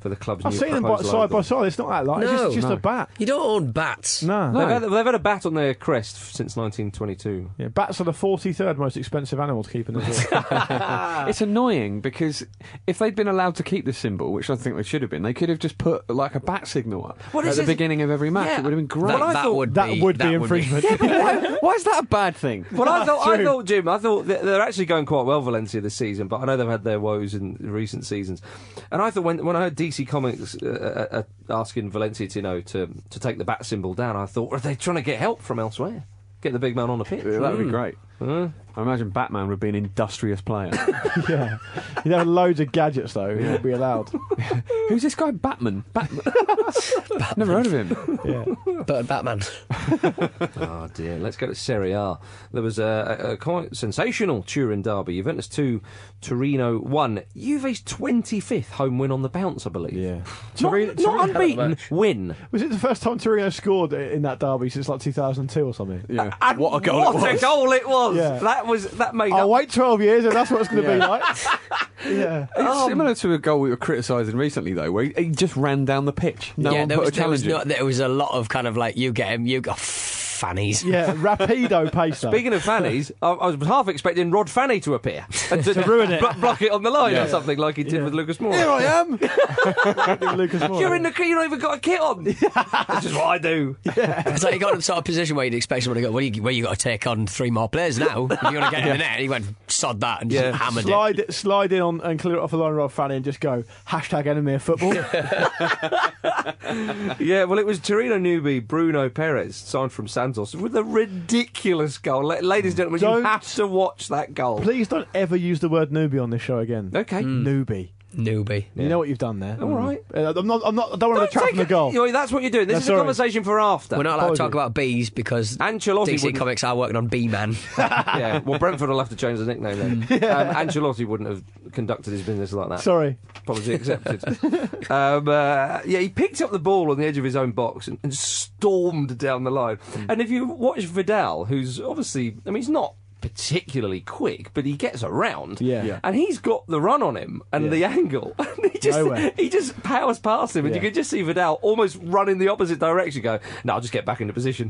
Speaker 6: for the club's
Speaker 9: I've
Speaker 6: new
Speaker 9: seen them by,
Speaker 6: proposed
Speaker 9: side
Speaker 6: logo.
Speaker 9: by side. It's not that light.
Speaker 8: No,
Speaker 9: it's just, just
Speaker 8: no.
Speaker 9: a bat.
Speaker 8: You don't own bats.
Speaker 9: No.
Speaker 6: They've, had, they've had a bat on their crest f- since nineteen twenty-two.
Speaker 9: Yeah, bats are the forty-third most expensive animal to keep in the zoo.
Speaker 7: It's annoying because if they'd been allowed to keep the symbol, which I think they should have been, they could have just put like a bat signal up
Speaker 6: Well,
Speaker 7: at
Speaker 6: this
Speaker 7: the
Speaker 6: is-
Speaker 7: beginning of every match.
Speaker 6: Yeah.
Speaker 7: It would have been great.
Speaker 8: That,
Speaker 6: Well, I
Speaker 8: that
Speaker 6: thought-
Speaker 8: would
Speaker 9: that
Speaker 8: be,
Speaker 9: would be
Speaker 8: that
Speaker 9: infringement.
Speaker 7: why, why is that a bad thing?
Speaker 6: Well, I thought, I
Speaker 9: True.
Speaker 6: thought, Jim, I thought that they're actually going quite well, Valencia, this season, but I know they've had their woes in recent seasons. And I thought when when I heard D C Comics uh, uh, asking Valencia to, you know, to, to take the bat symbol down, I thought, are they trying to get help from elsewhere? Get the big man on the pitch?
Speaker 7: Yeah, that would be great.
Speaker 6: Uh,
Speaker 7: I imagine Batman would be an industrious player.
Speaker 9: Yeah. You'd have loads of gadgets, though. He wouldn't be allowed.
Speaker 7: Who's this guy, Batman? Batman. Never heard of him.
Speaker 9: Yeah.
Speaker 8: But Batman.
Speaker 6: oh, dear. Let's go to Serie A. There was a, a, a quite sensational Turin derby. Juventus two, Torino one. Juve's twenty-fifth home win on the bounce, I believe.
Speaker 9: Yeah.
Speaker 6: Not,
Speaker 9: Torino-
Speaker 6: not
Speaker 9: Torino-
Speaker 6: unbeaten, win.
Speaker 9: Was it the first time Torino scored in that derby since like two thousand two or something?
Speaker 7: Yeah.
Speaker 6: And
Speaker 7: What a goal
Speaker 6: What
Speaker 7: it
Speaker 6: a
Speaker 7: was.
Speaker 6: goal it was.
Speaker 9: Yeah.
Speaker 6: That was that made
Speaker 9: I'll
Speaker 6: up.
Speaker 9: wait twelve years and that's what it's going to
Speaker 7: Yeah.
Speaker 9: be like. Yeah.
Speaker 7: It's similar to a goal we were criticising recently, though, where he, he just ran down the pitch. No
Speaker 8: yeah,
Speaker 7: one
Speaker 8: there
Speaker 7: put
Speaker 8: was,
Speaker 7: a
Speaker 8: there, was
Speaker 7: challenge in.
Speaker 8: not, there was a lot of kind of like, you get him, you got fannies.
Speaker 9: Yeah, rapido pace. though.
Speaker 6: Speaking of fannies, I, I was half expecting Rod Fanny to appear and to,
Speaker 9: To ruin it.
Speaker 6: blo- block it on the line
Speaker 7: Yeah.
Speaker 6: or something like he did
Speaker 9: Yeah.
Speaker 6: with Lucas Moura.
Speaker 7: Here I am!
Speaker 9: Lucas Moura.
Speaker 6: You're in the you not even got a kit on. That's just what I do.
Speaker 8: It's like you got in the sort of position where you'd expect someone to go, well, you, well, you got to take on three more players now. If you want to get in the net, he went, sod that, and just
Speaker 6: Yeah.
Speaker 8: hammered
Speaker 9: Slide, it, slide in on and clear it off the line, Rod Fanny, and just go hashtag enemy of football.
Speaker 6: Yeah, well, it was Torino newbie Bruno Perez, signed from Santos, with a ridiculous goal. La- Ladies and gentlemen, you
Speaker 9: Don't-
Speaker 6: have to watch that goal.
Speaker 9: Please don't ever use the word newbie on this show again.
Speaker 6: Okay.
Speaker 9: Newbie.
Speaker 8: it. Newbie.
Speaker 9: You know what you've done there.
Speaker 6: All right.
Speaker 9: Uh, I'm not. I'm not. I don't want to
Speaker 6: Don't
Speaker 9: trap
Speaker 6: take
Speaker 9: from the
Speaker 6: it-
Speaker 9: goal.
Speaker 6: you know, that's what you're doing. This
Speaker 9: No,
Speaker 6: is
Speaker 9: sorry.
Speaker 6: a conversation for after.
Speaker 8: We're not allowed to talk
Speaker 9: Apologies.
Speaker 8: about bees because
Speaker 6: Ancelotti
Speaker 8: D C
Speaker 6: wouldn't-
Speaker 8: Comics are working on B-Man.
Speaker 6: Yeah, well, Brentford will have to change the nickname then. Um, Ancelotti wouldn't have conducted his business like that.
Speaker 9: Sorry.
Speaker 6: Apology accepted. um, uh, yeah, he picked up the ball on the edge of his own box and, and stormed down the line. And if you watch Vidal, who's obviously, I mean, he's not particularly quick, but he gets around.
Speaker 9: Yeah. Yeah.
Speaker 6: And he's got the run on him and
Speaker 9: Yeah.
Speaker 6: the angle. And he just
Speaker 9: Nowhere.
Speaker 6: he just powers past him, and
Speaker 9: Yeah.
Speaker 6: you can just see Vidal almost run in the opposite direction. Go, no, I'll just get back into position.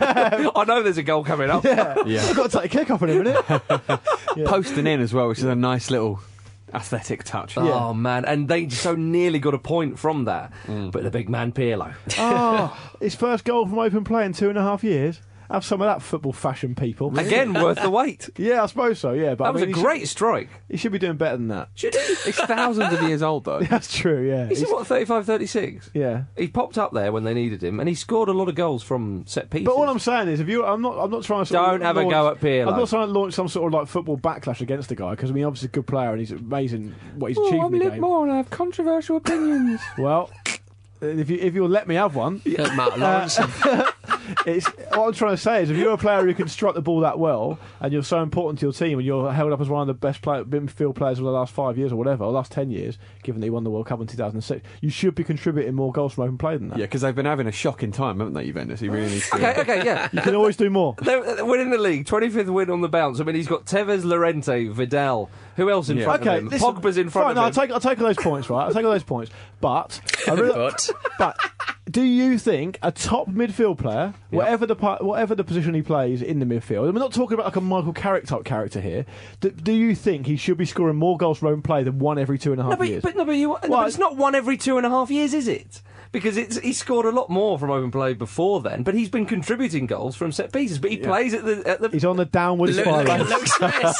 Speaker 6: I know there's a goal coming up.
Speaker 9: Yeah.
Speaker 7: Yeah.
Speaker 9: I've got to take a kick off in a minute. Yeah.
Speaker 7: Posting in as well, which is a nice little aesthetic touch.
Speaker 6: Oh man, and they so nearly got a point from that. But the big man Pirlo.
Speaker 9: Oh, his first goal from open play in two and a half years. Have some of that football fashion, people.
Speaker 6: Again, worth the wait.
Speaker 9: Yeah, I suppose so. Yeah, but
Speaker 6: That
Speaker 9: I
Speaker 6: was
Speaker 9: mean,
Speaker 6: a
Speaker 9: he
Speaker 6: great
Speaker 9: Should,
Speaker 6: strike.
Speaker 9: he should be doing better than that.
Speaker 6: Should he?
Speaker 7: It's thousands of years old, though.
Speaker 9: That's true. Yeah.
Speaker 6: He's
Speaker 9: He's-
Speaker 6: what, thirty-five, thirty-six?
Speaker 9: yeah.
Speaker 6: He popped up there when they needed him, and he scored a lot of goals from set pieces.
Speaker 9: But all I'm saying is, if you, I'm not, I'm not trying to. Sort
Speaker 6: Don't
Speaker 9: of
Speaker 6: have a
Speaker 9: launch,
Speaker 6: go at Pirlo.
Speaker 9: I'm not trying to launch some sort of like football backlash against the guy because I mean, obviously, a good player and he's amazing what he's achieved in the game.
Speaker 7: more and I have controversial opinions.
Speaker 9: Well, if you if you'll let me have one,
Speaker 8: Matt Lawrence.
Speaker 9: it's what I'm trying to say is if you're a player who can strike the ball that well and you're so important to your team and you're held up as one of the best play, midfield players of the last five years or whatever, or last ten years, given that he won the World Cup in two thousand six, you should be contributing more goals from open play than that.
Speaker 7: Yeah, because they've been having a shocking time, haven't they, Juventus? He really needs to.
Speaker 6: Okay, okay, yeah.
Speaker 9: You can always do more.
Speaker 6: They're they're winning the league, twenty-fifth win on the bounce. I mean, he's got Tevez, Llorente, Vidal. Who else in
Speaker 7: Yeah.
Speaker 6: front
Speaker 9: Okay,
Speaker 6: of him?
Speaker 9: listen,
Speaker 6: Pogba's in front
Speaker 9: fine,
Speaker 6: of
Speaker 9: no,
Speaker 6: him.
Speaker 9: I'll take, I'll take all those points, right? I'll take all those points. But, I really,
Speaker 8: But.
Speaker 9: but do you think a top midfield player, whatever the pa- whatever the position he plays in the midfield, and we're not talking about like a Michael Carrick type character here, do, do you think he should be scoring more goals from open play than one every two and a half
Speaker 6: No, but,
Speaker 9: years?
Speaker 6: but no, but, you, no,
Speaker 9: Well,
Speaker 6: but it's not one every two and a half years, is it? Because it's he scored a lot more from open play before then, but he's been contributing goals from set pieces. But he plays at the at the.
Speaker 9: He's on the downward
Speaker 8: Look,
Speaker 9: spiral.
Speaker 8: look at Luke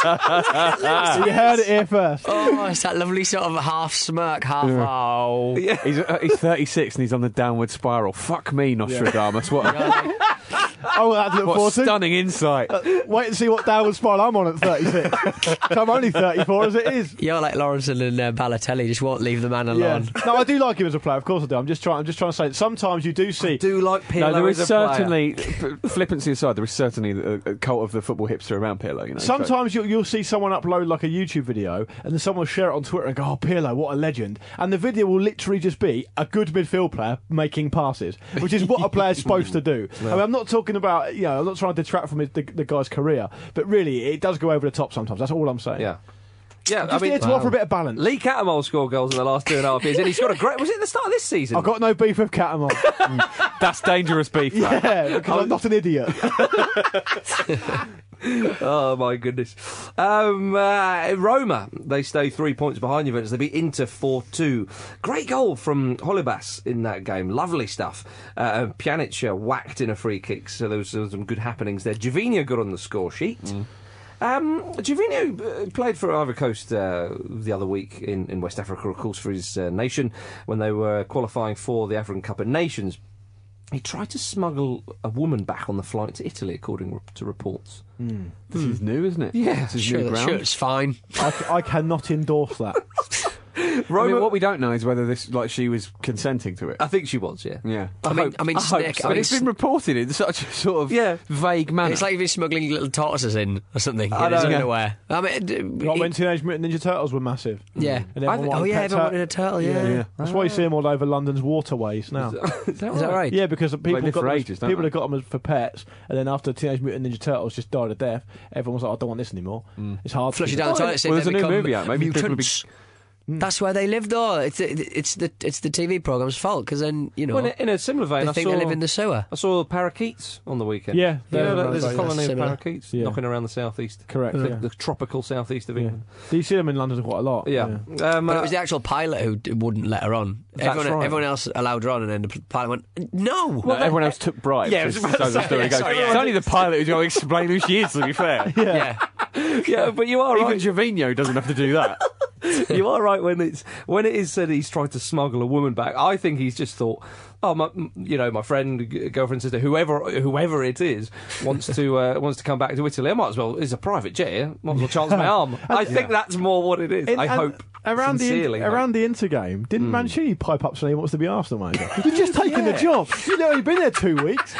Speaker 8: Smith.
Speaker 9: You heard it here first.
Speaker 8: Oh, it's that lovely sort of half smirk, half oh.
Speaker 6: Yeah.
Speaker 7: He's, uh, he's thirty-six and he's on the downward spiral. Fuck me, Nostradamus. What a,
Speaker 9: Oh, well, that's to look
Speaker 7: what
Speaker 9: forward to.
Speaker 7: stunning insight.
Speaker 9: Wait and see what downward spiral I'm on at thirty-six. I'm only thirty-four as it is.
Speaker 8: You're like Lawrenson and uh, Balotelli, just won't leave the man
Speaker 9: Yeah.
Speaker 8: alone.
Speaker 9: No, I do like him as a player. Of course I do. I'm just trying. I'm just trying to say that sometimes you do see.
Speaker 6: I do like Pirlo
Speaker 7: No, there
Speaker 6: as
Speaker 7: is
Speaker 6: a player.
Speaker 7: certainly, f- flippancy aside, there is certainly a, a cult of the football hipster around Pirlo. You know, so-
Speaker 9: Sometimes you'll, you'll see someone upload like a YouTube video and then someone will share it on Twitter and go, oh, Pirlo, what a legend. And the video will literally just be a good midfield player making passes, which is what a player's supposed to do. I mean, I'm not talking about, you know, I'm not trying to detract from his, the, the guy's career, but really, it does go over the top sometimes. That's all I'm saying.
Speaker 6: Yeah. Yeah,
Speaker 9: Just
Speaker 6: I mean,
Speaker 9: here to
Speaker 6: wow.
Speaker 9: offer a bit of balance.
Speaker 6: Lee Cattermole scored goals in the last two and a half years, and he scored a great. Was it the start of this season?
Speaker 9: I've got no beef with Catamol.
Speaker 7: That's dangerous beef. that.
Speaker 9: Yeah, because I'm not an idiot.
Speaker 6: Oh my goodness. Um, uh, Roma, they stay three points behind Juventus. They beat Inter four two. Great goal from Holibas in that game. Lovely stuff. Uh, Pjanic uh, whacked in a free kick, so there was, there was some good happenings there. Jovino got on the score sheet. Mm. Um, Jovino uh, played for Ivory Coast uh, the other week in, in West Africa, of course, for his uh, nation when they were qualifying for the African Cup of Nations. He tried to smuggle a woman back on the flight to Italy, according to reports.
Speaker 7: Mm. This mm. is new, isn't it?
Speaker 6: Yeah,
Speaker 7: this is
Speaker 8: sure,
Speaker 7: new ground.
Speaker 8: Sure, it's fine.
Speaker 9: I, I cannot endorse that.
Speaker 7: Roma, I mean, what we don't know is whether this, like, she was consenting to it.
Speaker 6: I think she was, yeah.
Speaker 7: Yeah.
Speaker 8: I, I mean,
Speaker 6: hope,
Speaker 8: I mean,
Speaker 6: I
Speaker 8: snake,
Speaker 6: hope so.
Speaker 8: I
Speaker 7: But
Speaker 8: mean,
Speaker 7: it's been reported in such a sort of
Speaker 6: yeah.
Speaker 7: vague manner.
Speaker 8: It's like if you're smuggling little tortoises in or something.
Speaker 6: I
Speaker 8: It
Speaker 6: know,
Speaker 8: isn't
Speaker 6: yeah.
Speaker 8: aware. I mean, d-
Speaker 9: Like when Teenage Mutant Ninja Turtles were massive.
Speaker 8: yeah.
Speaker 9: And everyone
Speaker 8: I,
Speaker 9: wanted
Speaker 8: oh yeah,
Speaker 9: pet
Speaker 8: everyone
Speaker 9: tur-
Speaker 8: wanted a turtle. Yeah,
Speaker 9: Yeah. That's why you see them all over London's waterways now.
Speaker 6: Is that
Speaker 8: Is that right?
Speaker 9: Yeah, because people
Speaker 7: live
Speaker 9: got
Speaker 7: for
Speaker 9: them,
Speaker 7: ages, don't
Speaker 9: people
Speaker 7: they?
Speaker 9: have got them as- for pets, and then after Teenage Mutant Ninja Turtles just died a death, everyone was like, I don't want this anymore. It's hard.
Speaker 8: Flush
Speaker 9: to
Speaker 8: you down the toilet. See
Speaker 7: Well,
Speaker 8: if
Speaker 7: there's
Speaker 8: they
Speaker 7: a new
Speaker 8: become
Speaker 7: movie out. Maybe people would be-
Speaker 8: mutants. That's where they live, though. It's the, it's the it's the T V programme's fault because then you know
Speaker 6: Well, in, a, in a similar vein,
Speaker 8: they
Speaker 6: I
Speaker 8: think
Speaker 6: saw
Speaker 8: they live in the sewer.
Speaker 6: I saw parakeets on the weekend.
Speaker 9: Yeah,
Speaker 6: you know,
Speaker 9: they're-
Speaker 6: there's a
Speaker 9: they're
Speaker 6: colony of
Speaker 8: similar.
Speaker 6: parakeets
Speaker 9: Yeah.
Speaker 6: knocking around the southeast.
Speaker 9: Correct.
Speaker 6: The,
Speaker 9: Yeah.
Speaker 6: the tropical southeast of England.
Speaker 9: Do you see them in London quite a lot?
Speaker 6: Yeah. Um,
Speaker 8: But
Speaker 6: uh,
Speaker 8: it was the actual pilot who d- wouldn't let her on.
Speaker 6: That's
Speaker 8: Everyone,
Speaker 6: right.
Speaker 8: everyone else allowed her on, and then the pilot went, "No."
Speaker 7: No, everyone else took bribes.
Speaker 6: Yeah, I was
Speaker 7: so
Speaker 6: about to
Speaker 7: the
Speaker 6: say,
Speaker 7: story
Speaker 6: yeah,
Speaker 7: goes.
Speaker 6: sorry,
Speaker 7: It's
Speaker 6: yeah.
Speaker 7: only the pilot who's going to explain who she is, to be fair.
Speaker 8: yeah.
Speaker 6: yeah, but you are
Speaker 7: Even
Speaker 6: right.
Speaker 7: Jovino doesn't have to do that.
Speaker 6: You are right when it's when it is said he's tried to smuggle a woman back. I think he's just thought, oh, my, you know, my friend, g- girlfriend, sister, whoever, whoever it is, wants to uh, wants to come back to Italy. I might as well. It's a private jet. Here. Might as well chance my arm. I think that's more what it is.
Speaker 9: In-
Speaker 6: I
Speaker 9: and
Speaker 6: hope.
Speaker 9: Around
Speaker 6: sincerely,
Speaker 9: the
Speaker 6: hope.
Speaker 9: around the Inter game, didn't Mancini pipe up saying he wants to be Arsenal manager? You've just taken the job. You've only been there two weeks.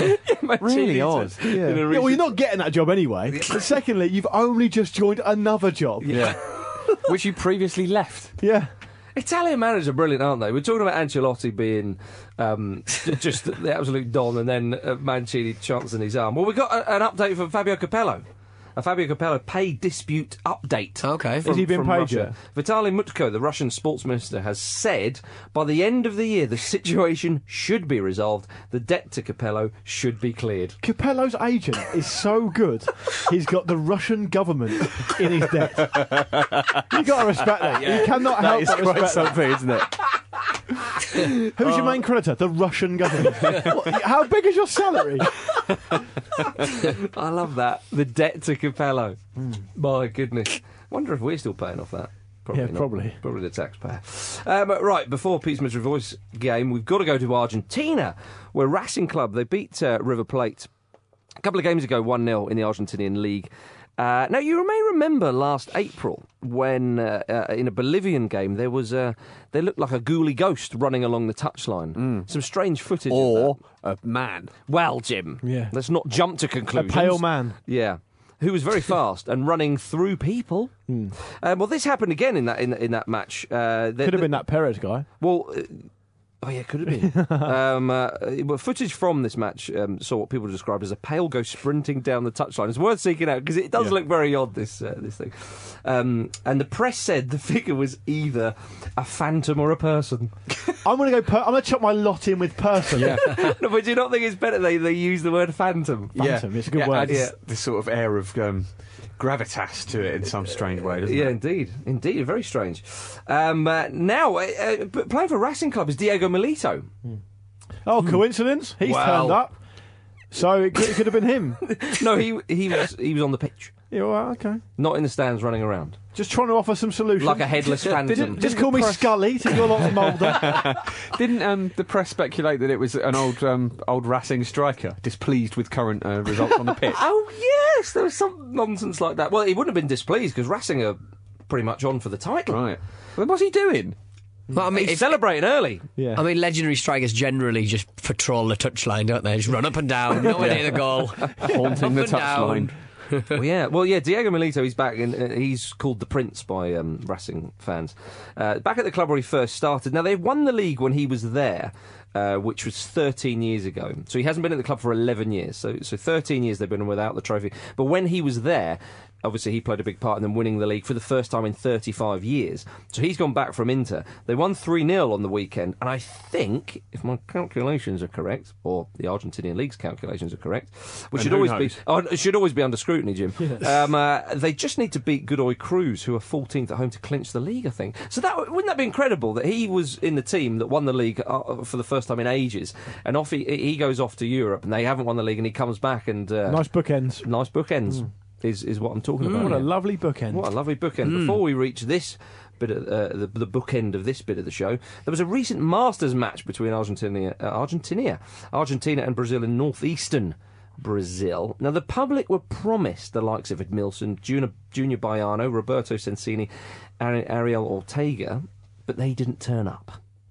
Speaker 6: Really
Speaker 7: odd.
Speaker 9: Yeah.
Speaker 6: In a
Speaker 9: Yeah, well,
Speaker 6: recent-
Speaker 9: you're not getting that job anyway. But secondly, you've only just joined another job.
Speaker 7: Yeah. Which you previously left.
Speaker 9: Yeah.
Speaker 6: Italian managers are brilliant, aren't they? We're talking about Ancelotti being um, just the absolute don, and then uh, Mancini chancing his arm. Well, we've got a, an update from Fabio Capello. A Fabio Capello pay dispute update.
Speaker 8: Okay.
Speaker 6: From,
Speaker 9: Has he been
Speaker 6: from
Speaker 9: paid
Speaker 6: Russia.
Speaker 9: yet?
Speaker 6: Vitaly Mutko, the Russian sports minister, has said by the end of the year the situation should be resolved. The debt to Capello should be cleared.
Speaker 9: Capello's agent is so good. He's got the Russian government in his debt. You got to respect that. You cannot
Speaker 7: That
Speaker 9: help
Speaker 7: is
Speaker 9: but
Speaker 7: quite
Speaker 9: respect that.
Speaker 7: something, isn't it?
Speaker 9: Who's your main creditor? The Russian government. What, how big is your salary?
Speaker 6: I love that. The debt to Capello. My goodness. Wonder if we're still paying off that. Probably
Speaker 9: Yeah,
Speaker 6: not.
Speaker 9: probably.
Speaker 6: Probably the taxpayer. Um, right, before Pete's Mystery Voice game, we've got to go to Argentina, where Racing Club, they beat uh, River Plate a couple of games ago, one nil in the Argentinian league. Uh, now, you may remember last April when, uh, uh, in a Bolivian game, there was a, they looked like a ghouly ghost running along the touchline. Some strange footage of
Speaker 7: Or
Speaker 6: that.
Speaker 7: a man.
Speaker 6: Well, Jim,
Speaker 9: Yeah.
Speaker 6: let's not jump to
Speaker 9: A
Speaker 6: conclusions.
Speaker 9: pale man.
Speaker 6: Yeah, who was very fast and running through people. Um, well, this happened again in that in, in that match. Uh, the-
Speaker 9: Could have
Speaker 6: the-
Speaker 9: been that Perez guy.
Speaker 6: Well, uh, oh yeah, could have been. um, uh, well, footage from this match um, saw what people described as a pale ghost sprinting down the touchline. It's worth seeking out because it does
Speaker 9: Yeah.
Speaker 6: look very odd. This uh, this thing, um, and the press said the figure was either a phantom or a person.
Speaker 9: I'm going to go. Per- I'm going to chuck my lot in with person. Yeah.
Speaker 6: No, but do you not think it's better they they use the word phantom?
Speaker 9: Phantom, it's a good
Speaker 7: yeah,
Speaker 9: word.
Speaker 7: adds
Speaker 6: Yeah.
Speaker 7: this sort of air of um, gravitas to it in some strange way, doesn't
Speaker 6: Yeah,
Speaker 7: it?
Speaker 6: indeed, indeed, very strange. Um, uh, now, uh, uh, p- playing for Racing Club is Diego Milito.
Speaker 9: Oh, coincidence? He's
Speaker 6: Wow.
Speaker 9: turned up. So it could, it could have been him.
Speaker 6: No, he he was he was on the pitch,
Speaker 9: Yeah, well, okay.
Speaker 6: not in the stands, running around
Speaker 9: Just trying to offer some solutions.
Speaker 6: like a headless phantom.
Speaker 9: Didn't, just call me Scully to your lot's Mulder.
Speaker 7: Didn't um, the press speculate that it was an old um, old Racing striker displeased with current uh, results on the pitch?
Speaker 6: Oh yes, there was some nonsense like that. Well, he wouldn't have been displeased because Racing are pretty much on for the title.
Speaker 7: Right. Well, what's he doing?
Speaker 8: Well, I mean,
Speaker 6: He's
Speaker 8: if-
Speaker 6: celebrating early.
Speaker 9: Yeah.
Speaker 8: I mean, legendary strikers generally just patrol the touchline, don't they? Just run up and down, nowhere near the goal.
Speaker 7: Haunting the
Speaker 8: Up and down.
Speaker 7: touchline.
Speaker 6: well, yeah, well, yeah. Diego Milito, he's back, and uh, he's called the Prince by um, Racing fans. Uh, back at the club where he first started. Now they won the league when he was there, uh, which was thirteen years ago. So he hasn't been at the club for eleven years. So, so thirteen years they've been without the trophy. But when he was there, obviously he played a big part in them winning the league for the first time in thirty-five years. So he's gone back from Inter. They won three nil on the weekend, and I think, if my calculations are correct, or the Argentinian league's calculations are correct, which should always knows? be oh, it should always be under scrutiny, Jim. Yeah. Um, uh, they just need to beat Godoy Cruz, who are fourteenth at home, to clinch the league, I think. So that wouldn't that be incredible that he was in the team that won the league uh, for the first time in ages, and off he, he goes off to Europe, and they haven't won the league, and he comes back and uh,
Speaker 9: nice bookends.
Speaker 6: Nice bookends. Mm. Is, is what I'm talking
Speaker 9: mm,
Speaker 6: about.
Speaker 9: What
Speaker 6: here.
Speaker 9: a lovely bookend.
Speaker 6: What a lovely bookend. Mm. Before we reach this bit of, uh, the, the bookend of this bit of the show, there was a recent Masters match between Argentina, uh, Argentina, Argentina and Brazil in northeastern Brazil. Now, the public were promised the likes of Edmilson, Junior, Junior Baiano, Roberto Sensini, Ari- Ariel Ortega, but they didn't turn up.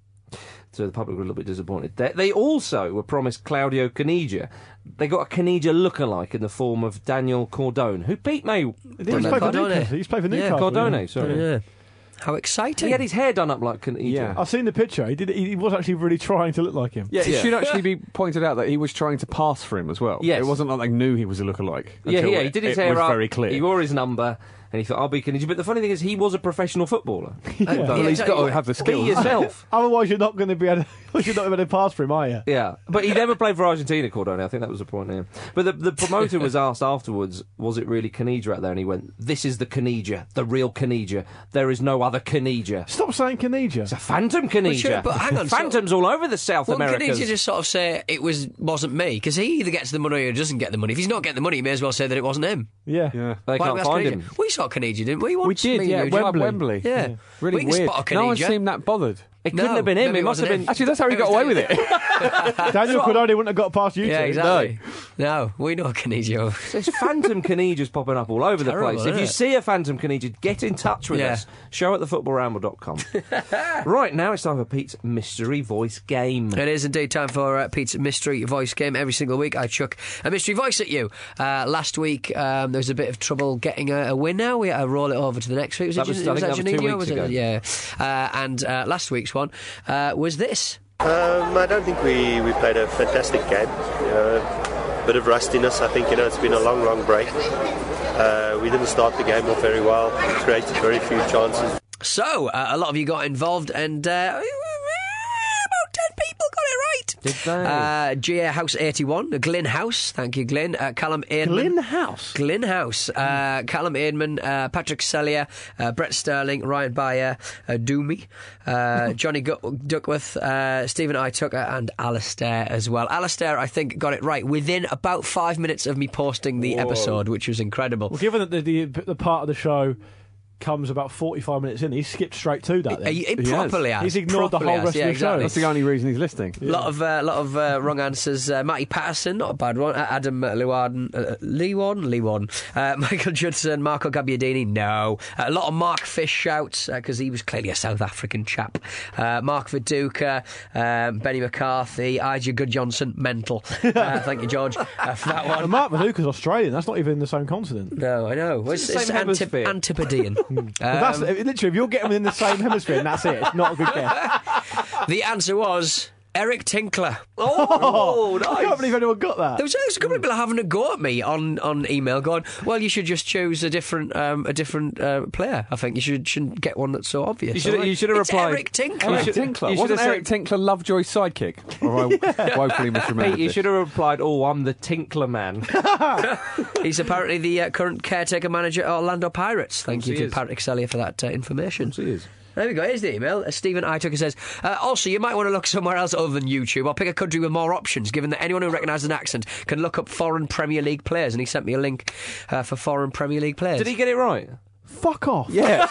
Speaker 6: So the public were a little bit disappointed. They, they also were promised Claudio Caniggia. They got a Caniggia lookalike in the form of Daniel Cardone, who beat May.
Speaker 9: He's played for Newcastle. He's played for Newcastle.
Speaker 6: Yeah, Cardone, yeah. sorry.
Speaker 8: Yeah. How exciting.
Speaker 6: He had his hair done up like Caniggia.
Speaker 7: Yeah.
Speaker 9: I've seen the picture. He did. He was actually really trying to look like him.
Speaker 7: Yeah, it yeah. should actually be pointed out that he was trying to pass for him as well.
Speaker 6: Yes.
Speaker 7: It wasn't like they knew he was a lookalike.
Speaker 6: Yeah, yeah, he did his
Speaker 7: it
Speaker 6: hair
Speaker 7: was
Speaker 6: up.
Speaker 7: very clear.
Speaker 6: He wore his number. And he thought, I'll be Caniggia. But the funny thing is, he was a professional footballer.
Speaker 9: Yeah.
Speaker 6: Uh,
Speaker 7: well, he's got to have the skills.
Speaker 6: Be yourself.
Speaker 9: Otherwise, you're not going to be able to, you're not able to pass for him, are you?
Speaker 6: Yeah. But he never played for Argentina, Cardone. I think that was the point there. But the, the promoter was asked afterwards, was it really Caniggia out there? And he went, this is the Caniggia, the real Caniggia. There is no other Caniggia.
Speaker 9: Stop saying Caniggia.
Speaker 6: It's a phantom Caniggia.
Speaker 8: Sure, but hang on.
Speaker 6: Phantoms so, all over the South
Speaker 8: well,
Speaker 6: Americas.
Speaker 8: Caniggia just sort of say it was, wasn't me? Because he either gets the money or doesn't get the money. If he's not getting the money, he may as well say that it wasn't him.
Speaker 9: Yeah.
Speaker 7: yeah.
Speaker 6: They
Speaker 8: Why
Speaker 6: can't find him.
Speaker 8: We saw Caniggia, didn't we? Once?
Speaker 7: We did,
Speaker 8: me
Speaker 7: yeah.
Speaker 8: Wembley.
Speaker 7: Wembley.
Speaker 8: Yeah.
Speaker 7: yeah. Really
Speaker 8: we
Speaker 7: weird.
Speaker 8: Spot a
Speaker 7: No one
Speaker 8: Caniggia.
Speaker 7: seemed that bothered.
Speaker 6: It
Speaker 8: no,
Speaker 6: couldn't have been him. It must have been.
Speaker 8: Him.
Speaker 7: Actually, that's how he got away with it.
Speaker 9: Daniel Cardone wouldn't have got past you.
Speaker 8: Yeah,
Speaker 9: two.
Speaker 8: exactly. No. no, we know Caniggia.
Speaker 6: There's phantom Caniggias popping up all over
Speaker 8: Terrible,
Speaker 6: the place. If you
Speaker 8: it?
Speaker 6: see a phantom Caniggia, get in touch with
Speaker 8: yeah.
Speaker 6: us. Show at the football ramble dot com. Right, now it's time for Pete's Mystery Voice Game.
Speaker 8: It is indeed time for uh, Pete's Mystery Voice Game. Every single week I chuck a mystery voice at you. Uh, last week um, there was a bit of trouble getting a, a winner. We uh, roll it over to the next week. Was
Speaker 6: that
Speaker 8: it,
Speaker 6: was,
Speaker 8: was
Speaker 6: I think
Speaker 8: that
Speaker 6: that was two
Speaker 8: Janino?
Speaker 6: weeks
Speaker 8: was
Speaker 6: ago.
Speaker 8: It? Yeah. Uh, and uh, last week's one uh, was this.
Speaker 12: Um, I don't think we, we played a fantastic game. You know, a bit of rustiness. I think you know it's been a long, long break. Uh, we didn't start the game off very well. We created very few chances.
Speaker 8: So uh, a lot of you got involved, and uh, about ten people got it right.
Speaker 6: Did they?
Speaker 8: Uh, G A House eighty-one, Glyn House. Thank you, Glyn. Uh, Callum Aidman.
Speaker 9: Glyn House.
Speaker 8: Glyn House. Uh, Callum Aidman, uh, Patrick Sellier, uh, Brett Sterling, Ryan Bayer, uh, Doomy, uh, Johnny Gu- Duckworth, uh, Stephen I. Tucker, and Alistair as well. Alistair, I think, got it right within about five minutes of me posting the
Speaker 6: Whoa.
Speaker 8: episode, which was incredible.
Speaker 9: Well, given that the, the the part of the show comes about forty-five minutes in, he skipped straight to that. Then.
Speaker 8: He, he properly has.
Speaker 9: He's ignored
Speaker 8: properly
Speaker 9: the whole
Speaker 8: has.
Speaker 9: rest
Speaker 8: yeah,
Speaker 9: of the
Speaker 8: exactly.
Speaker 9: show.
Speaker 7: That's the only reason he's listening.
Speaker 8: A lot of uh, lot of uh, wrong answers. Uh, Matty Patterson, not a bad one. Uh, Adam Lewarden, uh, Lewarden, Lewarden. Uh, Michael Judson, Marco Gabbiadini, no. Uh, a lot of Mark Fish shouts because uh, he was clearly a South African chap. Uh, Mark Viduka, um, Benny McCarthy, Ija Goodjohnson, mental. Uh, thank you, George, uh, for that one.
Speaker 9: And Mark Viduka's Australian. That's not even in the same continent.
Speaker 8: No, I know. It's,
Speaker 6: It's the
Speaker 8: it's
Speaker 6: same
Speaker 8: antip-
Speaker 6: hemisphere.
Speaker 8: Antipodean. um,
Speaker 9: That's literally, if you're getting within the same hemisphere, and that's it. It's not a good guess.
Speaker 8: the answer was Eric Tinkler.
Speaker 6: Oh, nice.
Speaker 9: I can't believe anyone got that.
Speaker 8: There was, there was a couple of people having a go at me on, on email, going, "Well, you should just choose a different um, a different uh, player. I think you should shouldn't get one that's so obvious."
Speaker 6: You should,
Speaker 8: like,
Speaker 6: you should have
Speaker 8: it's
Speaker 6: replied.
Speaker 8: Eric Tinkler.
Speaker 7: Eric
Speaker 6: should-
Speaker 7: Tinkler.
Speaker 6: you should
Speaker 7: Wasn't
Speaker 6: have
Speaker 7: Eric
Speaker 6: said-
Speaker 7: Tinkler Lovejoy's sidekick? Or I woefully misremembered
Speaker 6: Pete, you
Speaker 7: this.
Speaker 6: should have replied, "Oh, I'm the Tinkler man."
Speaker 8: He's apparently the uh, current caretaker manager at Orlando Pirates. Thank
Speaker 6: Yes,
Speaker 8: you
Speaker 6: he
Speaker 8: to
Speaker 6: is.
Speaker 8: Patrick Sellier for that uh, information.
Speaker 6: He is.
Speaker 8: There we go, here's the email. Uh, Stephen I. Tucker says, uh, also, you might want to look somewhere else other than YouTube or pick a country with more options, given that anyone who recognises an accent can look up foreign Premier League players. And he sent me a link uh, for foreign Premier League players.
Speaker 6: Did he get it right?
Speaker 9: Fuck off.
Speaker 7: Yeah.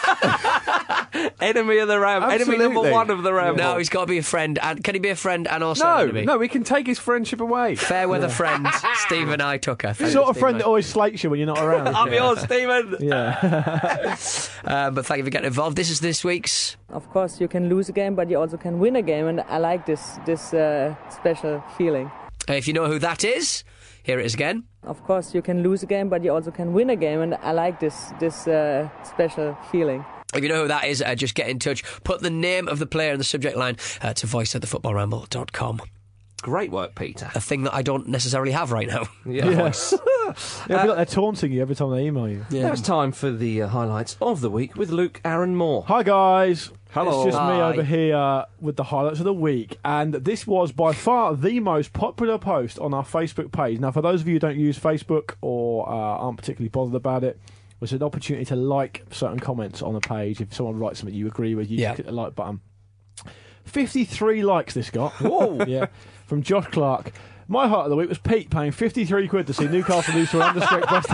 Speaker 6: Enemy of the Ram.
Speaker 7: Absolutely.
Speaker 6: Enemy number one of the Ram.
Speaker 8: No, he's got to be a friend. And can he be a friend and also
Speaker 7: No,
Speaker 8: an enemy?
Speaker 7: no, we can take his friendship away.
Speaker 8: Fair weather friend, Stephen I. Tucker. Thank
Speaker 9: Sort
Speaker 8: you,
Speaker 9: of friend
Speaker 8: Stephen
Speaker 9: that always slates you when you're not around.
Speaker 6: I'm yours, Stephen.
Speaker 9: Yeah.
Speaker 8: Um, but thank you for getting involved. This is this week's.
Speaker 13: Of course, you can lose a game, but you also can win a game, and I like this this uh, special feeling.
Speaker 8: Uh, if you know who that is, here it is again.
Speaker 13: Of course, you can lose a game, but you also can win a game, and I like this this uh, special feeling.
Speaker 8: If you know who that is, uh, just get in touch. Put the name of the player in the subject line uh, to voice at the football ramble dot com.
Speaker 6: great work, Peter.
Speaker 8: A thing that I don't necessarily have right now.
Speaker 6: Yeah.
Speaker 9: Yes. It'll be like they're taunting you every time they email you.
Speaker 6: Yeah. Now it's time for the uh, highlights of the week with Luke Aaron Moore.
Speaker 9: Hi, guys.
Speaker 7: Hello.
Speaker 9: It's just me
Speaker 6: Hi.
Speaker 9: over here with the highlights of the week, and this was by far the most popular post on our Facebook page. Now, for those of you who don't use Facebook or uh, aren't particularly bothered about it, it's an opportunity to like certain comments on the page. If someone writes something you agree with, you
Speaker 8: Yeah.
Speaker 9: just click the like button. fifty-three likes this got.
Speaker 6: Whoa.
Speaker 9: Yeah, from Josh Clark. My highlight of the week was Pete paying fifty-three quid to see Newcastle lose to an understrength West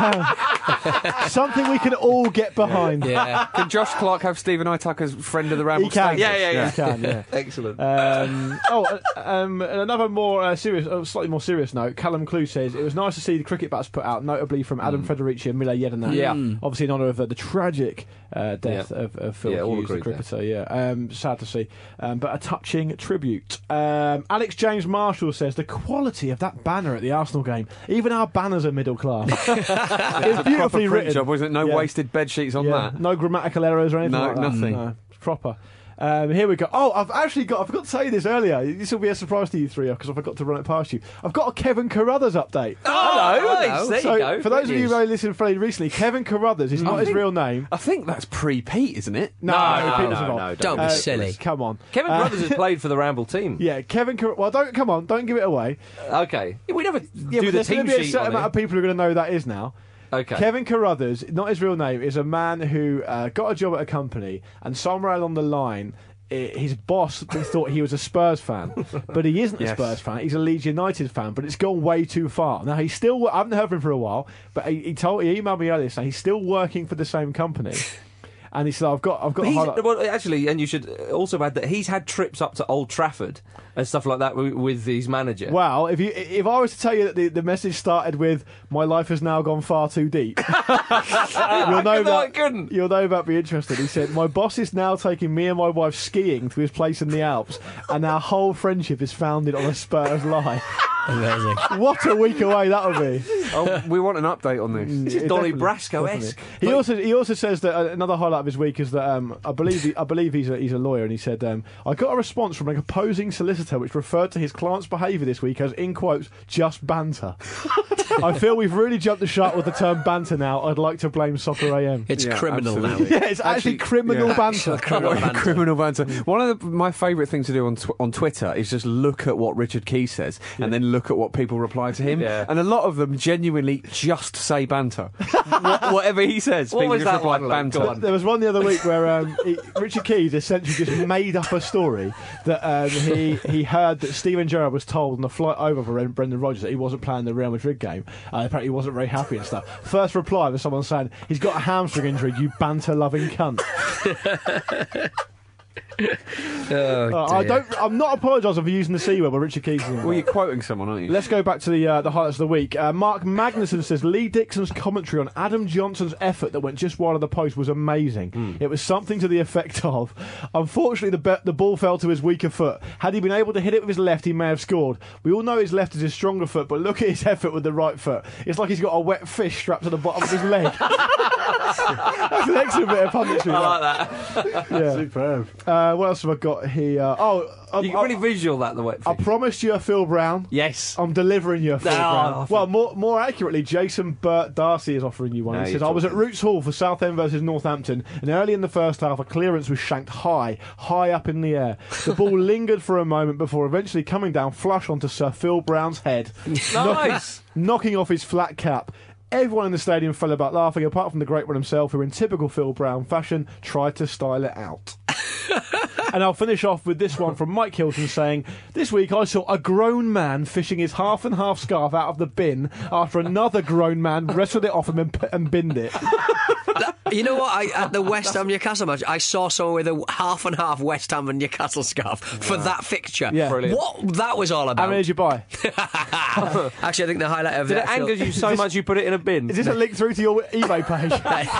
Speaker 9: Ham. Something we can all get behind.
Speaker 8: Yeah.
Speaker 7: Can Josh Clark have Stephen Itucker's friend of the Ramble
Speaker 9: He can.
Speaker 7: status?
Speaker 6: Yeah, yeah, yeah.
Speaker 9: He can, yeah.
Speaker 6: Excellent.
Speaker 9: Um, oh, uh, um, and another more uh, serious, uh, slightly more serious note. Callum Clue says it was nice to see the cricket bats put out, notably from Adam Federici and Mila Yedinak.
Speaker 6: Yeah.
Speaker 9: Obviously in honour of uh, the tragic uh, death
Speaker 6: Yeah.
Speaker 9: of, of Phil
Speaker 6: Yeah, all
Speaker 9: Hughes, the
Speaker 6: agreed there.
Speaker 9: cricketer. Yeah, um, sad to see, um, but a touching tribute. Um, Alex James Marshall says the quality of that banner at the Arsenal game. Even our banners are middle class. It's
Speaker 7: Proper
Speaker 9: beautifully
Speaker 7: print
Speaker 9: written.
Speaker 7: job, wasn't it? No
Speaker 9: Yeah.
Speaker 7: wasted bed sheets on
Speaker 9: Yeah,
Speaker 7: that.
Speaker 9: no grammatical errors or anything
Speaker 7: No,
Speaker 9: like that.
Speaker 7: nothing.
Speaker 9: No, it's proper. Um, here we go. Oh, I've actually got, I forgot to say this earlier. This will be a surprise to you three because I forgot to run it past you. I've got a Kevin Carruthers update.
Speaker 6: Oh,
Speaker 8: hello.
Speaker 6: nice. There
Speaker 9: So,
Speaker 6: you go.
Speaker 9: for those
Speaker 6: Good
Speaker 9: of you
Speaker 6: news.
Speaker 9: who only listened fairly recently, Kevin Carruthers is not his
Speaker 7: think-
Speaker 9: real name.
Speaker 7: I think that's pre-Pete, isn't it?
Speaker 9: No,
Speaker 6: no,
Speaker 9: Pete was
Speaker 6: no,
Speaker 9: involved.
Speaker 6: no,
Speaker 8: Don't be
Speaker 9: Uh,
Speaker 8: silly.
Speaker 9: Come on.
Speaker 6: Kevin
Speaker 9: Uh,
Speaker 6: Brothers has played for the Ramble team.
Speaker 9: Yeah, Kevin Carruthers. Well, don't, come on, don't give it away.
Speaker 6: Okay. We never
Speaker 9: Yeah,
Speaker 6: do
Speaker 9: but
Speaker 6: the
Speaker 9: there's
Speaker 6: team
Speaker 9: going to be a
Speaker 6: sheet
Speaker 9: certain
Speaker 6: on
Speaker 9: amount
Speaker 6: it.
Speaker 9: of people who are going to know who that is now.
Speaker 6: Okay.
Speaker 9: Kevin Carruthers, not his real name, is a man who uh, got a job at a company, and somewhere along the line, i his boss thought he was a Spurs fan, but he isn't a
Speaker 7: Yes.
Speaker 9: Spurs fan. He's a Leeds United fan, but it's gone way too far. Now he's still. I haven't heard from him for a while, but he, he told he emailed me earlier saying he's still working for the same company, and he said, "I've got, I've got."
Speaker 6: But
Speaker 9: a
Speaker 6: he's,
Speaker 9: highlight-
Speaker 6: well, actually, and you should also add that he's had trips up to Old Trafford and stuff like that with, with his manager.
Speaker 9: Well, if you if I was to tell you that the, the message started with "My life has now gone far too deep," you'll know
Speaker 6: No, I
Speaker 9: that
Speaker 6: couldn't.
Speaker 9: you'll know that be interested. He said, "My boss is now taking me and my wife skiing to his place in the Alps, and our whole friendship is founded on a Spurs lie."
Speaker 8: Amazing.
Speaker 9: What a week away that'll be!
Speaker 7: Oh, we want an update on this.
Speaker 6: This is
Speaker 9: Yeah,
Speaker 6: Donny
Speaker 9: definitely,
Speaker 6: Brasco-esque.
Speaker 9: definitely. He also he also says that uh, another highlight of his week is that um, I believe he, I believe he's a, he's a lawyer, and he said um, I got a response from an opposing solicitor which referred to his client's behaviour this week as, in quotes, just banter. I feel we've really jumped the shark with the term banter now. I'd like to blame Soccer A M.
Speaker 8: It's
Speaker 7: Yeah,
Speaker 8: criminal
Speaker 7: absolutely.
Speaker 8: now.
Speaker 9: Yeah, it's actually,
Speaker 7: Actually,
Speaker 9: criminal
Speaker 7: yeah.
Speaker 9: banter.
Speaker 8: Criminal banter.
Speaker 7: Criminal banter. One of the, my favourite things to do on tw- on Twitter is just look at what Richard Key says and then look at what people reply to him.
Speaker 6: Yeah.
Speaker 7: And a lot of them genuinely just say banter. Wha- whatever he says,
Speaker 6: What
Speaker 7: people
Speaker 6: was
Speaker 7: just
Speaker 6: that
Speaker 7: reply
Speaker 6: one, Luke?
Speaker 7: banter.
Speaker 6: Go on.
Speaker 9: There was one the other week where um, he, Richard Keys essentially just made up a story that um, he he heard that Steven Gerrard was told on the flight over for Brendan Rodgers that he wasn't playing the Real Madrid game. Uh, apparently, he wasn't very happy and stuff. First reply was someone saying, "He's got a hamstring injury, you banter-loving cunt."
Speaker 8: Oh,
Speaker 9: Uh, I
Speaker 8: dear.
Speaker 9: don't. I'm not apologising for using the C word, but Richard Keys. is involved.
Speaker 7: Well, you're quoting someone, aren't you?
Speaker 9: Let's go back to the uh, the highlights of the week. Uh, Mark Magnuson says Lee Dixon's commentary on Adam Johnson's effort that went just wide of the post was amazing. It was something to the effect of, unfortunately, the be- the ball fell to his weaker foot. Had he been able to hit it with his left, he may have scored. We all know his left is his stronger foot, but look at his effort with the right foot. It's like he's got a wet fish strapped to the bottom of his leg. That's an excellent bit of punditry.
Speaker 6: I
Speaker 9: that.
Speaker 6: like that.
Speaker 9: Yeah. Superb. Uh, what else have I got here? Oh, I,
Speaker 6: You can
Speaker 9: I-
Speaker 6: really visual that, the wet
Speaker 9: I
Speaker 6: fish.
Speaker 9: promised you a Phil Brown.
Speaker 6: Yes.
Speaker 9: I'm delivering you a Phil
Speaker 6: No,
Speaker 9: Brown.
Speaker 6: I
Speaker 9: Well, more more accurately, Jason Burt Darcy is offering you one.
Speaker 6: No,
Speaker 9: he
Speaker 6: you're
Speaker 9: says, I was at
Speaker 6: talking.
Speaker 9: Roots Hall for Southend versus Northampton, and early in the first half, a clearance was shanked high, high up in the air. The ball lingered for a moment before eventually coming down flush onto Sir Phil Brown's head,
Speaker 6: Nice.
Speaker 9: knocking off his flat cap. Everyone in the stadium fell about laughing, apart from the great one himself, who in typical Phil Brown fashion tried to style it out. And I'll finish off with this one from Mike Hilton saying, this week I saw a grown man fishing his half and half scarf out of the bin after another grown man wrestled it off him and, and binned it.
Speaker 8: You know what? I, at the West Ham Newcastle match, I saw someone with a half and half West Ham and Newcastle scarf for that fixture.
Speaker 9: Yeah.
Speaker 6: Brilliant.
Speaker 8: What that was all
Speaker 9: How
Speaker 8: about.
Speaker 9: many did you buy?
Speaker 8: Actually, I think the highlight of
Speaker 6: Did
Speaker 8: it.
Speaker 6: it anger you so much you put it in a bin?
Speaker 9: Is this a link through to your eBay page?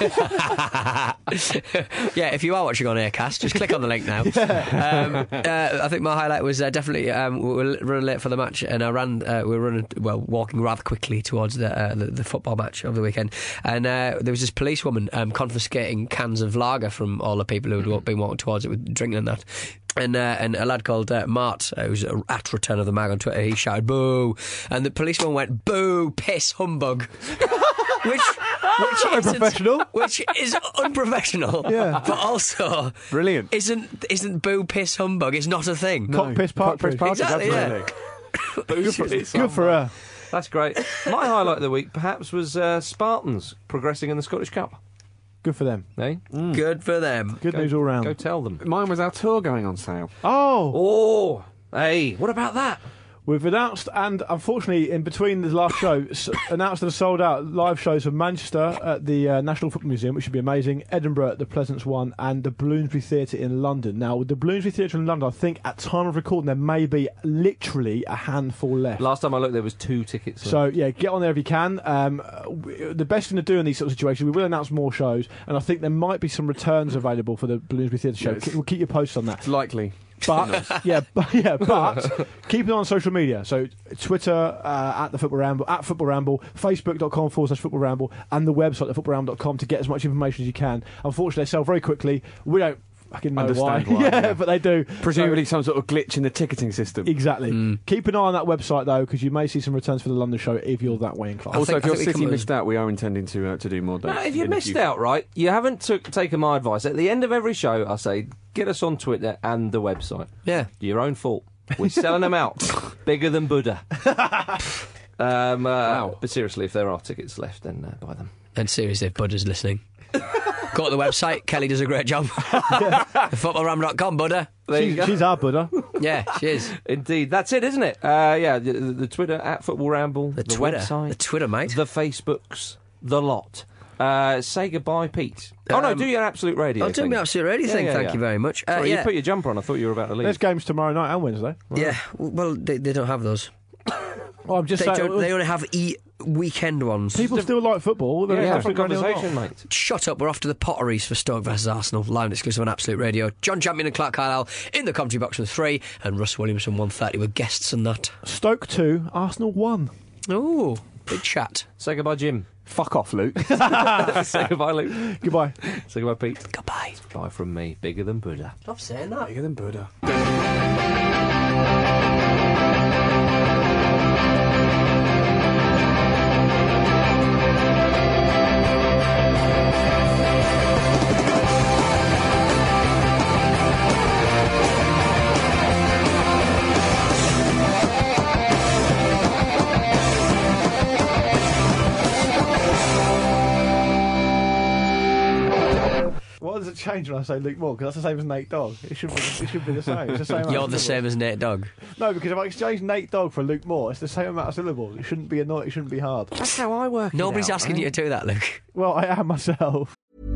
Speaker 8: Yeah, if you are watching on Aircast, just click on the link now. Um, uh, I think my highlight was uh, definitely um, we were running late for the match, and I ran. Uh, we were running, well, walking rather quickly towards the uh, the, the football match of the weekend, and uh, there was this policewoman um, confiscating cans of lager from all the people who had been walking towards it with drinking and that. And uh, and a lad called uh, Mart, uh, who's at Return of the Mag on Twitter, he shouted boo, and the policeman went boo, piss, humbug, which which isn't
Speaker 7: professional,
Speaker 8: which is unprofessional,
Speaker 7: yeah,
Speaker 8: but also
Speaker 7: brilliant.
Speaker 8: Isn't isn't boo, piss, humbug? It's not a thing.
Speaker 9: No. Cock, piss, partridge.
Speaker 7: Cock, piss, partridge,
Speaker 8: exactly.
Speaker 7: Yeah.
Speaker 9: good, for, good for her.
Speaker 6: That's great. My highlight of the week, perhaps, was uh, Spartans progressing in the Scottish Cup.
Speaker 9: Good for them.
Speaker 6: Eh?
Speaker 8: Mm. Good for them.
Speaker 9: Good
Speaker 6: go,
Speaker 9: news all round.
Speaker 6: Go tell them.
Speaker 7: Mine was our tour going on sale.
Speaker 9: Oh!
Speaker 6: Oh! Hey, what about that?
Speaker 9: We've announced, and unfortunately, in between the last show, s- announced and sold out live shows of Manchester at the uh, National Football Museum, which should be amazing, Edinburgh at the Pleasance One, and the Bloomsbury Theatre in London. Now, with the Bloomsbury Theatre in London, I think at time of recording there may be literally a handful left.
Speaker 6: Last time I looked, there was two tickets left.
Speaker 9: So, yeah, get on there if you can. Um, w- the best thing to do in these sort of situations, we will announce more shows, and I think there might be some returns available for the Bloomsbury Theatre show.
Speaker 7: Yes.
Speaker 9: We'll keep you posted on that.
Speaker 7: It's likely.
Speaker 9: But yeah, but yeah, but keep it on social media. So Twitter uh, at the Football Ramble, at Football Ramble, Facebook.com forward slash Football Ramble, and the website the football ramble dot com to get as much information as you can. Unfortunately, they sell very quickly. We don't fucking know
Speaker 7: Understand
Speaker 9: why.
Speaker 7: why,
Speaker 9: yeah,
Speaker 7: yeah.
Speaker 9: but they do.
Speaker 7: Presumably
Speaker 9: So,
Speaker 7: some sort of glitch in the ticketing system.
Speaker 9: exactly.
Speaker 8: Mm.
Speaker 9: Keep an eye on that website though, because you may see some returns for the London show if you're that way inclined.
Speaker 7: Also,
Speaker 8: think-
Speaker 7: if your
Speaker 8: I think we
Speaker 7: city
Speaker 8: come
Speaker 7: missed out, we are intending to uh, to do more dates.
Speaker 6: No, if you
Speaker 7: in the
Speaker 6: missed
Speaker 7: future.
Speaker 6: out, right, you haven't took, taken my advice. At the end of every show, I say, get us on Twitter and the website.
Speaker 8: Yeah.
Speaker 6: Your own fault. We're selling them out. Bigger than Buddha. um, uh,
Speaker 7: Wow.
Speaker 6: But seriously, if there are tickets left, then uh, buy them.
Speaker 8: And seriously, if Buddha's listening, go to the website. Kelly does a great job. football ramble dot com, Buddha.
Speaker 6: There you
Speaker 9: she's,
Speaker 6: go.
Speaker 9: she's our Buddha.
Speaker 8: Yeah, she is.
Speaker 6: Indeed. That's it, isn't it? Uh, yeah, the, the, the Twitter, at Football Ramble,
Speaker 8: The,
Speaker 6: the,
Speaker 8: Twitter.
Speaker 6: website,
Speaker 8: The Twitter, mate.
Speaker 6: the Facebooks, the lot. Uh, say goodbye, Pete. Oh, no,
Speaker 8: Um,
Speaker 6: do your Absolute Radio
Speaker 8: I'll do
Speaker 6: thing.
Speaker 8: my Absolute Radio
Speaker 6: Yeah,
Speaker 8: thing,
Speaker 6: yeah,
Speaker 8: thank
Speaker 6: yeah.
Speaker 8: you very much. Uh,
Speaker 6: Sorry,
Speaker 8: yeah.
Speaker 6: you put your jumper on. I thought you were about to leave.
Speaker 9: There's games tomorrow night and Wednesday.
Speaker 8: Yeah, well, they, they don't have those.
Speaker 9: Well, I'm just
Speaker 8: They,
Speaker 9: saying.
Speaker 8: don't, they only have e- weekend ones.
Speaker 9: People still like football. They
Speaker 6: Yeah,
Speaker 9: don't have
Speaker 6: different
Speaker 9: to go anywhere
Speaker 6: conversation,
Speaker 9: else.
Speaker 6: mate.
Speaker 8: Shut up, we're off to the Potteries for Stoke versus Arsenal, live and exclusive on Absolute Radio. John Champion and Clark Carlisle in the commentary box with three, and Russ Williamson one thirty with guests and that.
Speaker 9: Stoke two, Arsenal one.
Speaker 8: Oh, big chat.
Speaker 6: Say goodbye, Jim.
Speaker 7: Fuck off, Luke.
Speaker 6: Say goodbye, Luke.
Speaker 9: Goodbye.
Speaker 6: Say goodbye, Pete.
Speaker 8: Goodbye.
Speaker 6: Bye from me. Bigger than Buddha.
Speaker 8: Stop saying that.
Speaker 7: Bigger than Buddha.
Speaker 9: What does it change when I say Luke Moore? Because that's the same as Nate Dogg. It should be. It should be the same. It's the same. amount
Speaker 8: You're
Speaker 9: of
Speaker 8: the same
Speaker 9: syllables.
Speaker 8: as Nate Dogg.
Speaker 9: No, because if I exchange Nate Dogg for Luke Moore, it's the same amount of syllables. It shouldn't be annoying. It shouldn't be hard.
Speaker 6: That's how I work.
Speaker 8: Nobody's
Speaker 6: it out,
Speaker 8: asking
Speaker 6: right?
Speaker 8: you to do that, Luke.
Speaker 9: Well, I am myself.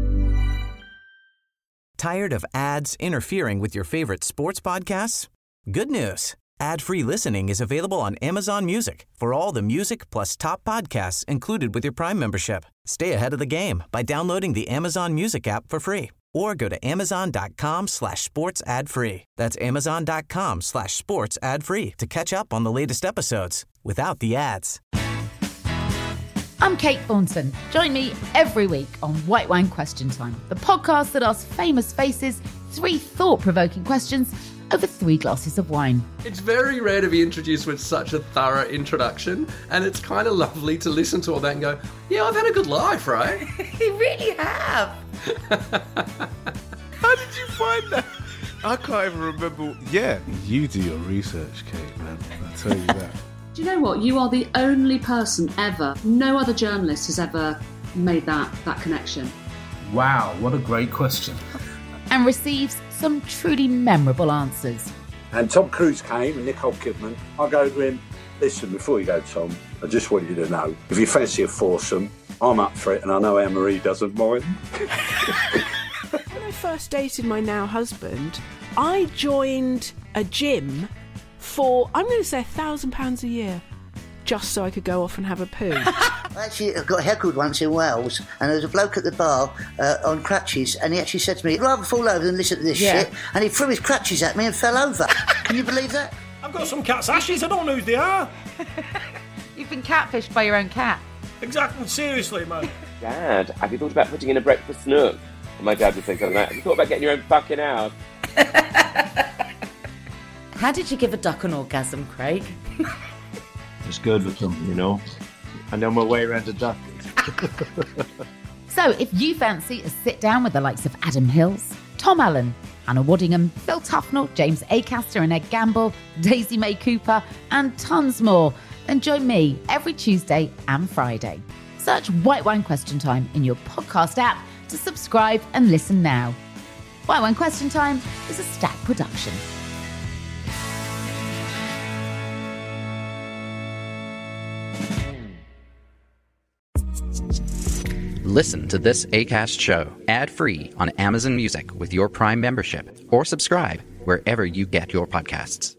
Speaker 1: Tired of ads interfering with your favorite sports podcasts? Good news. Ad-free listening is available on Amazon Music for all the music plus top podcasts included with your Prime membership. Stay ahead of the game by downloading the Amazon Music app for free or go to amazon.com slash sports ad free. That's amazon.com slash sports ad free to catch up on the latest episodes without the ads.
Speaker 14: I'm Kate Thornton. Join me every week on White Wine Question Time, the podcast that asks famous faces three thought-provoking questions over three glasses of wine.
Speaker 15: It's very rare to be introduced with such a thorough introduction, and it's kind of lovely to listen to all that and go, yeah, I've had a good life, right?
Speaker 14: You really have.
Speaker 16: How did you find that? I can't even remember. Yeah, you do your research, Kate, man. I'll tell you that.
Speaker 17: Do you know what? You are the only person ever, no other journalist has ever made that, that connection.
Speaker 18: Wow, what a great question.
Speaker 14: And receives some truly memorable answers.
Speaker 19: And Tom Cruise came and Nicole Kidman. I go to him, listen, before you go, Tom, I just want you to know, if you fancy a foursome, I'm up for it, and I know Anne-Marie doesn't mind.
Speaker 20: When I first dated my now husband, I joined a gym for, I'm going to say, a thousand pounds a year, just so I could go off and have a poo.
Speaker 21: I actually got heckled once in Wales, and there was a bloke at the bar uh, on crutches, and he actually said to me, I'd rather fall over than listen to this
Speaker 22: Yeah.
Speaker 21: shit, and he threw his crutches at me and fell over. Can you believe that?
Speaker 22: I've got some cat's ashes, I don't know who they are.
Speaker 14: You've been catfished by your own cat.
Speaker 22: Exactly, seriously, man.
Speaker 23: Dad, have you thought about putting in a breakfast nook? And my dad would think, have you thought about getting your own fucking house?
Speaker 3: How did you give a duck an orgasm, Craig?
Speaker 4: It's good with them, you know. I know my way around a duck.
Speaker 14: So if you fancy a sit down with the likes of Adam Hills, Tom Allen, Hannah Waddingham, Phil Tufnell, James Acaster and Ed Gamble, Daisy May Cooper, and tons more, then join me every Tuesday and Friday. Search White Wine Question Time in your podcast app to subscribe and listen now. White Wine Question Time is a Stack production.
Speaker 5: Listen to this Acast show ad-free on Amazon Music with your Prime membership, or subscribe wherever you get your podcasts.